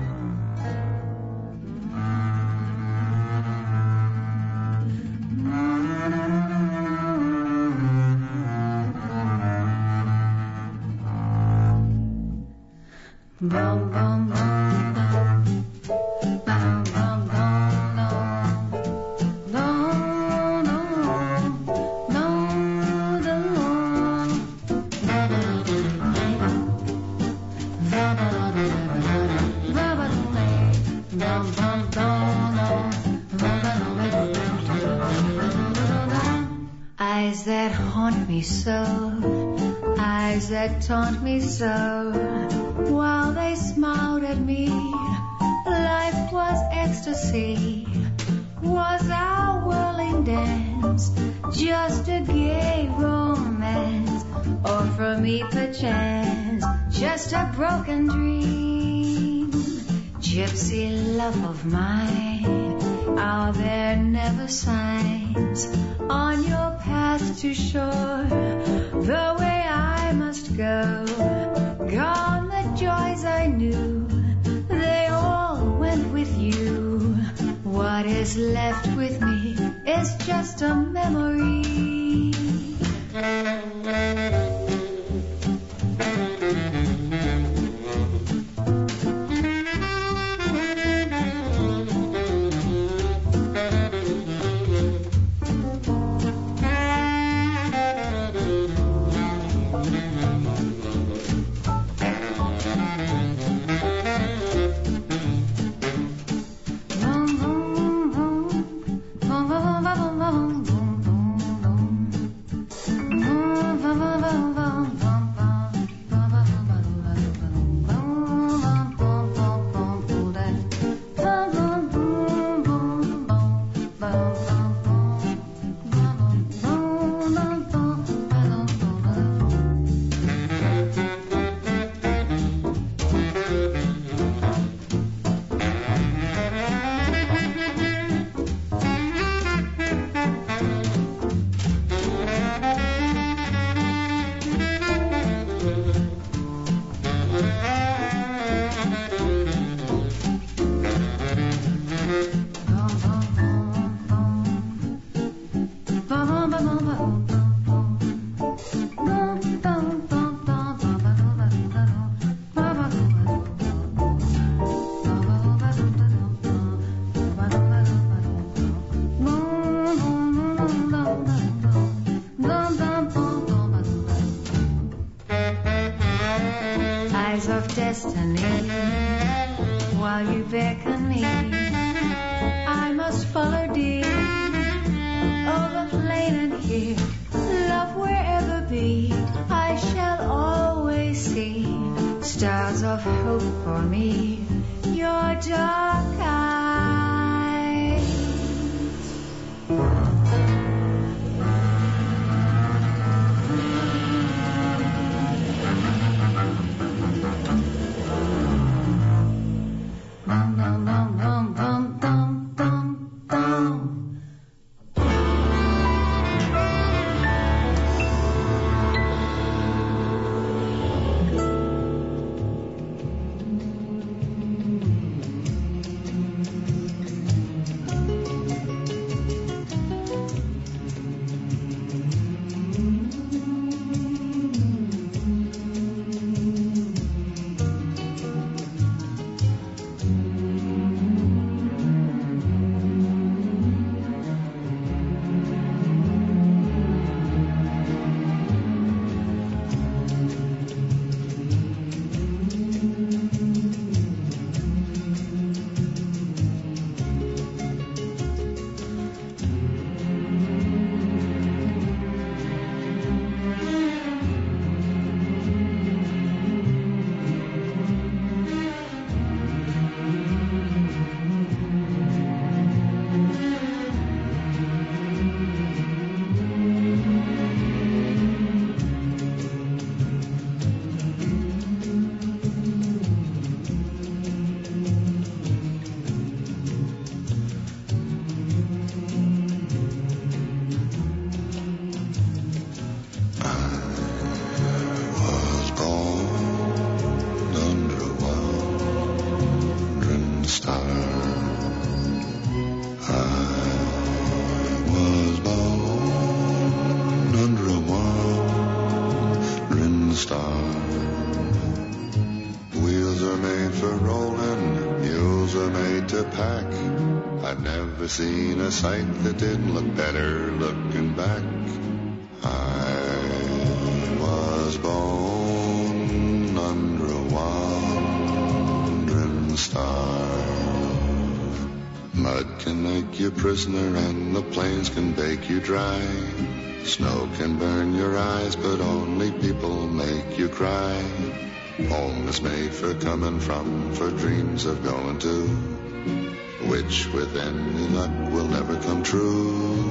Bum, bum, bum, bum. Bum, bum, bum, bum. No, no, no, Eyes that haunt me so, eyes that taunt me so, while they smiled at me, life was ecstasy. Was our whirling dance just a gay romance, or for me perchance just a broken dream? Gypsy love of mine, are there never signs on your path to shore, the way I must go? Gone the joys I knew, they all went with you. What is left with me is just a memory. while you beckon me. I must follow, dear, over plain and here. Love wherever be, I shall always see stars of hope for me. Your dark eyes. Bum, bum, bum, bum, bum, bum, bum, bum. Seen a sight that didn't look better looking back. I was born under a wandering star. Mud can make you prisoner and the plains can bake you dry. Snow can burn your eyes but only people make you cry. Home is made for coming from, for dreams of going to, which with any luck will never come true.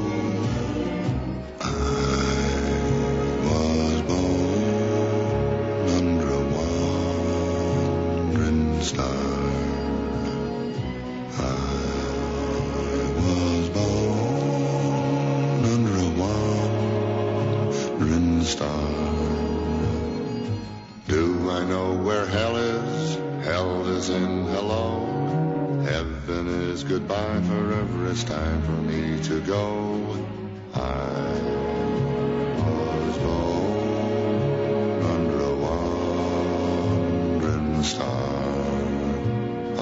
I was born under a wandering star. I was born under a wandering star. Do I know where hell is? Hell is in hello. Heaven is goodbye, forever it's time for me to go. I was born under a wandering star, a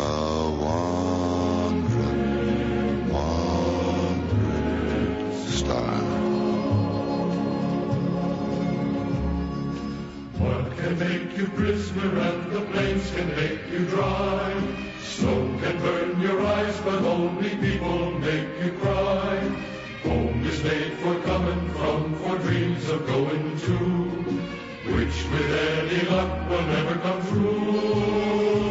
wandering star. What can make you prisoner and the plains can make you dry? Snow can burn your eyes, but only people make you cry. Home is made for coming from, for dreams of going to, which with any luck will never come true.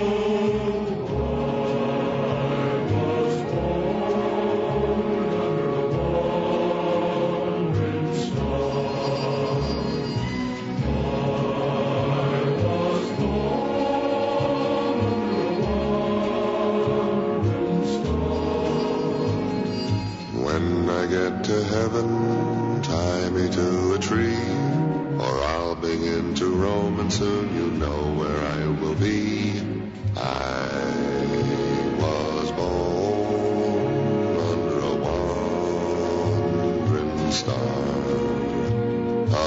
I was born under a wandering star. I was born under a wandering star. When I get to heaven, tie me to a tree, or I'll begin to roam, and soon you know where I will be. I was born under a wandering star, a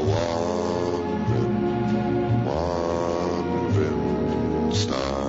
wandering star.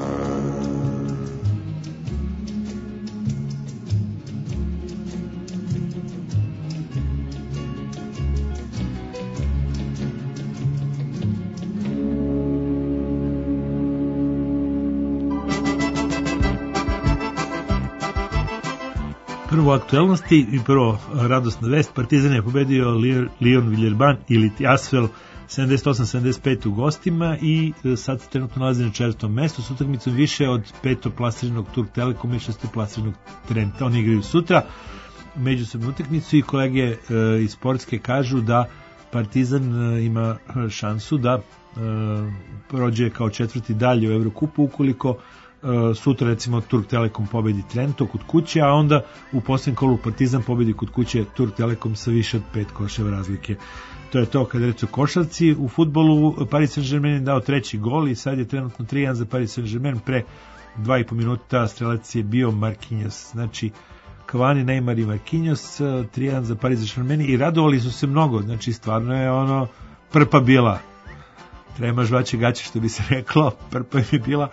Prvo aktuelnosti i prvo radosna vest. Partizan je pobedio Lyon Villeurbanne ili Asvel 78-75 u gostima i sad se trenutno nalazi na 4. mestu s utakmicom više od 5. plasiranog Turk Telekoma i 6. plasiranog Trenta. Oni igraju sutra međusobnu utakmicu i kolege iz sportske kažu da Partizan ima šansu da prođe kao četvrti dalje u Evrokupu ukoliko sutra recimo Turk Telekom pobedi Trento kod kuće, a onda u posljednjem kolu Partizan pobedi kod kuće Turk Telekom sa više od 5 koševa razlike. To je to kada reći o košarci. U fudbalu Paris Saint-Germain je dao treći gol i sad je trenutno 3-1 za Paris Saint-Germain. Pre 2,5 minuta strelac je bio Marquinhos. Znači Cavani, Neymar i Marquinhos, 3-1 za Paris Saint-Germain i radovali su se mnogo. Znači stvarno je ono prpa bila. Treba žvaće gaće što bi se reklo. Prpa je bila.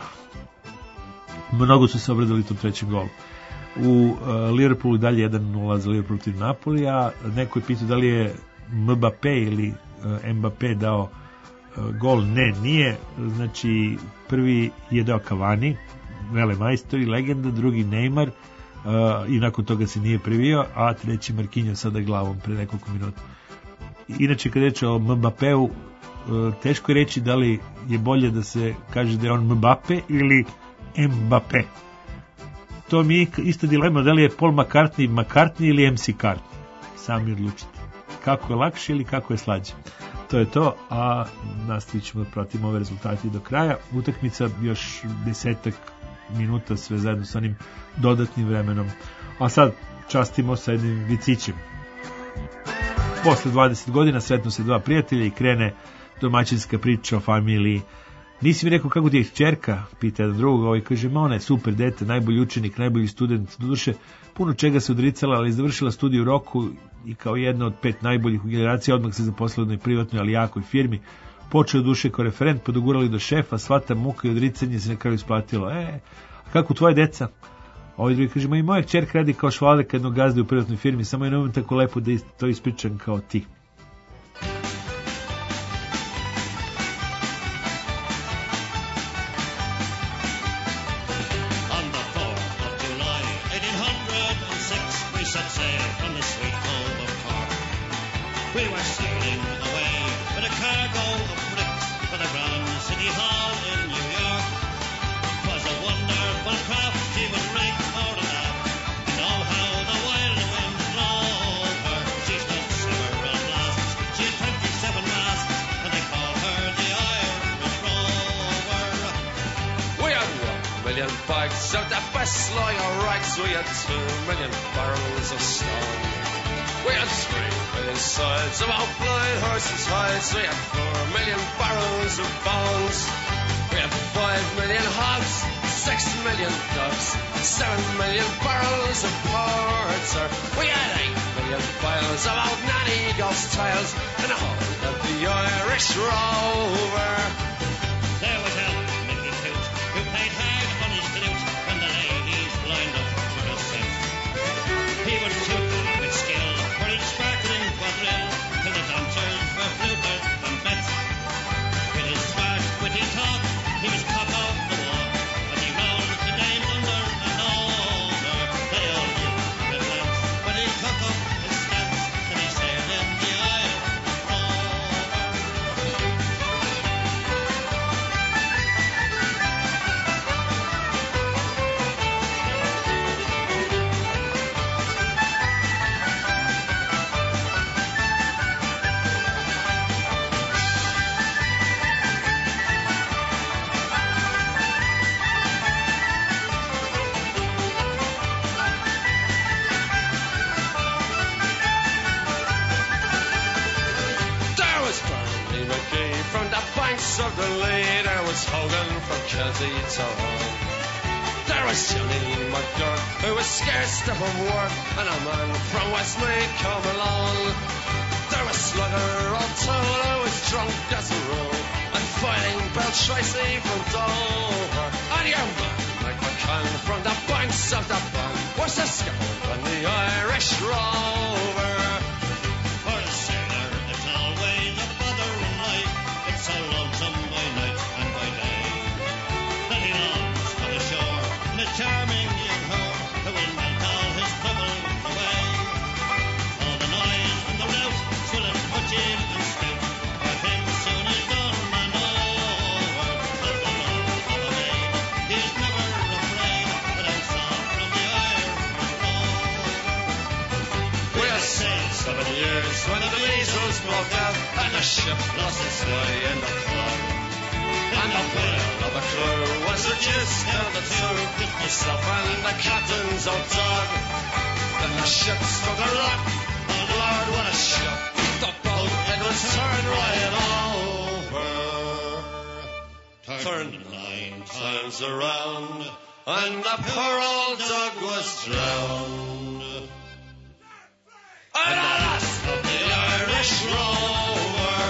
Mnogo su se obradili tom trećem golu. U Liverpoolu dalje 1-0 za Liverpool protiv Napolija. Neko je pitao da li je Mbappé ili Mbappé dao gol. Ne, nije. Znači prvi je dao Cavani, velemajstor i legenda, drugi Neymar i nakon toga se nije privio, a treći Marquinhos sada glavom pre nekoliko minuta. Inače kad reći o Mbappéu, teško je reći da li je bolje da se kaže da je on Mbappé ili Mbappé. To mi je isto dilema, da li je Paul McCartney ili MC Cartney. Sami odlučite. Kako je lakše ili kako je slađe. To je to, a nastavit ćemo da pratimo ove rezultate do kraja. Utakmica još 10 minuta sve zajedno sa onim dodatnim vremenom. A sad častimo sa jednim vicićem. Posle 20 godina sretnu se dva prijatelja i krene domaćinska priča o familiji. Nisi mi rekao kako ti je kćerka, pita jedan drugog, ovaj kaže, ma ona je super dete, najbolji učenik, najbolji student, doduše puno čega se odricala, ali je završila studij u roku i kao jedna od 5 najboljih u generaciji odmah se zaposlila u jednoj privatnoj, ali jakoj firmi. Počeo duše kao referent, podogurali do šefa, svata muka i odricanje se na kraju isplatilo. A kako tvoje deca? Ovaj drugi kaže, ma i moja kćerka radi kao švalerka jednog gazde u privatnoj firmi, samo je nemam tako lepo da to ispričam kao ti. of the lead, there was Hogan from Chelsea to Hull. There was Johnny McGurk, who was scared stiff of work, and a man from Westmeath come along. There was Slugger O'Toole, who was drunk as a rule, and fighting Bill Tracy from Dover. And your man, Mike McCann, from the banks of the Bann, was the skipper on the Irish Rover. For a sailor, it's always a bother in life. It's so lonesome by night and by day. Then he longs for the shore, and a charming young whore who will melt all his trouble when the measles broke out and the ship lost its way in the flood. And the will of the crew was reduced down to two, myself and the captain's old dog. Then the ship struck a rock, and Lord, what a shock. The boat, it was turned right over. Turned 9 times around, and the poor old dog was drowned. And the last of the Irish Rover.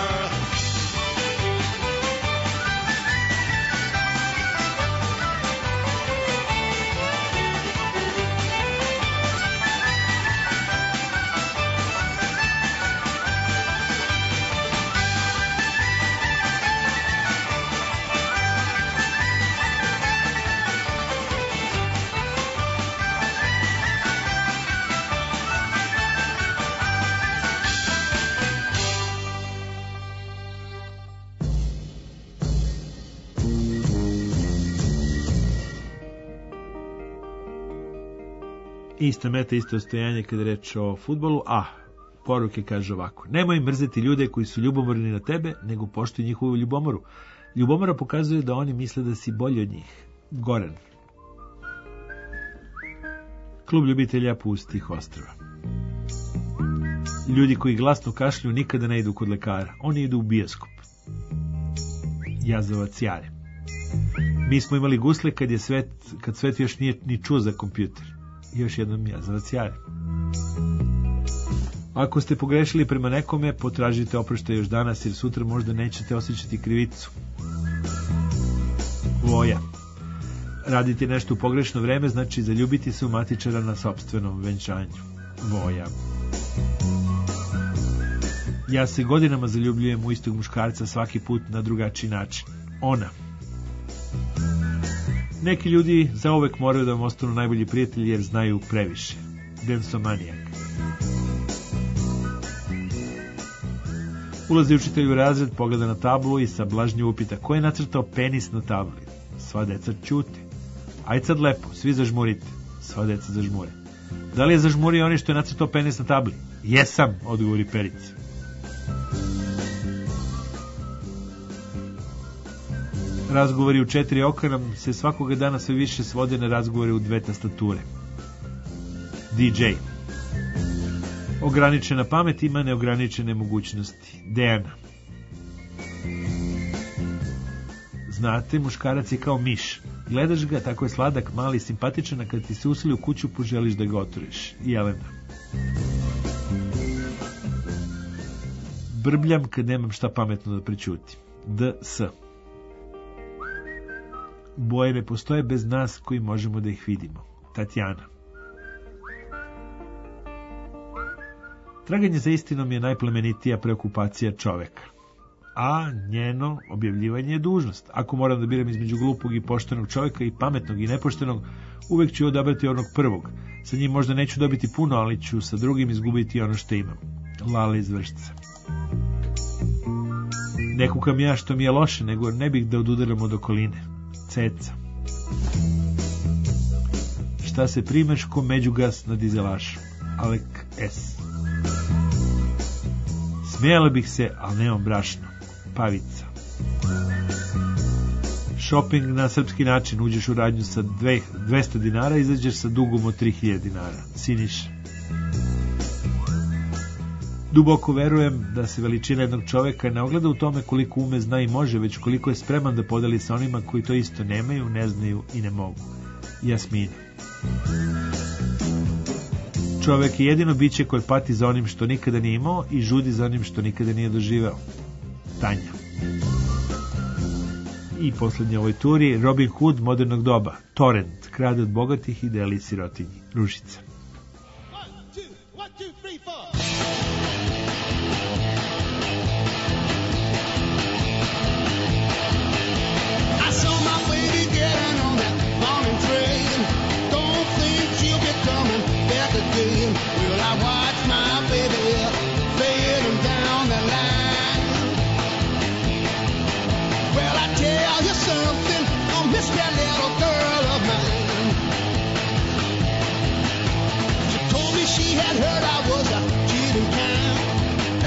Ista meta, isto ostojanje kada reč o fudbalu, a poruke kaže ovako: nemoj mrzeti ljude koji su ljubomorni na tebe, nego poštuj njihovu ljubomoru. Ljubomora pokazuje da oni misle da si bolji od njih. Goran. Klub ljubitelja pustih ostrva. Ljudi koji glasno kašlju nikada ne idu kod lekara, oni idu u bioskop. Jazavac Jare. Mi smo imali gusle kad svet još nije ni čuo za kompjuter. Još jednom Jazavac Jare. Ako ste pogrešili prema nekome, potražite oproštaj još danas, jer sutra možda nećete osjećati krivicu. Voja. Raditi nešto u pogrešno vreme znači zaljubiti se u matičara na sopstvenom venčanju. Voja. Ja se godinama zaljubljujem u istog muškarca, svaki put na drugačiji način. Ona. Neki ljudi zauvek moraju da vam ostanu najbolji prijatelji jer znaju previše. Densomanijak. Ulazi učitelj u razred, pogleda na tablu i sablažnje upita: ko je nacrtao penis na tabli? Sva deca ćute. Ajde sad lepo, svi zažmurite. Sva deca zažmure. Da li je zažmurio onaj što je nacrtao penis na tabli? Jesam, odgovori Perica. Razgovori u 4 oka nam se svakoga dana sve više svode na razgovore u 2 tastature. DJ. Ograničena pamet ima neograničene mogućnosti. Dejana. Znate, muškarac je kao miš. Gledaš ga, tako je sladak, mali, simpatičan, a kad ti se useli u kuću, poželiš da ga otvoriš. Jelena. Brbljam kad nemam šta pametno da prećutim. DS. Boje ne postoje bez nas koji možemo da ih vidimo. Tatjana. Traganje za istinom je najplemenitija preokupacija čoveka. A njeno objavljivanje je dužnost. Ako moram da biram između glupog i poštenog čoveka i pametnog i nepoštenog, uvek ću odabrati onog prvog. Sa njim možda neću dobiti puno, ali ću sa drugim izgubiti ono što imam. Lala iz Vršca. Ne kukam ja što mi je loše, nego ne bih da odudaram od okoline. Ceca. Šta se primeš ko međugas na dizelašu? Alek S. Smijela bih se, ali nemam brašno. Pavica. Shopping na srpski način. Uđeš u radnju sa 200 dinara, izađeš sa dugom od 3000 dinara. Siniša. Duboko verujem da se veličina jednog čoveka ne ogleda u tome koliko ume, zna i može, već koliko je spreman da podeli sa onima koji to isto nemaju, ne znaju i ne mogu. Jasmina. Čovek je jedino biće koje pati za onim što nikada nije imao i žudi za onim što nikada nije doživeo. Tanja. I poslednje ovoj turi, Robin Hood modernog doba. Torrent, krade od bogatih i deli sirotinji. Ružica. Well, I watch my baby fading down the line. Well, I tell you something, I miss that little girl of mine. She told me she had heard I was a cheating kind.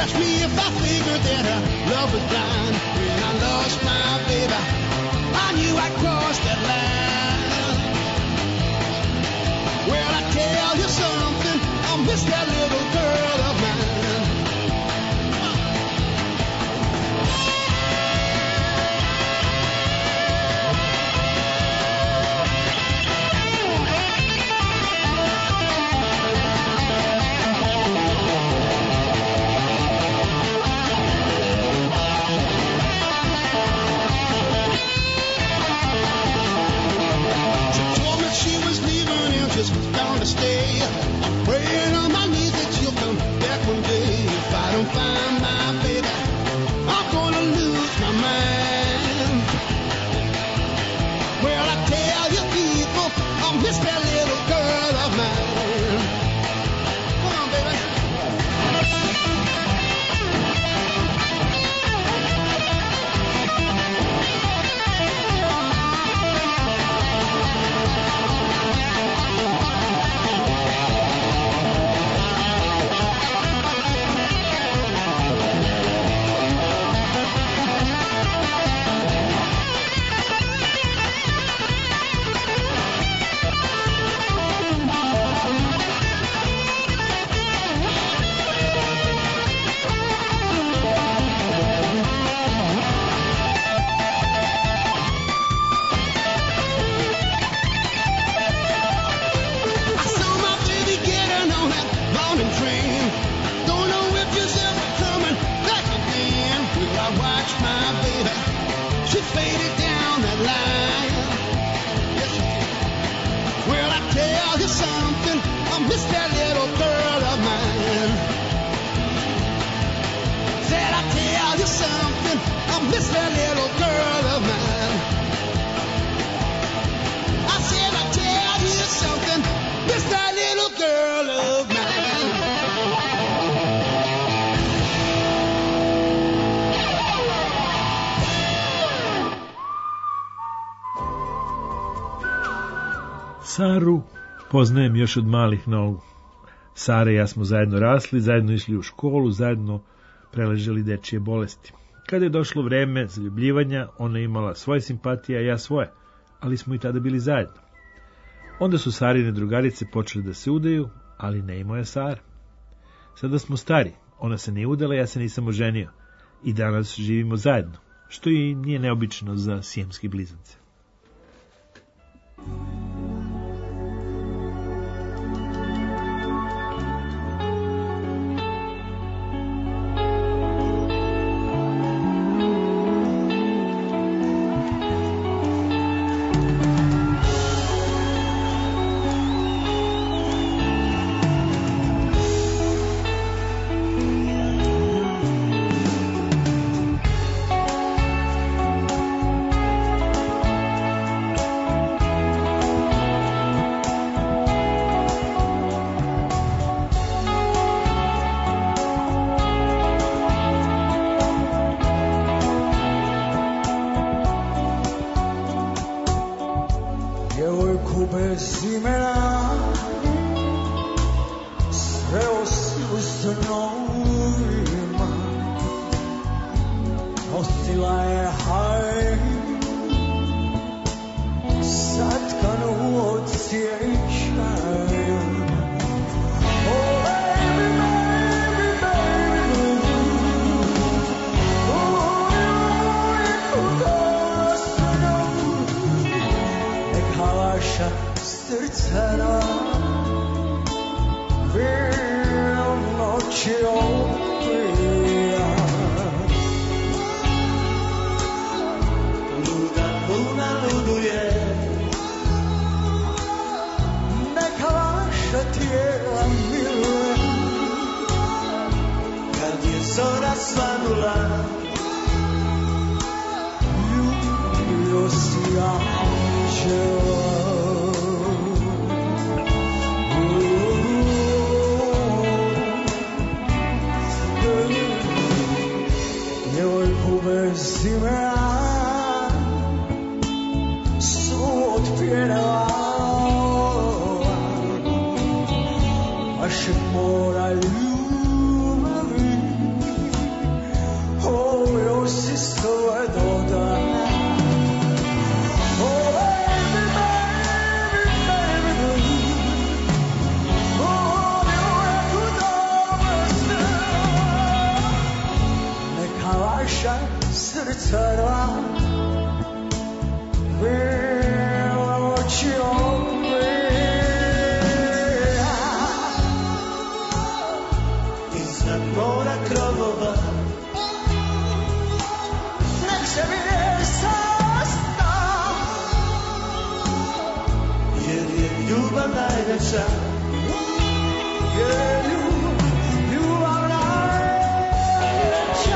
Ask me if I figured that her love was blind. When I lost my baby, I knew I'd crossed that line. Well, I tell you something, I miss that little girl of mine. Bound to stay. I'm praying on my knees that you'll come back one day. If I don't find my baby, I'm gonna lose my mind. Well, I tell you people, I miss that little girl of mine. Come on, baby. Saru poznajem još od malih nogu. Sara i ja smo zajedno rasli, zajedno išli u školu, zajedno preležali dečije bolesti. Kada je došlo vreme zaljubljivanja, ona je imala svoje simpatije, a ja svoje, ali smo i tada bili zajedno. Onda su Sarine drugarice počeli da se udaju, ali ne i moja Sara. Sada smo stari, ona se nije udala, ja se nisam oženio. I danas živimo zajedno, što i nije neobično za sijemske blizance. Mora ljubavi ljubav najveća. Yeah, ljubav najveća.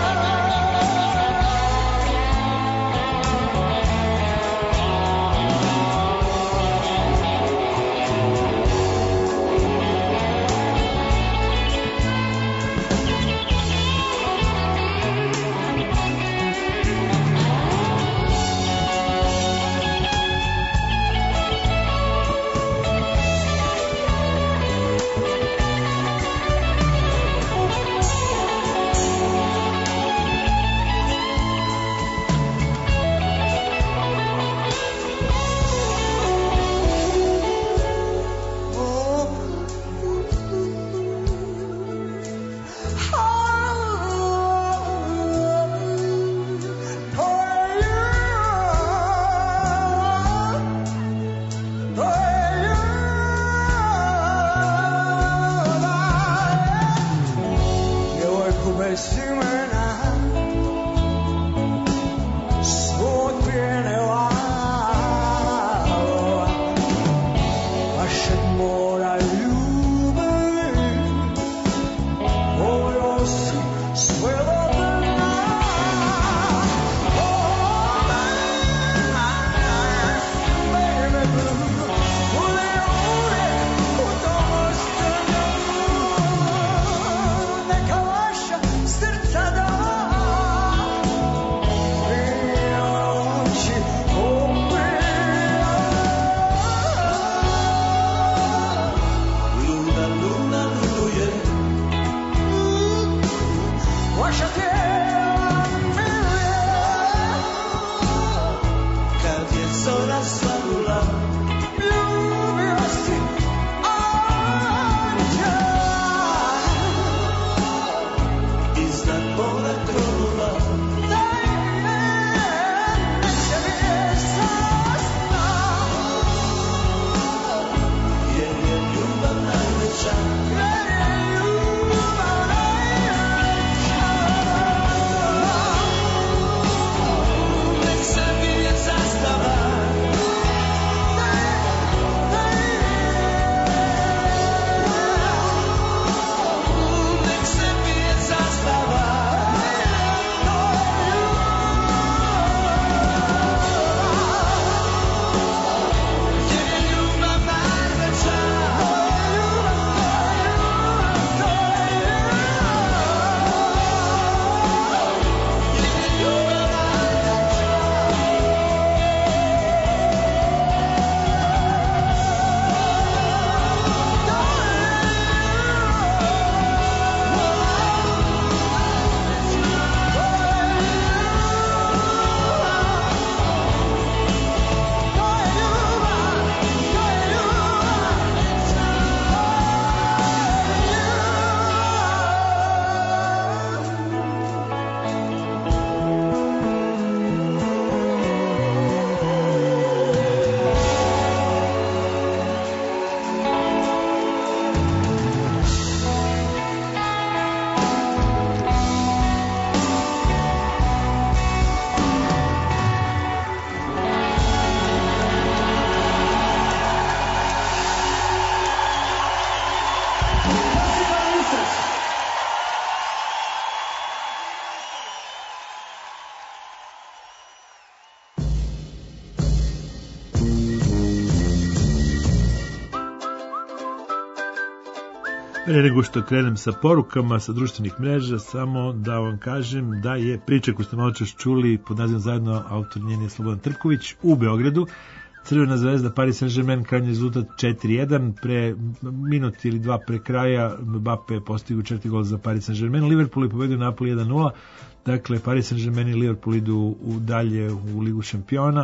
Pre nego što krenem sa porukama sa društvenih mreža, samo da vam kažem da je priča koju ste malo čas čuli pod nazivom Zajedno, autor njen je Slobodan Trković, u Beogradu. Crvena zvezda, Paris Saint-Germain, krajnji rezultat 4-1, pre minut ili dva pre kraja Mbappe je postigao 4 gola za Paris Saint-Germain, Liverpool je pobedio Napoli 1-0, dakle Paris Saint-Germain i Liverpool idu dalje u Ligu šampiona,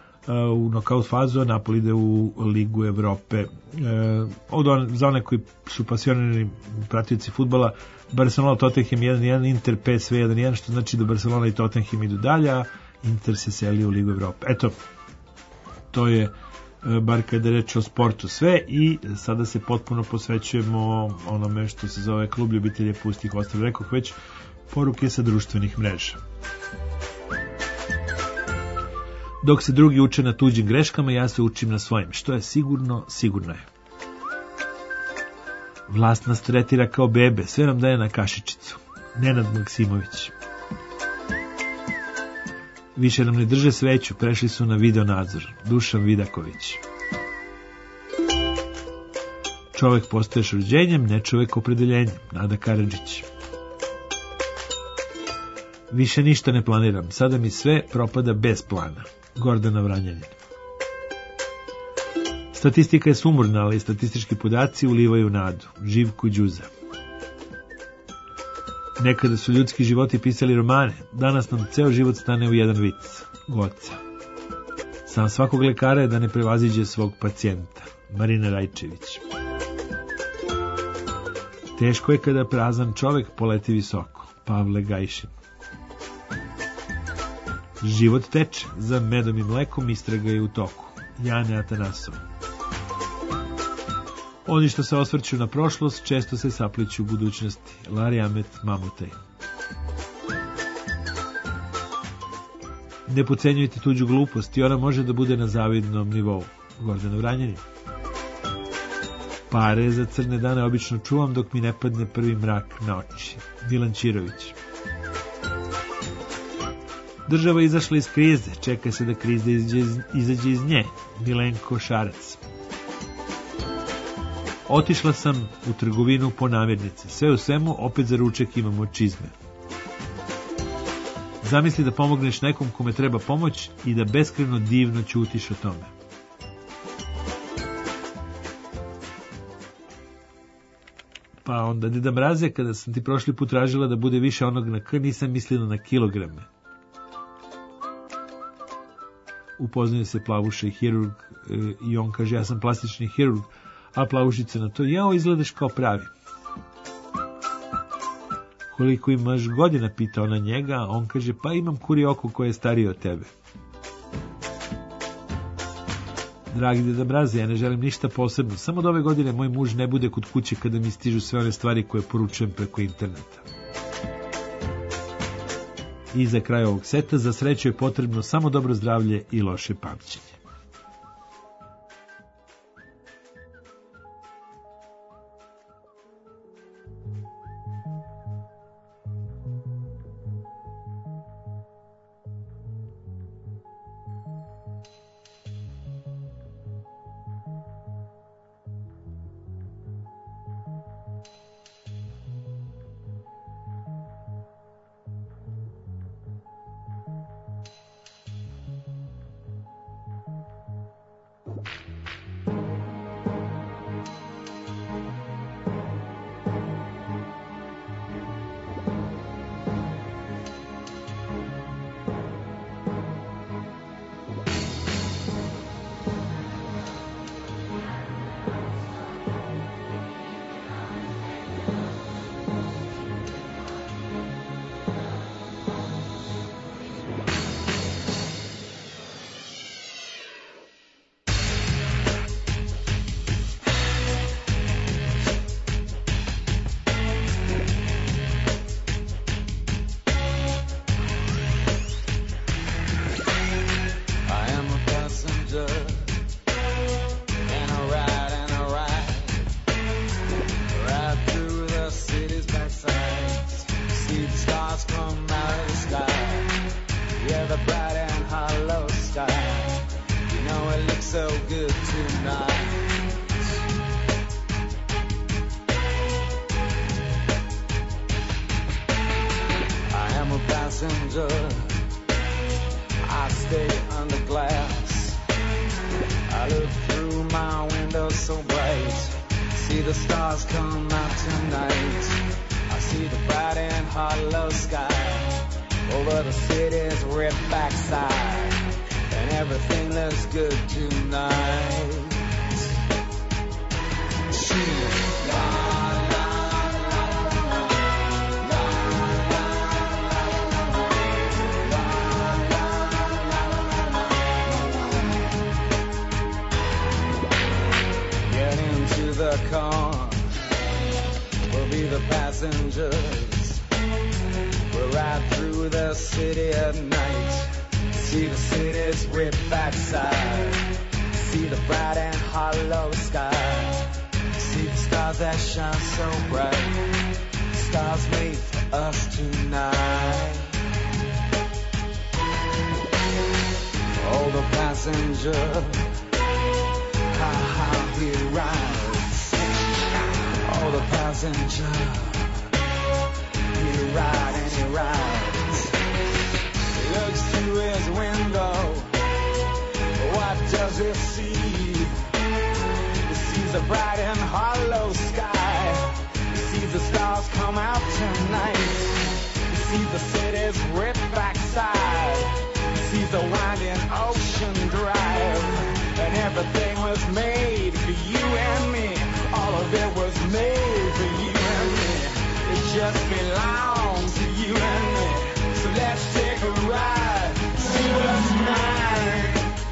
u nokaut fazu, Napoli ide u Ligu Evrope. Za one koji su pasionirani pratioci fudbala, Barcelona, Tottenham 1-1, Inter, PSV 1-1, što znači da Barcelona i Tottenham idu dalje, a Inter se seli u Ligu Evrope. Eto, to je bar kada je reč o sportu sve, i sada se potpuno posvećujemo onome što se zove klub ljubitelja pustih ostrva. Rekoh već, poruke sa društvenih mreža. Dok se drugi uče na tuđim greškama, ja se učim na svojim. Što je sigurno, sigurno je. Vlast nas tretira kao bebe, sve nam daje na kašičicu. Nenad Maksimović. Više nam ne drže sveću, prešli su na video nadzor. Dušan Vidaković. Čovek postaješ rođenjem, ne čovek opredeljenjem. Nada Karadžić. Više ništa ne planiram, sada mi sve propada bez plana. Gordana Vranjanin. Statistika je sumorna, ali statistički podaci ulivaju nadu. Živko Đuza. Nekada su ljudski životi pisali romane, danas nam ceo život stane u jedan vic. Goca. Sam svakog lekara je da ne prevaziđe svog pacijenta. Marina Rajčević. Teško je kada prazan čovek poleti visoko. Pavle Gajšin. Život teče, za medom i mlekom istraga je u toku. Jane Atanasov. Oni što se osvrću na prošlost često se sapliću u budućnosti. Lari Amet Mamutaj. Ne podcenjujte tuđu glupost i ona može da bude na zavidnom nivou. Gordana Vranjanin. Pare za crne dane obično čuvam dok mi ne padne prvi mrak na oči. Milan Ćirović. Država je izašla iz krize, čeka se da kriza izađe iz nje. Milenko Šarac. Otišla sam u trgovinu po namirnice. Sve u svemu, opet za ručak imamo čizme. Zamisli da pomogneš nekom kome treba pomoć i da beskrajno divno ćutiš o tome. Pa onda, Deda Mraze, kada sam ti prošli put tražila da bude više onog na K, nisam mislila na kilograme. Upoznaju se Plavuša i hirurg i on kaže, ja sam plastični hirurg, a Plavušica na to, jao, izgledaš kao pravi. Koliko imaš godina, pita ona njega, a on kaže, pa imam kuri oko koje je starije od tebe. Dragi Deda Mraze, ja ne želim ništa posebno, samo da ove godine moj muž ne bude kod kuće kada mi stižu sve one stvari koje poručujem preko interneta. I za kraj ovog seta, za sreću je potrebno samo dobro zdravlje i loše pamćenje. I stay under glass. I look through my window so bright. See the stars come out tonight. I see the bright and hollow sky over the city's ripped backside, and everything looks good tonight. The car will be the passengers. We'll ride through the city at night. See the city's ripped backside. See the bright and hollow sky. See the stars that shine so bright. Stars made for us tonight. Oh, the passenger, how he rides. Oh, the passenger, he rides and he rides. He looks through his window. What does he see? He sees a bright and hollow sky. He sees the stars come out tonight. He sees the city's ripped backside. He sees the winding ocean drive. And everything was made for you and me. All of it was made for you and me. It just belongs to you and me. So let's take a ride. See what's mine.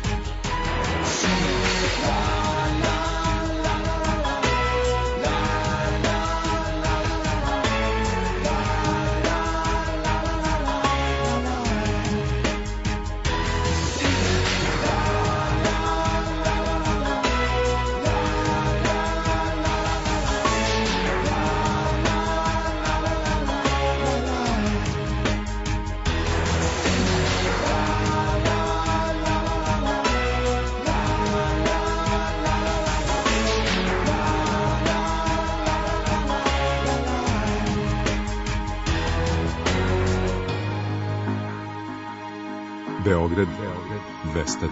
Beograd 202.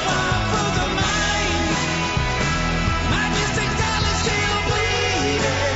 Majestic, darling, still bleeding.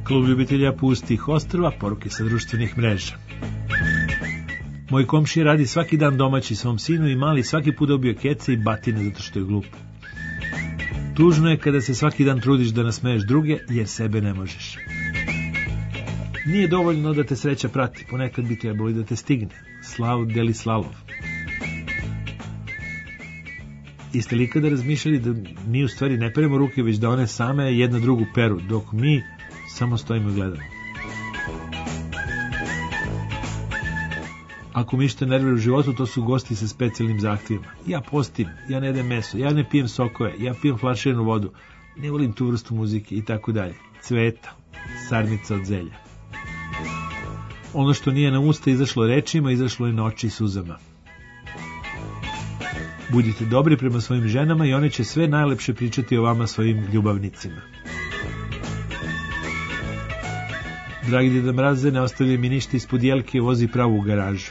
Klub ljubitelja pustih ostrva, poruke sa društvenih mreža. Moj komšija radi svaki dan domaći svom sinu i mali svaki put dobio kece i batine zato što je glup. Tužno je kada se svaki dan trudiš da nasmeješ druge, jer sebe ne možeš. Nije dovoljno da te sreća prati, ponekad bi trebalo i da te stigne. Slav deli slalov. Jeste li ikada razmišljali da mi u stvari ne peremo ruke, već da one same jedna drugu peru, dok mi samo stojimo i gledamo? Ako mi što nervira u životu, to su gosti sa specijalnim zahtjevima. Ja postim, ja ne jedem meso, ja ne pijem sokove, ja pijem flaširanu vodu, ne volim tu vrstu muzike i tako dalje. Cveta, sarmica od zelja. Ono što nije na usta izašlo rečima, izašlo je na oči i suzama. Budite dobri prema svojim ženama i one će sve najlepše pričati o vama svojim ljubavnicima. Dragi Deda Mraze, ne ostavlja mi ništa ispod jelke, vozi pravo u garažu.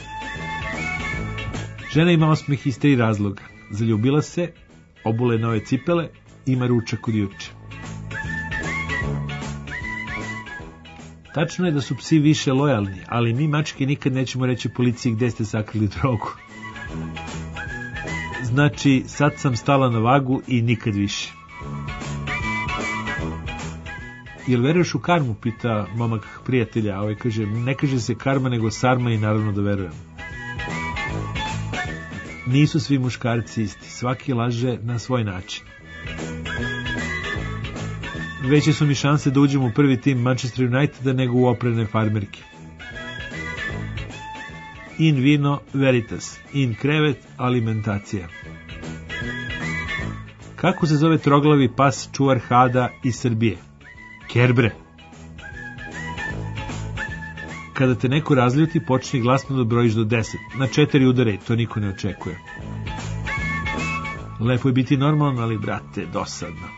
Žena ima osmeh iz 3 razloga. Zaljubila se, obule nove cipele, ima ručak od juče. Tačno je da su psi više lojalni, ali mi mačke nikad nećemo reći policiji gde ste sakrili drogu. Znači, sad sam stala na vagu i nikad više. Jel veruješ u karmu, pita momak prijatelja, a kaže, ne kaže se karma nego sarma i naravno da verujem. Nisu svi muškarci isti, svaki laže na svoj način. Veće su mi šanse da uđem u prvi tim Manchester Uniteda nego u oprene farmerke. In vino veritas, in krevet alimentacija. Kako se zove troglavi pas čuvar Hada iz Srbije? Kerbre. Kada te neko razljuti, počni glasno da brojiš do 10. Na 4 udare, to niko ne očekuje. Lepo je biti normalno, ali brate, dosadno.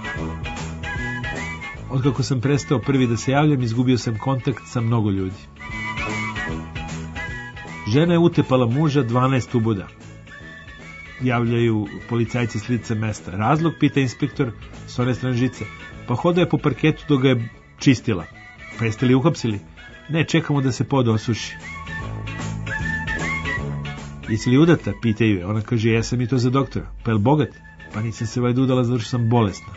Otkako sam prestao prvi da se javljam, izgubio sam kontakt sa mnogo ljudi. Žena je utepala muža 12 uboda. Javljaju policajci s lica mesta. Razlog, pita inspektor s one strane žice. Pa hodao je po parketu dok ga je čistila. Pa jeste li uhapsili? Ne, čekamo da se pod osuši. Jesi li udata? Pitaju je. Ona kaže, jesam i to za doktora. Pa je li bogat? Pa nisam se vajda udala zato što sam bolesna.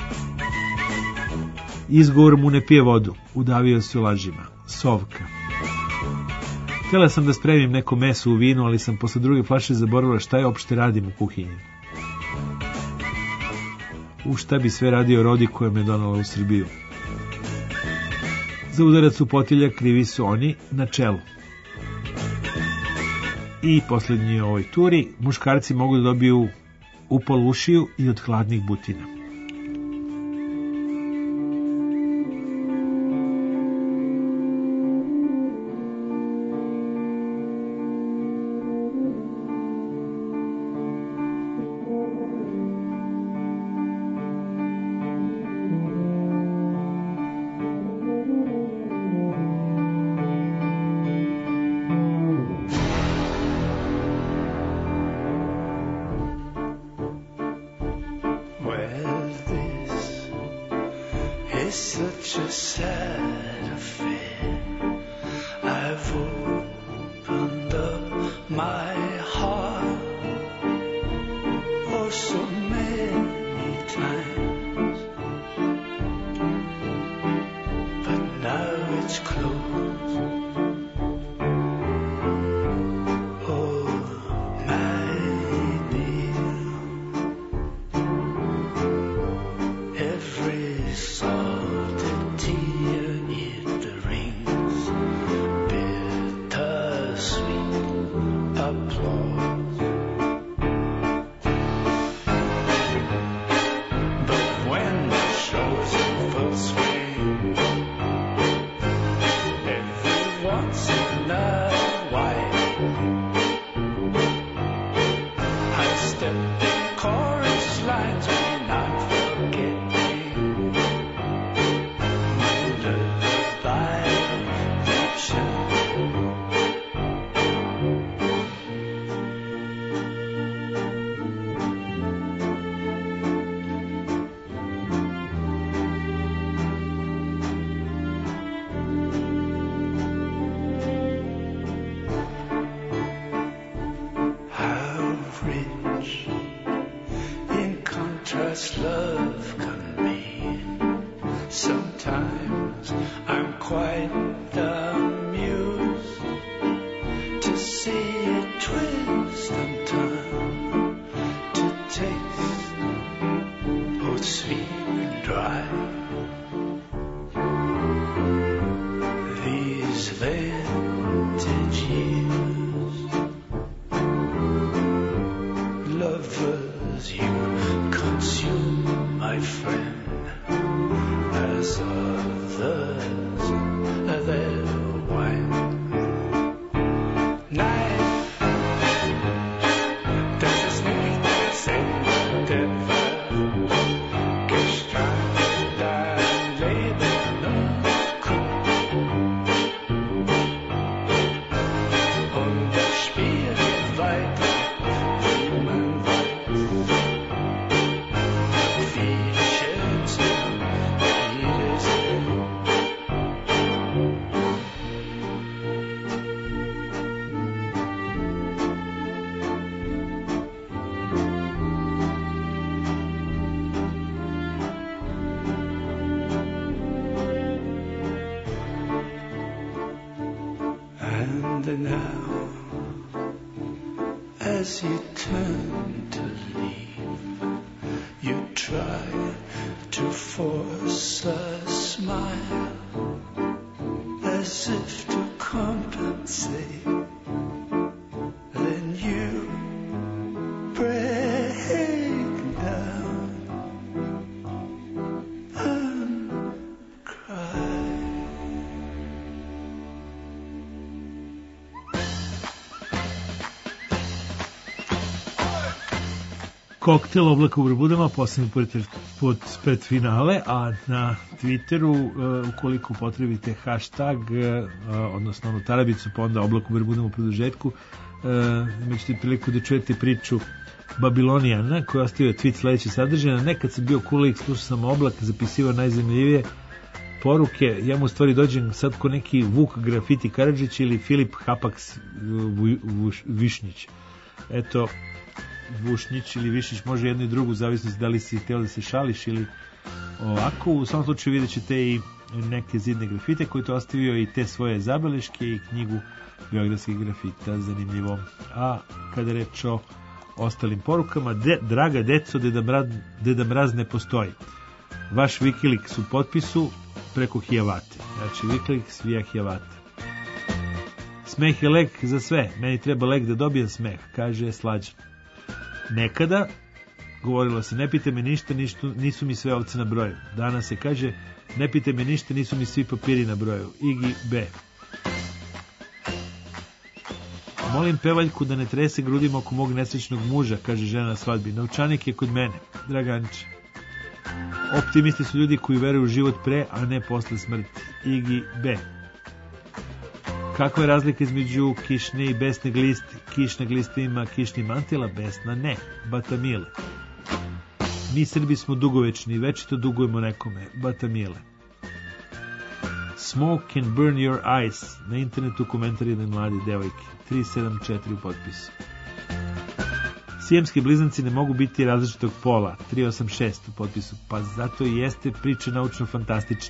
Izgovor mu ne pije vodu. Udavio se u lažima. Sovka. Htjela sam da spremim neko meso u vinu, ali sam posle druge flaše zaboravila šta je opšte radim u kuhinji. U šta bi sve radio Rodi koja me donala u Srbiju. Za udarac u potilja krivi su oni na čelu. I posljednji u ovoj turi, muškarci mogu da dobiju upal ušiju i od hladnih butina. Such a sad affair. I've opened up my heart for so many times, but now it's closed. Oh, my dear, every song up best love can be. Sometimes I'm quite amused to see it twist and turn, to taste both sweet and dry. These vintage years, lovers, you consume, my friend, as others their wine. Night, das ist nicht dasselbe, gestrandet dein Leben noch und das Spiel geht weiter, wie man weiß, wie schätze jedes And now, as you turn to leave, you try to force a smile, as if to compensate. Then you break down and cry. Koktel Oblaka u Berbudama, poslednji put pred finale, a na Twitteru, ukoliko potrebite hashtag, odnosno onu tarabicu, pa onda Oblak u Berbudama u produžetku, imaćete priliku da čujete priču Babilonijana, koja ostavio tweet sledeće sadržine. Nekad sam bio kulik, slušao sam Oblak, zapisivao najzanimljivije poruke, ja mu u stvari dođem sad ko neki Vuk Grafiti Karadžić ili Filip Hapaks Višnjić. Eto, Vušnić ili Višnjić, može jedno i drugo, zavisno da li si hteo da se šališ ili ovako. U svom slučaju vidjet ćete i neke zidne grafite koji to ostavio i te svoje zabeleške i knjigu biografskih grafita, zanimljivo. A kada reč o ostalim porukama, draga deco, Deda Mraz ne postoji. Vaš Wikileaks u potpisu preko Hijavate. Znači Wikileaks via Hijavate. Smeh je lek za sve, meni treba lek da dobijem smeh, kaže Slađan. Nekada govorilo se, ne pite me ništa, nisu mi sve ovce na broju. Danas se kaže, ne pite me ništa, nisu mi svi papiri na broju. Igi B. Molim pevaljku da ne trese grudima oko mog nesrećnog muža, kaže žena na svadbi. Novčanik je kod mene, Draganiče. Optimisti su ljudi koji veruju u život pre, a ne posle smrti. Igi B. Kakva je razlika između kišne i besne gliste? Kišna glista ima kišni mantila, besna ne. Batamile. Mi Srbi smo dugovečni i večito dugujemo nekome. Batamile. Smoke can burn your eyes. Na internetu komentar jedne mlade devojke. 374 u potpisu. Sijemski blizanci ne mogu biti različitog pola. 386 u potpisu. Pa zato i jeste priča naučno fantastična.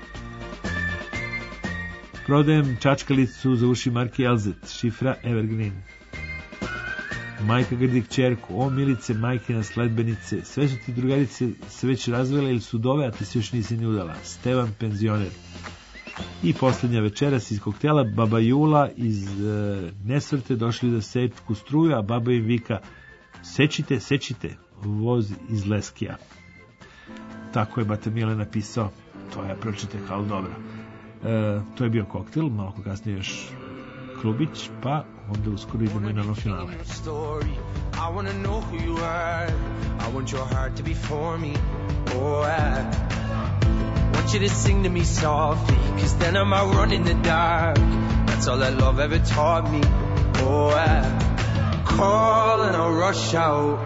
Prodajem čačkalicu za uši marke Elzet, šifra Evergreen. Majka grdi kćerku, o milice, majkina sledbenice, sve su ti drugarice se već razvele ili su dove, a ti se još nisi ni udala. Stevan, penzioner. I posljednja večeras iz koktela, baba Jula iz Nesvrte došli da sečku struju, a baba im vika, sečite, sečite, voz iz Leskija. Tako je Batamile napisao, to ja pročite, ali dobro. To je bio koktel, malo kasnije još Klubić, pa onda uskoro idemo i na finale. I wanna know who you are. I want your heart to be for me. Oh, I want you to sing to me softly, 'cause then I'm out running the dark. That's all that love ever taught me. Oh, I call and I'll rush out,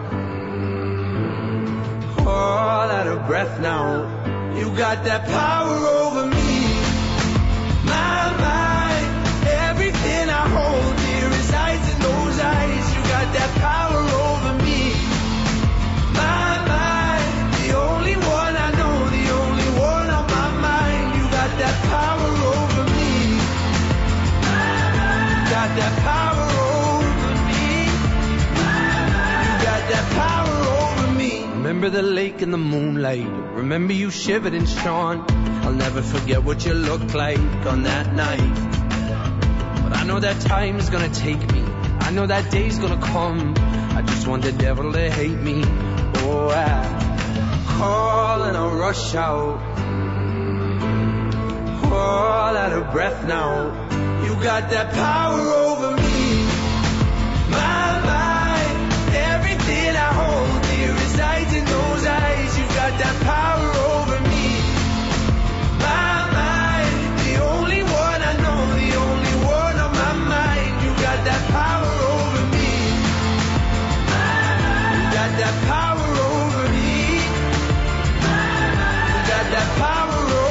all out of breath now. You got that power over me. My mind, everything I hold dear resides in those eyes. You got that power over me. My mind, got that power over me. You got that power over me. Remember the lake in the moonlight. Remember you shivered and shone. I'll never forget what you looked like on that night. But I know that time's gonna take me. I know that day's gonna come. I just want the devil to hate me. Oh, I call and I rush out. All out of breath now. You got that power over me. My mind, everything I hold dear resides in those eyes. You got that power over me. My mind, the only one I know, the only one on my mind. You got that power over me. You got that power over me. You got that power over me.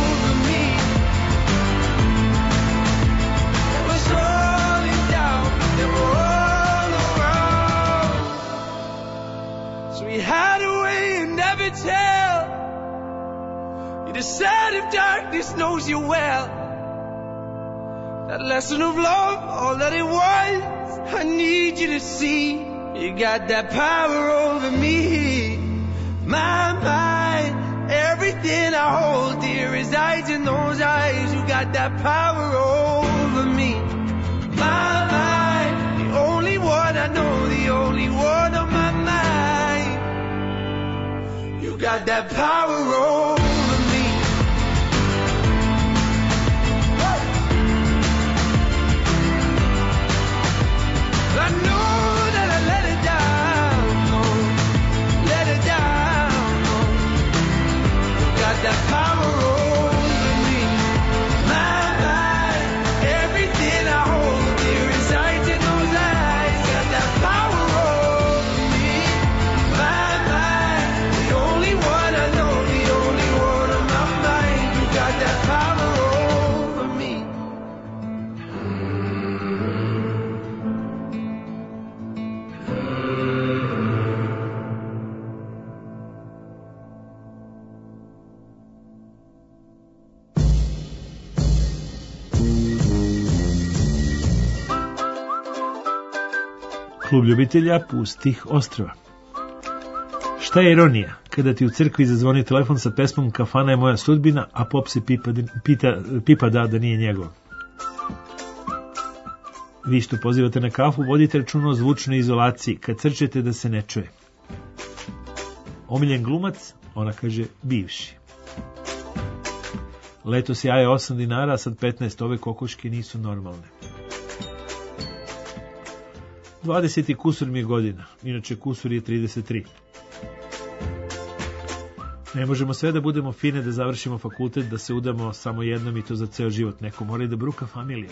Hide away and never tell. You decide if darkness knows you well. That lesson of love, all that it was, I need you to see. You got that power over me. My mind, everything I hold dear resides in those eyes. You got that power over me. My mind, the only one I know, the only one on my mind. You got that power over me. I know that I let it down, no, let it down, no. You got that power over me. My mind, everything I hold dear resides in those eyes. Got that power over me. My mind, the only one I know, the only one on my mind. You got that power over me. Klub ljubitelja pustih ostrva. Šta je ironija? Kada ti u crkvi zazvoni telefon sa pesmom Kafana je moja sudbina, a pop se pipa da nije njegov. Vi što pozivate na kafu, vodite računa o zvučnoj izolaciji, kad crčete da se ne čuje. Omiljen glumac, ona kaže bivši. Letos jaje 8 dinara, a sad 15, ove kokoške nisu normalne. 20 kusur mi je godina, inače kusur je 33. Ne možemo sve da budemo fine, da završimo fakultet, da se udamo samo jednom i to za ceo život. Neko mora i da bruka familiju.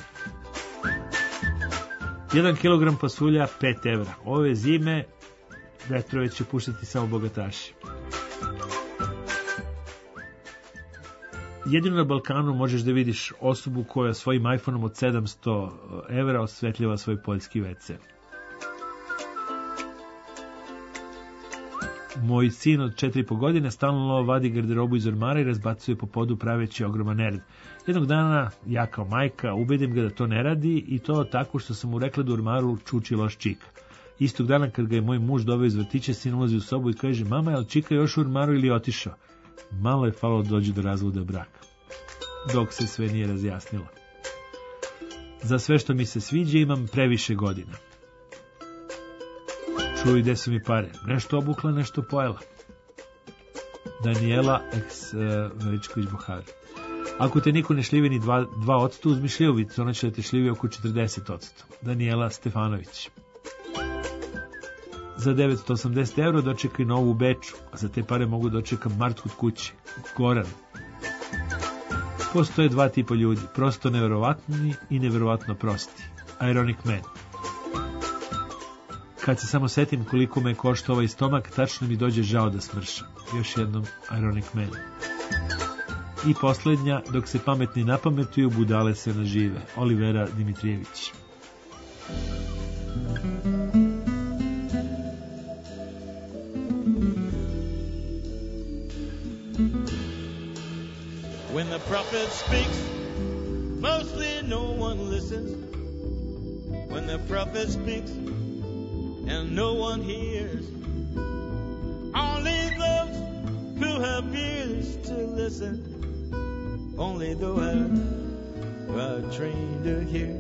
1 kilogram pasulja, 5 evra. Ove zime vetrove će puštati samo bogataši. Jedino na Balkanu možeš da vidiš osobu koja svojim iPhoneom od 700 evra osvetljava svoj poljski WC. Moj sin od 4,5 godine stalno vadi garderobu iz ormara i razbacuje po podu praveći ogroman nered. Jednog dana, ja kao majka, ubedim ga da to ne radi i to tako što sam mu rekla da u ormaru čuči loš čika. Istog dana kad ga je moj muž doveo iz vrtića, sin ulazi u sobu i kaže: mama, je li čika još u ormaru ili je otišao? Malo je falilo da dođe do razvoda braka. Dok se sve nije razjasnilo. Za sve što mi se sviđa imam previše godina. Čuj, gde su mi pare? Nešto obukla, nešto pojela. Daniela ex Veličković Bohari. Ako te niko ne šljivi ni 2%, uzmi šljivovicu, ona će da te šljivi oko 40%. Daniela Stefanović. Za 980 € dočekaj novu u Beču, a za te pare mogu dočekam Mart kod kuće. Goran. Postoje dva tipa ljudi, prosto neverovatni i neverovatno prosti. Ironic Man. Kad se samo setim koliko me košta ovaj stomak, tačno mi dođe žao da smršam. Još jednom Ironic Man. I poslednja, dok se pametni napametuju, budale se nažive. Olivera Dimitrijević. When the prophet speaks, mostly no one listens. when the prophet speaks and no one hears. Only those who have ears to listen, only those who are trained to hear.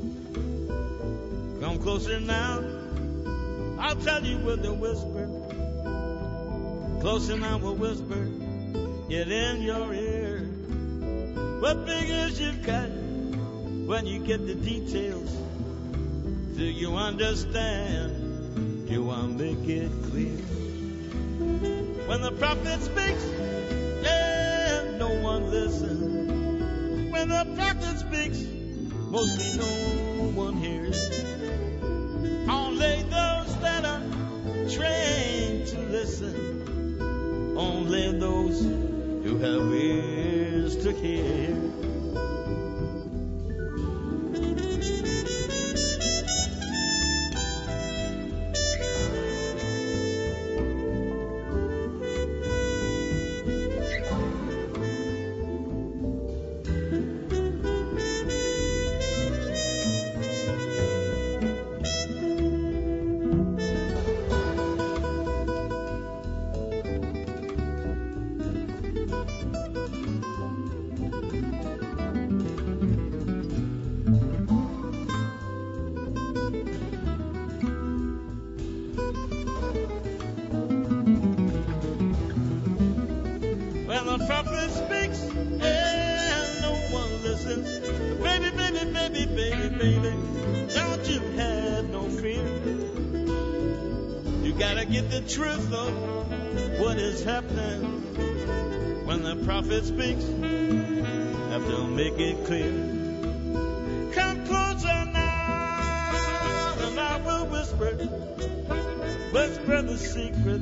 Come closer now, I'll tell you with a whisper. Closer now, we'll whisper, get in your ear. What figures you've got when you get the details? Do you understand? Do I make it clear? When the prophet speaks, yeah, no one listens. When the prophet speaks, mostly no one hears. Only those that are trained to listen, only those who have ears to hear. Truth of what is happening when the prophet speaks, have to make it clear. Come closer now, and I will whisper the secret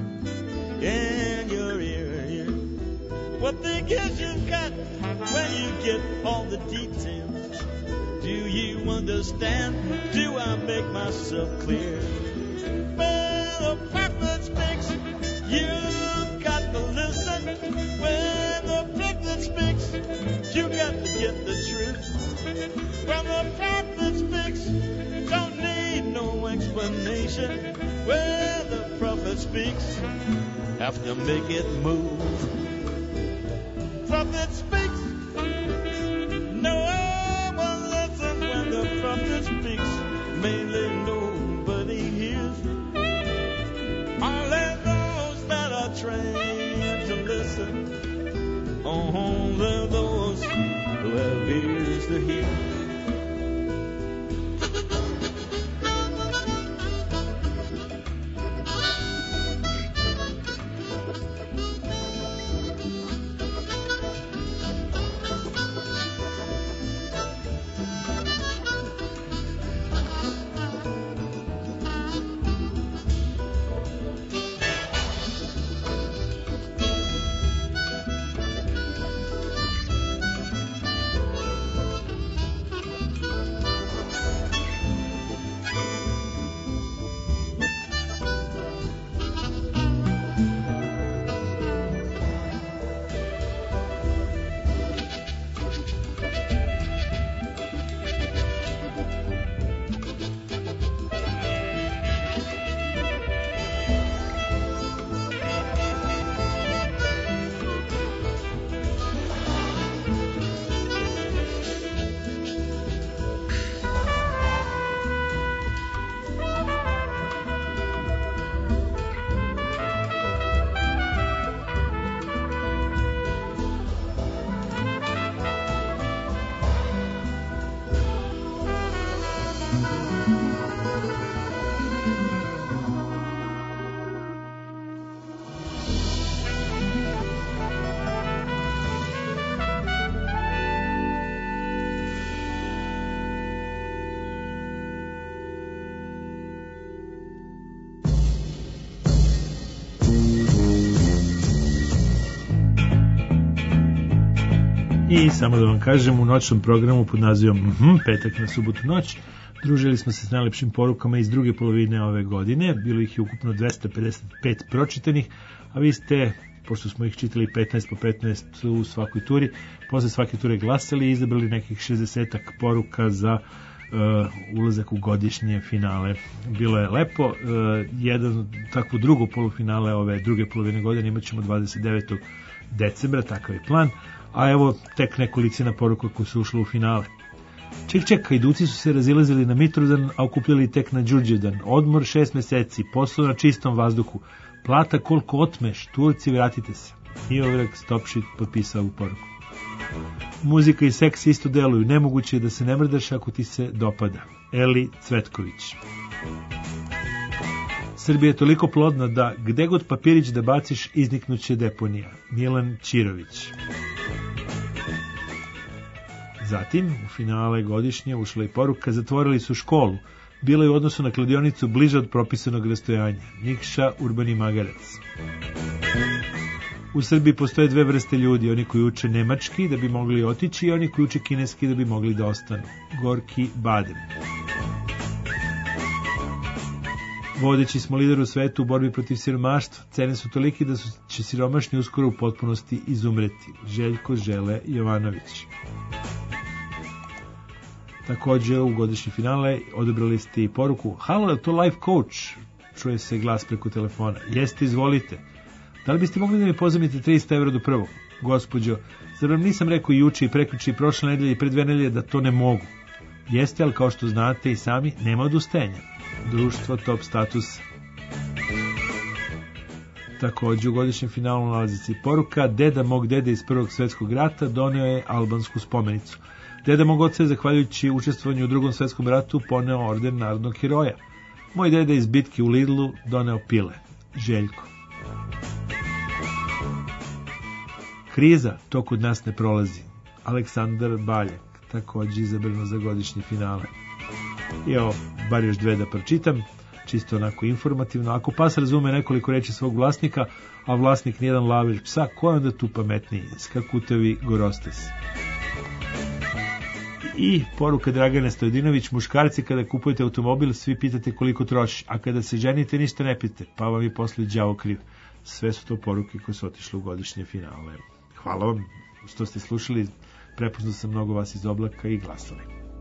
in your ear. What thing is you've got when you get all the details? Do you understand? Do I make myself clear? You've got to listen when the prophet speaks. You got to get the truth. When the prophet speaks, don't need no explanation. When the prophet speaks, have to make it move. Prophet speaks, no one listens. When the prophet speaks, mainly nobody hears. Trained to listen, only those who have ears to hear. I samo da vam kažem, u noćnom programu pod nazivom Petak na subotu noć družili smo se s najlepšim porukama iz druge polovine ove godine. Bilo ih je ukupno 255 pročitanih, a vi ste, pošto smo ih čitali 15 po 15 u svakoj turi, posle svake ture glasali i izabrali nekih 60-ak poruka za ulazak u godišnje finale. Bilo je lepo. Jedan takvo drugo polufinale ove druge polovine godine imat ćemo 29. decembra, takav je plan, a evo tek nekolicina poruka koje su ušle u finale. Ček, Hajduci su se razilazili na Mitrovdan, a okupljali tek na Đurđevdan. Odmor 6 meseci, posao na čistom vazduhu, plata koliko otmeš, Turci vratite se. Iovrek Stopšit potpisao u poruku. Muzika i seks isto deluju, nemoguće je da se ne mrdaš ako ti se dopada. Eli Cvetković. Srbija je toliko plodna da gde god papirić da baciš izniknuće deponija. Milan Ćirović. Zatim, u finale godišnje ušla i poruka, zatvorili su školu. Bila je u odnosu na kladionicu bliže od propisanog rastojanja. Nikša Urbani Magarac. U Srbiji postoje dve vrste ljudi, oni koji uče nemački da bi mogli otići i oni koji uče kineski da bi mogli da ostanu. Gorki Badem. Vodeći smo lider u svetu u borbi protiv siromaštva. Cene su toliki da će siromašni uskoro u potpunosti izumreti. Željko Žele Jovanović. Također u godišnji finale odabrali ste i poruku: halo, je to life coach? Čuje se glas preko telefona. Jeste, izvolite. Da li biste mogli da mi pozajmite 300 evra do prvog? Gospođo, zar vam nisam rekao juče i prekjuče i prošle nedelje i pre 2 nedelje da to ne mogu? Jeste, ali kao što znate i sami, nema odustajanja. Društvo top statusa. Također u godišnjem finalu nalazi se poruka: deda mog dede iz Prvog svjetskog rata doneo je albansku spomenicu. Deda mog oca je, zahvaljujući učestvovanju u Drugom svjetskom ratu, poneo orden narodnog heroja. Moj deda iz bitke u Lidlu doneo pile. Željko. Kriza, to kod nas ne prolazi. Aleksandar Baljak, također izabrano za godišnje finale. I evo, bar još 2 da pročitam, čisto onako informativno. Ako pas razume nekoliko reči svog vlasnika, a vlasnik nijedan lavež psa, ko je onda tu pametniji? Skakutevi Gorostas. I poruka Dragane Stojdinović: muškarci kada kupujete automobil svi pitate koliko troši, a kada se ženite ništa ne pitate, pa vam je posle đavo kriv. Sve su to poruke koje su otišle u godišnje finale. Hvala vam što ste slušali, prepoznao sam mnogo vas iz oblaka i glasali.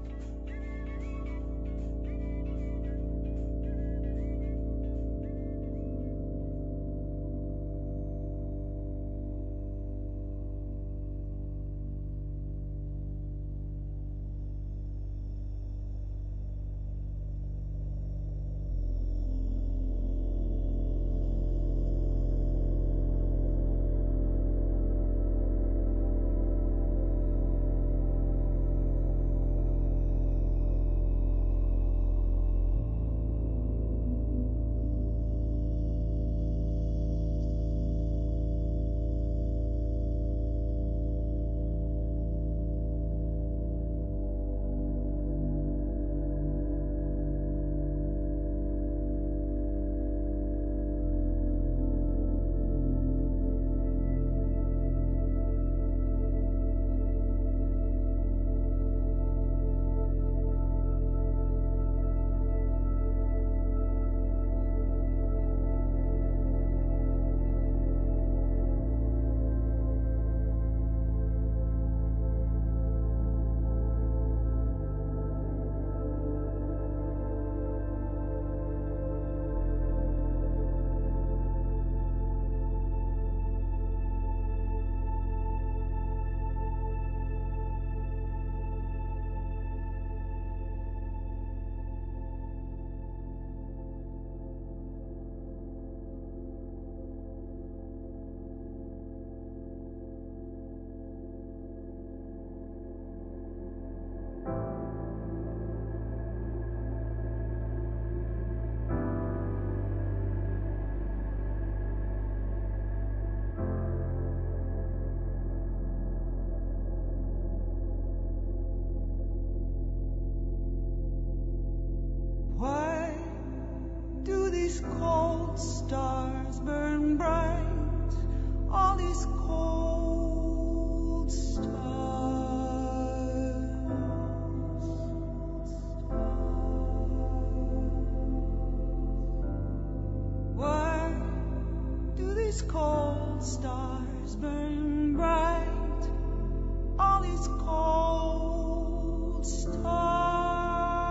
these cold stars burn bright, all these cold stars. Why do these cold stars burn bright, all these cold stars?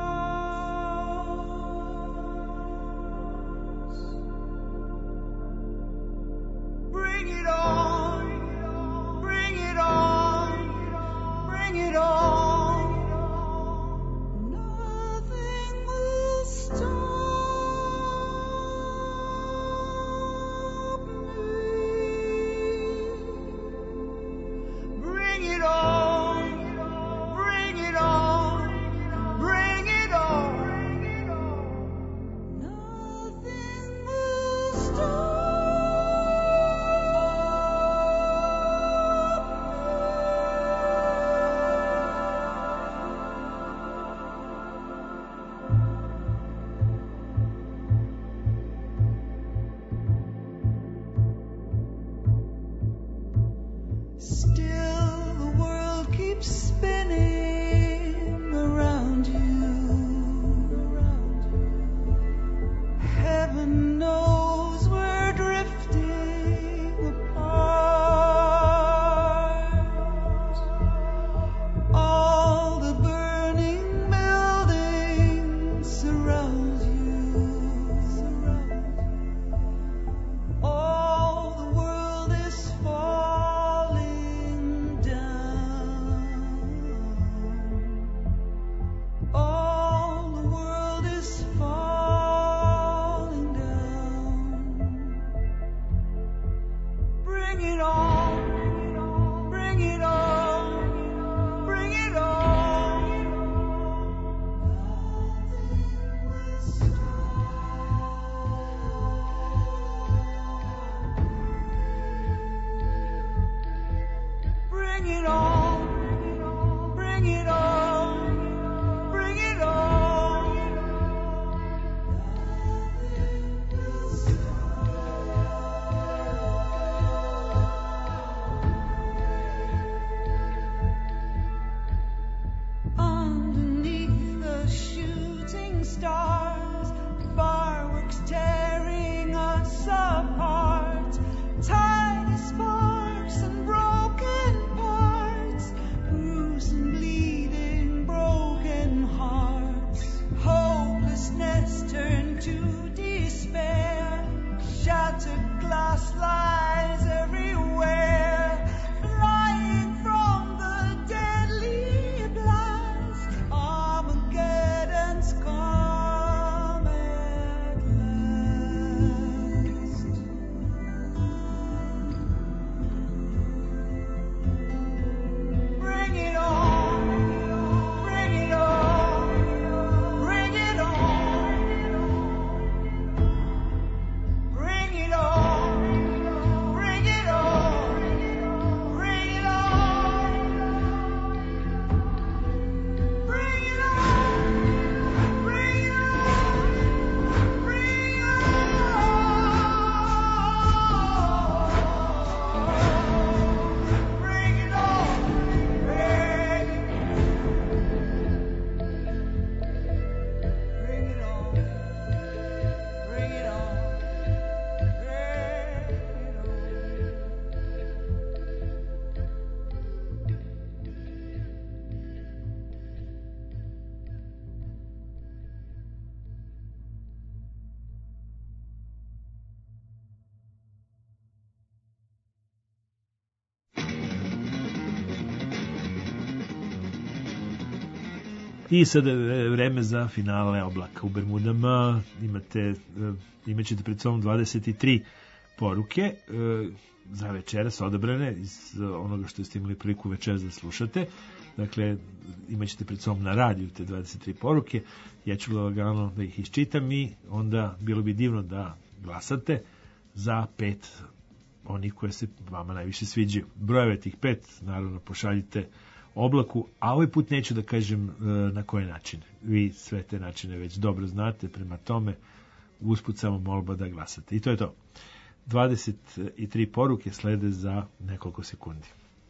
I sada je vreme za finale Oblaka u Bermudama. Imat ćete pred sobom 23 poruke za večeras odabrane iz onoga što ste imali priliku večeras da slušate. Dakle, imat ćete pred sobom na radiju te 23 poruke. Ja ću lagano da ih iščitam i onda bilo bi divno da glasate za 5 onih koje se vama najviše sviđaju. Brojeve tih 5 naravno pošaljite Oblaku, a ovaj put neću da kažem na koje načine. Vi sve te načine već dobro znate, prema tome usput samo molba da glasate. I to je to. 23 poruke slede za nekoliko sekundi.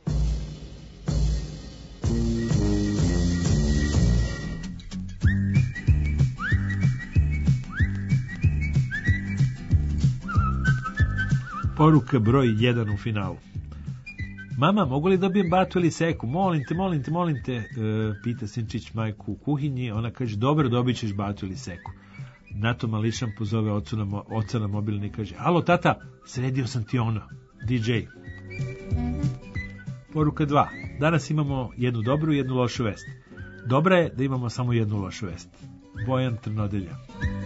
Poruka broj 1 u finalu. Mama, mogu li dobijem batu ili seku? Molim te, pita sinčić majku u kuhinji. Ona kaže, dobro, dobit ćeš batu ili seku. Na to mališan pozove oca na mobilni i kaže, alo tata, sredio sam ti ono, DJ. Poruka 2. Danas imamo jednu dobru i jednu lošu vest. Dobra je da imamo samo jednu lošu vest. Bojan Trnodelja.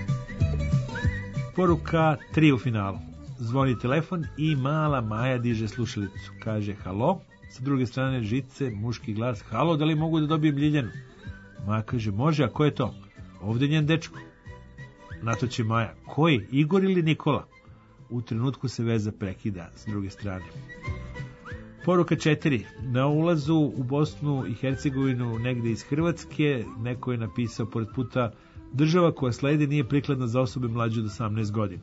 Poruka 3 u finalu. Zvoni telefon i mala Maja diže slušalicu. Kaže halo, sa druge strane žice, muški glas. Halo, da li mogu da dobijem Ljiljanu? Maja kaže, može, a ko je to? Ovde njen dečko. Na to će Maja, koji, Igor ili Nikola? U trenutku se veza prekida s druge strane. Poruka 4. Na ulazu u Bosnu i Hercegovinu negde iz Hrvatske neko je napisao pored puta, država koja sledi nije prikladna za osobe mlađe od 18 godina.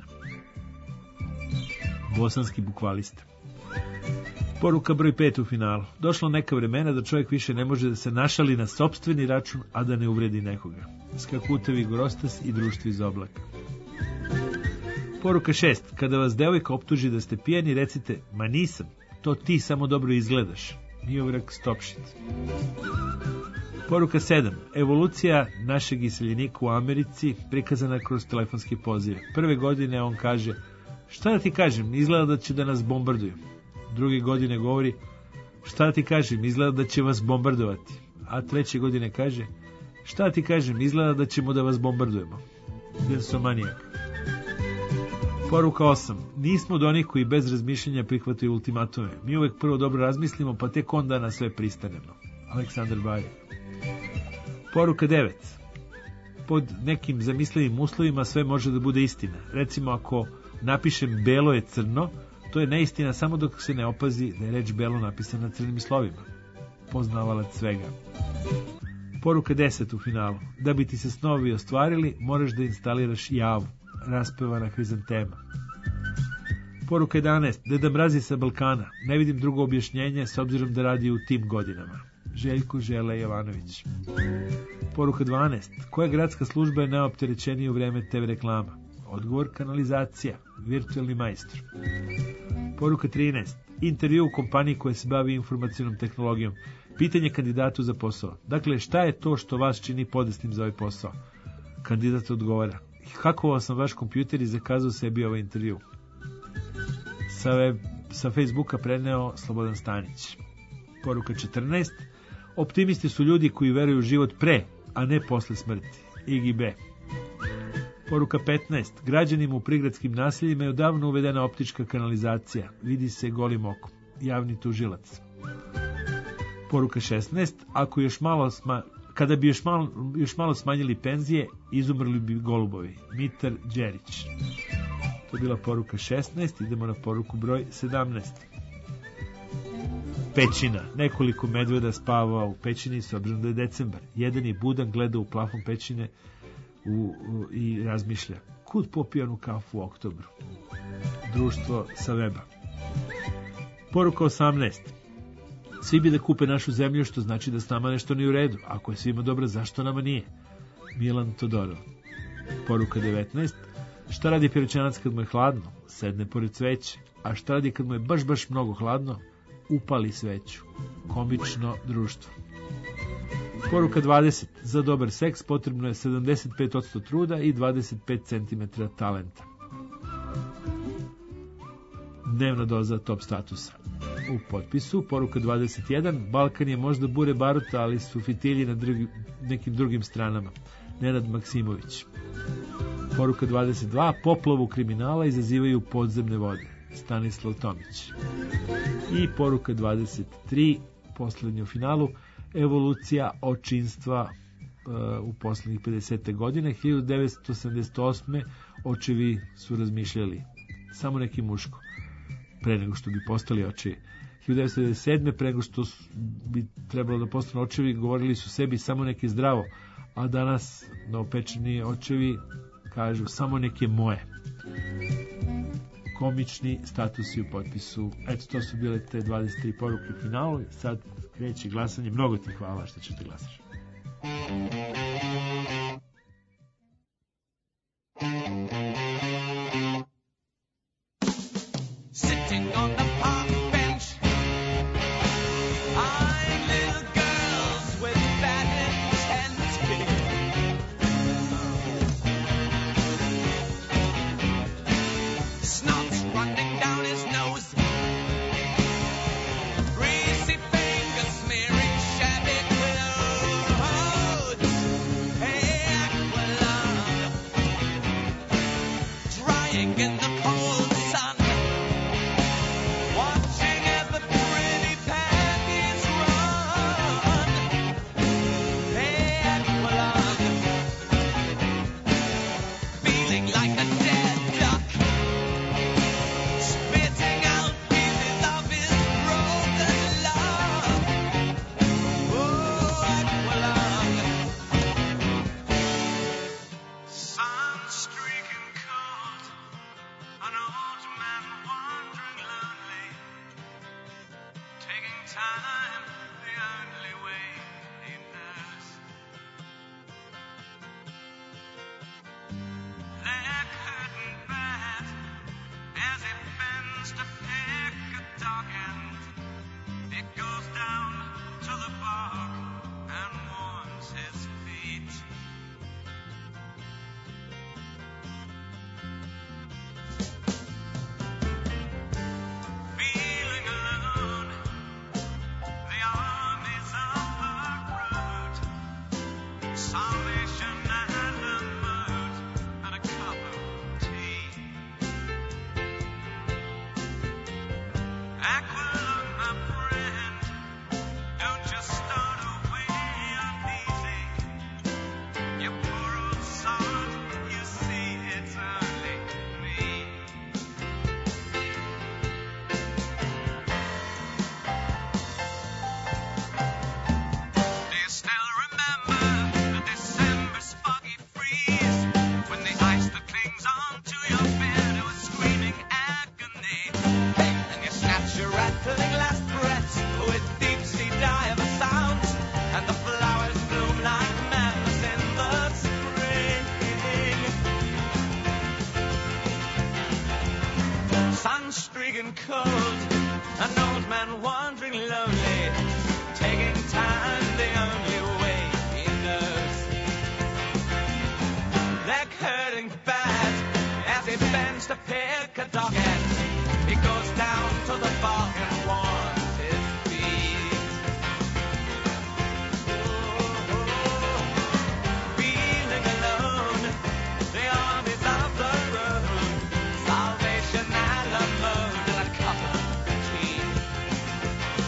Bosanski bukvalista. Poruka broj 5 u finalu. Došlo neka vremena da čovjek više ne može da se našali na sopstveni račun, a da ne uvredi nekoga. Skakutevi Gorostas i društvo iz Oblaka. Poruka 6. Kada vas devojka optuži da ste pijani, recite, ma nisam, to ti samo dobro izgledaš. Miodrag Stopšić. Poruka 7. Evolucija našeg iseljenika u Americi prikazana kroz telefonski poziv. Prve godine on kaže, šta da ti kažem, izgleda da će da nas bombarduju. Druge godine govori, šta da ti kažem, izgleda da će vas bombardovati. A treće godine kaže, šta da ti kažem, izgleda da ćemo da vas bombardujemo. Densomanijak. Poruka 8. Nismo od onih koji bez razmišljanja prihvataju ultimatume. Mi uvek prvo dobro razmislimo, pa tek onda na sve pristanemo. Aleksandar Bajek. Poruka 9. Pod nekim zamislivim uslovima sve može da bude istina. Recimo, ako napišem belo je crno, to je neistina samo dok se ne opazi da je reč belo napisana crnim slovima. Poznavalac svega. Poruka 10 u finalu. Da bi ti se snovi ostvarili, moraš da instaliraš javu. Raspevana hrizantema. Poruka 11. Deda Mrazi sa Balkana. Ne vidim drugo objašnjenje s obzirom da radi u tim godinama. Željko Žele Jovanović. Poruka 12. Koja gradska služba je najopterećenija u vreme TV reklama? Odgovor, kanalizacija. Virtualni majstor. Poruka 13. Intervju u kompaniji koja se bavi informacionom tehnologijom. Pitanje kandidatu za posao. Dakle, šta je to što vas čini podesnim za ovaj posao? Kandidat odgovara. Hakovao sam vaš kompjuter i zakazao sebi ovaj intervju. Sa Facebooka preneo Slobodan Stanić. Poruka 14. Optimisti su ljudi koji veruju u život pre, a ne posle smrti. IGB. Poruka 15. Građanima u prigradskim naseljima je odavno uvedena optička kanalizacija. Vidi se golim okom. Javni tužilac. Poruka 16. Ako kada bi još malo smanjili penzije, izumrli bi golubovi. Mitar Đerić. To je bila poruka 16. Idemo na poruku broj 17. Pećina. Nekoliko medveda spava u pećini s obzirom da je decembar. Jedan je budan, gleda u plafon pećine i razmišlja. Kud popijanu kafu u oktobru? Društvo sa weba. Poruka 18. Svi bi da kupe našu zemlju, što znači da s nama nešto nije u redu. Ako je svima dobro, zašto nama nije? Milan Todorov. Poruka 19. Šta radi Piroćanac kad mu je hladno? Sedne pored cveće. A šta radi kad mu je baš mnogo hladno? Upali sveću. Komično društvo. Poruka 20. Za dobar seks potrebno je 75% truda i 25 cm talenta. Dnevna doza top statusa. u potpisu. Poruka 21, Balkan je možda bure baruta, ali su fitilji na nekim drugim stranama. Nenad Maksimović. Poruka 22, poplavu kriminala izazivaju podzemne vode. Stanislav Tomić. I poruka 23, poslednja u finalu, evolucija očinstva u poslednjih 50. godine. 1978. očevi su razmišljali samo neki muško pre nego što bi postali očevi. 1997. pre nego što bi trebalo da postanu očevi, govorili su sebi samo neki zdravo, a danas novopečeni očevi kažu samo neke moje. Komični statusi u potpisu. Eto, to su bile te 23 poruke u finalu. Sad kreće glasanje. Mnogo ti hvala što ćete glasaš. Sitting on the park bench, eyeing little girls with bad intent. Snot's running down his nose, greasy fingers smearing shabby clothes. Hey, Aqualung, drying in the cold sun, watching every pretty panties run. Hey, Aqualung, feeling like a dead duck, spitting out pieces of his broken love. Oh, Aqualung, sun streaking cold, an old man wandering lonely, taking time the only way he knows. They're curtain bad as it bends to pick a dog end. It goes down to the bog and warms his feet. Feeling alone, the armies of the road, salvation and a mood and a cup of tea. Aqualung, my friend, don't just start away uneasy. You poor old sod, you see it's only me. Do you still remember the December's foggy freeze, when the ice that clings onto your beard was screaming agony? Hey, and you snatch your rattling last breaths with deep sea diver sounds, and the flowers bloom like madness in the spring. Sun streaking cold, an old man wandering lonely, taking time the only way he knows. Leg hurting bad as he bends to pick a dog end. He goes down to the bog and warms his feet. Feeling alone, the armies of the road, salvation and a mood and a cup of tea.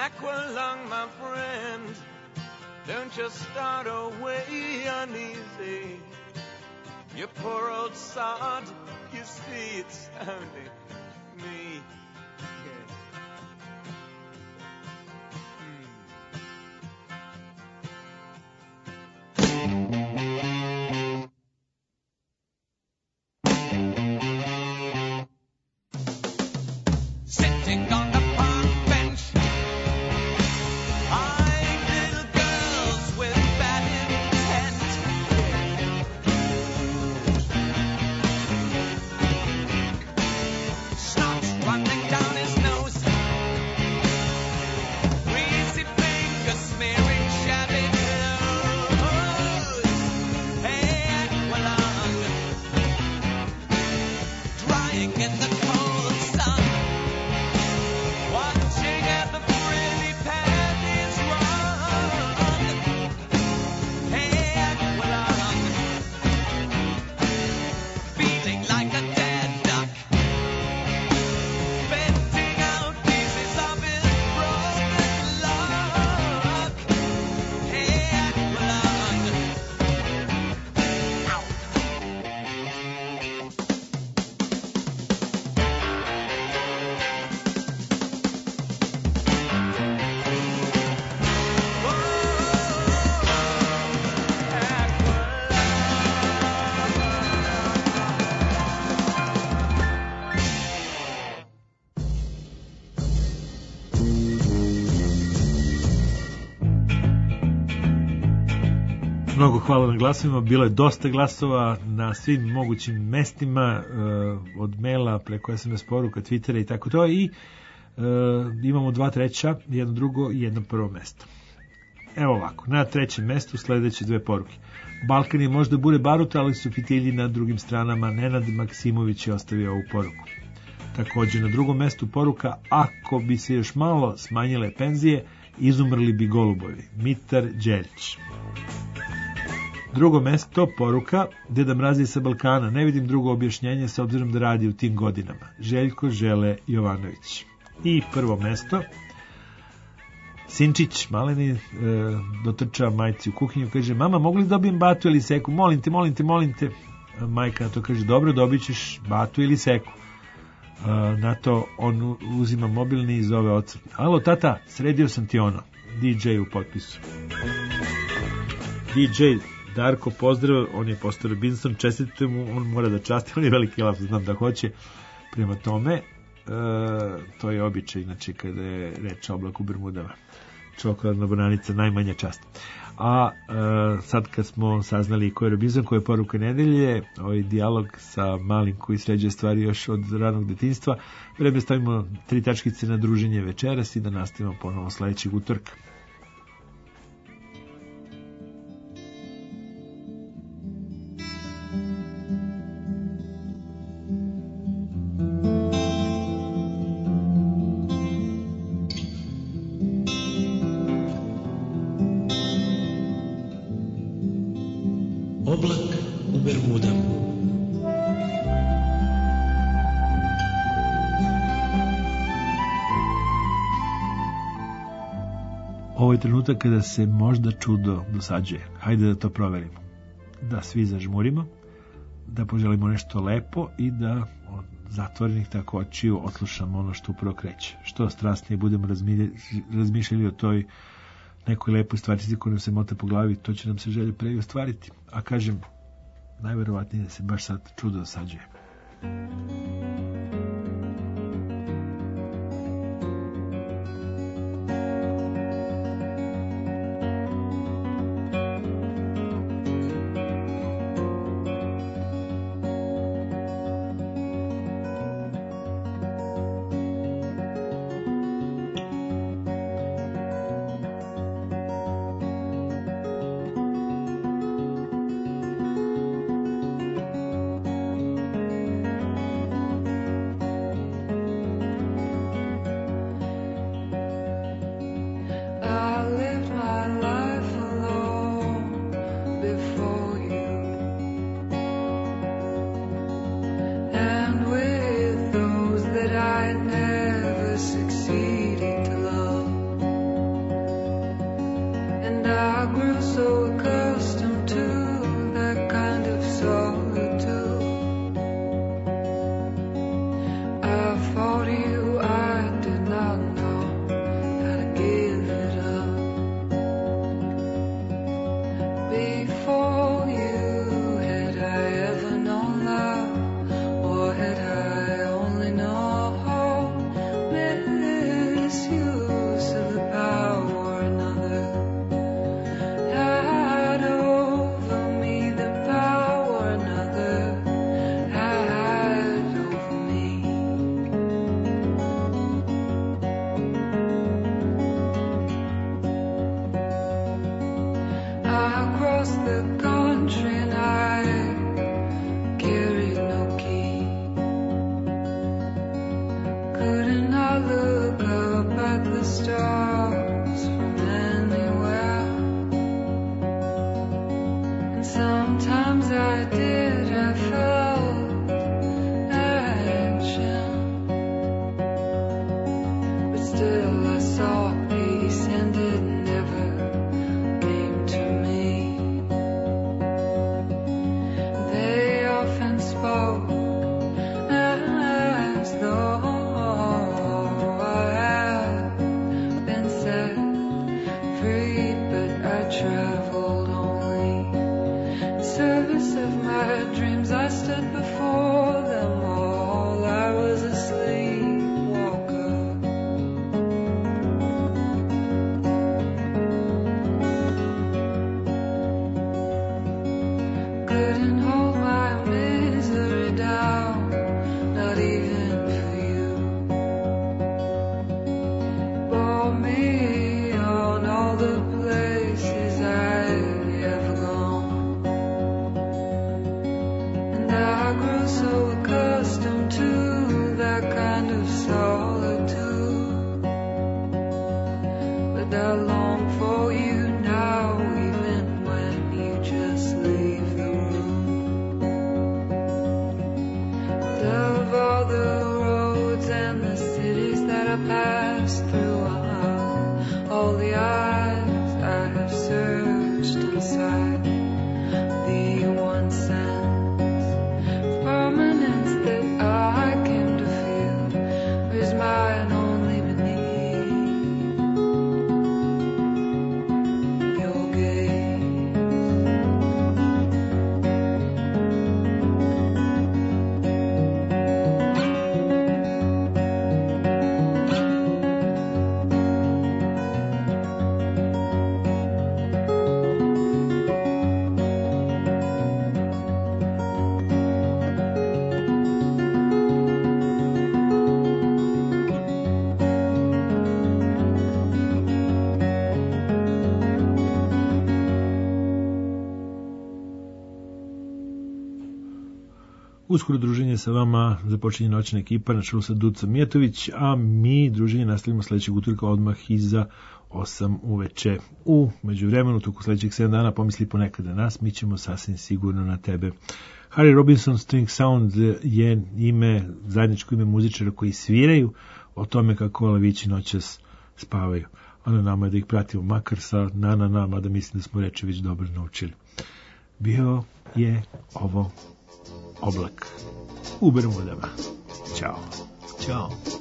Aqualung, my friend, don't you start away uneasy. You poor old sod, you see it's only me. Sitting on the park bench, eyeing little girls with bad intent. Snot's running down his nose, greasy fingers smearing shabby clothes. Hey, Aqualung, drying in the cold sun. Watching at the pretty panties run. Hey, Aqualung, feeling like a dead duck, venting out pieces of his broken luck. Hey, Aqualung, Mnogo hvala na glasovima, bilo je dosta glasova na svim mogućim mestima, od maila preko SMS poruka, Twittera i tako to, i imamo 2 treća, jedno drugo i jedno prvo mesto. Evo ovako, na trećem mestu sledeće 2 poruke. Balkan je možda bure baruta, ali su fitilji na drugim stranama. Nenad Maksimović je ostavio ovu poruku. Takođe na drugom mestu poruka: ako bi se još malo smanjile penzije, izumrli bi golubovi. Mitar Đerić. Drugo mesto poruka: Deda Mraz je sa Balkana, ne vidim drugo objašnjenje s obzirom da radi u tim godinama. Željko Žele Jovanović. I prvo mesto: Sinčić Maleni dotrča majci u kuhinju, kaže: mama, mogu li dobijem batu ili seku? Molim te. Majka na to kaže: dobro, dobit ćeš batu ili seku. Na to on uzima mobilni i zove oca: alo tata, sredio sam ti ono. DJ u potpisu. DJ Darko, pozdrav, on je postao Robinson, čestitujem mu, on mora da časti, on je veliki lav, znam da hoće. Prema tome, to je običaj, znači kada je reč o oblaku Bermudama. Čokoladna bananica, najmanja čast. A sad kad smo saznali ko je Robinson, koja je poruka nedelje, ovaj dijalog sa malim koji sređuje stvari još od ranog detinjstva, vreme stavimo 3 tačkice na druženje večeras i da nastavimo ponovo sledećeg utorka. Oblak u Bermudama. Ovo je trenutak kada se možda čudo dosađuje. Hajde da to proverimo. Da svi zažmurimo, da poželimo nešto lepo i da od zatvorenih tako očiju odslušamo ono što upravo kreće. Što strasnije budemo razmišljali o toj nekoj lepoj stvari koja nam se mota po glavi, to će nam se želje pre i ostvariti. A kažem, najverovatnije da se baš sad čudo dosađuje. Couldn't I look up at the stars from anywhere? And sometimes I did, I felt action, but still I saw peace and it never came to me. They often spoke as though I had been set free, but I traveled only in service of my dreams. I stood before them all. I was a sleepwalker. Couldn't hold my misery down, not even for you. Brought me on all the places I have gone, and I grew so accustomed to that kind of solitude. But I long for you now, even when you just leave the room. And of all the roads and the cities that I passed through, all the eyes I have searched inside, the one sense of permanence that I came to feel is mine only beneath your gaze. Uskoro druženje sa vama započinje noćna ekipa na čelu sa Ducom Mijatović, a mi druženje nastavimo sledećeg utorka odmah iza 8 uveče. U međuvremenu, toku sledećeg 7 dana pomisli ponekad na nas, mi ćemo sasvim sigurno na tebe. Harry Robinson String Sound je zajedničko ime muzičara koji sviraju o tome kako lavići noćas spavaju. Ono nama je da ih pratimo, makar sa na, mada mislim da smo reči već dobro naučili. Bio je ovo Oblak u Bermudama. Ćao. Ćao.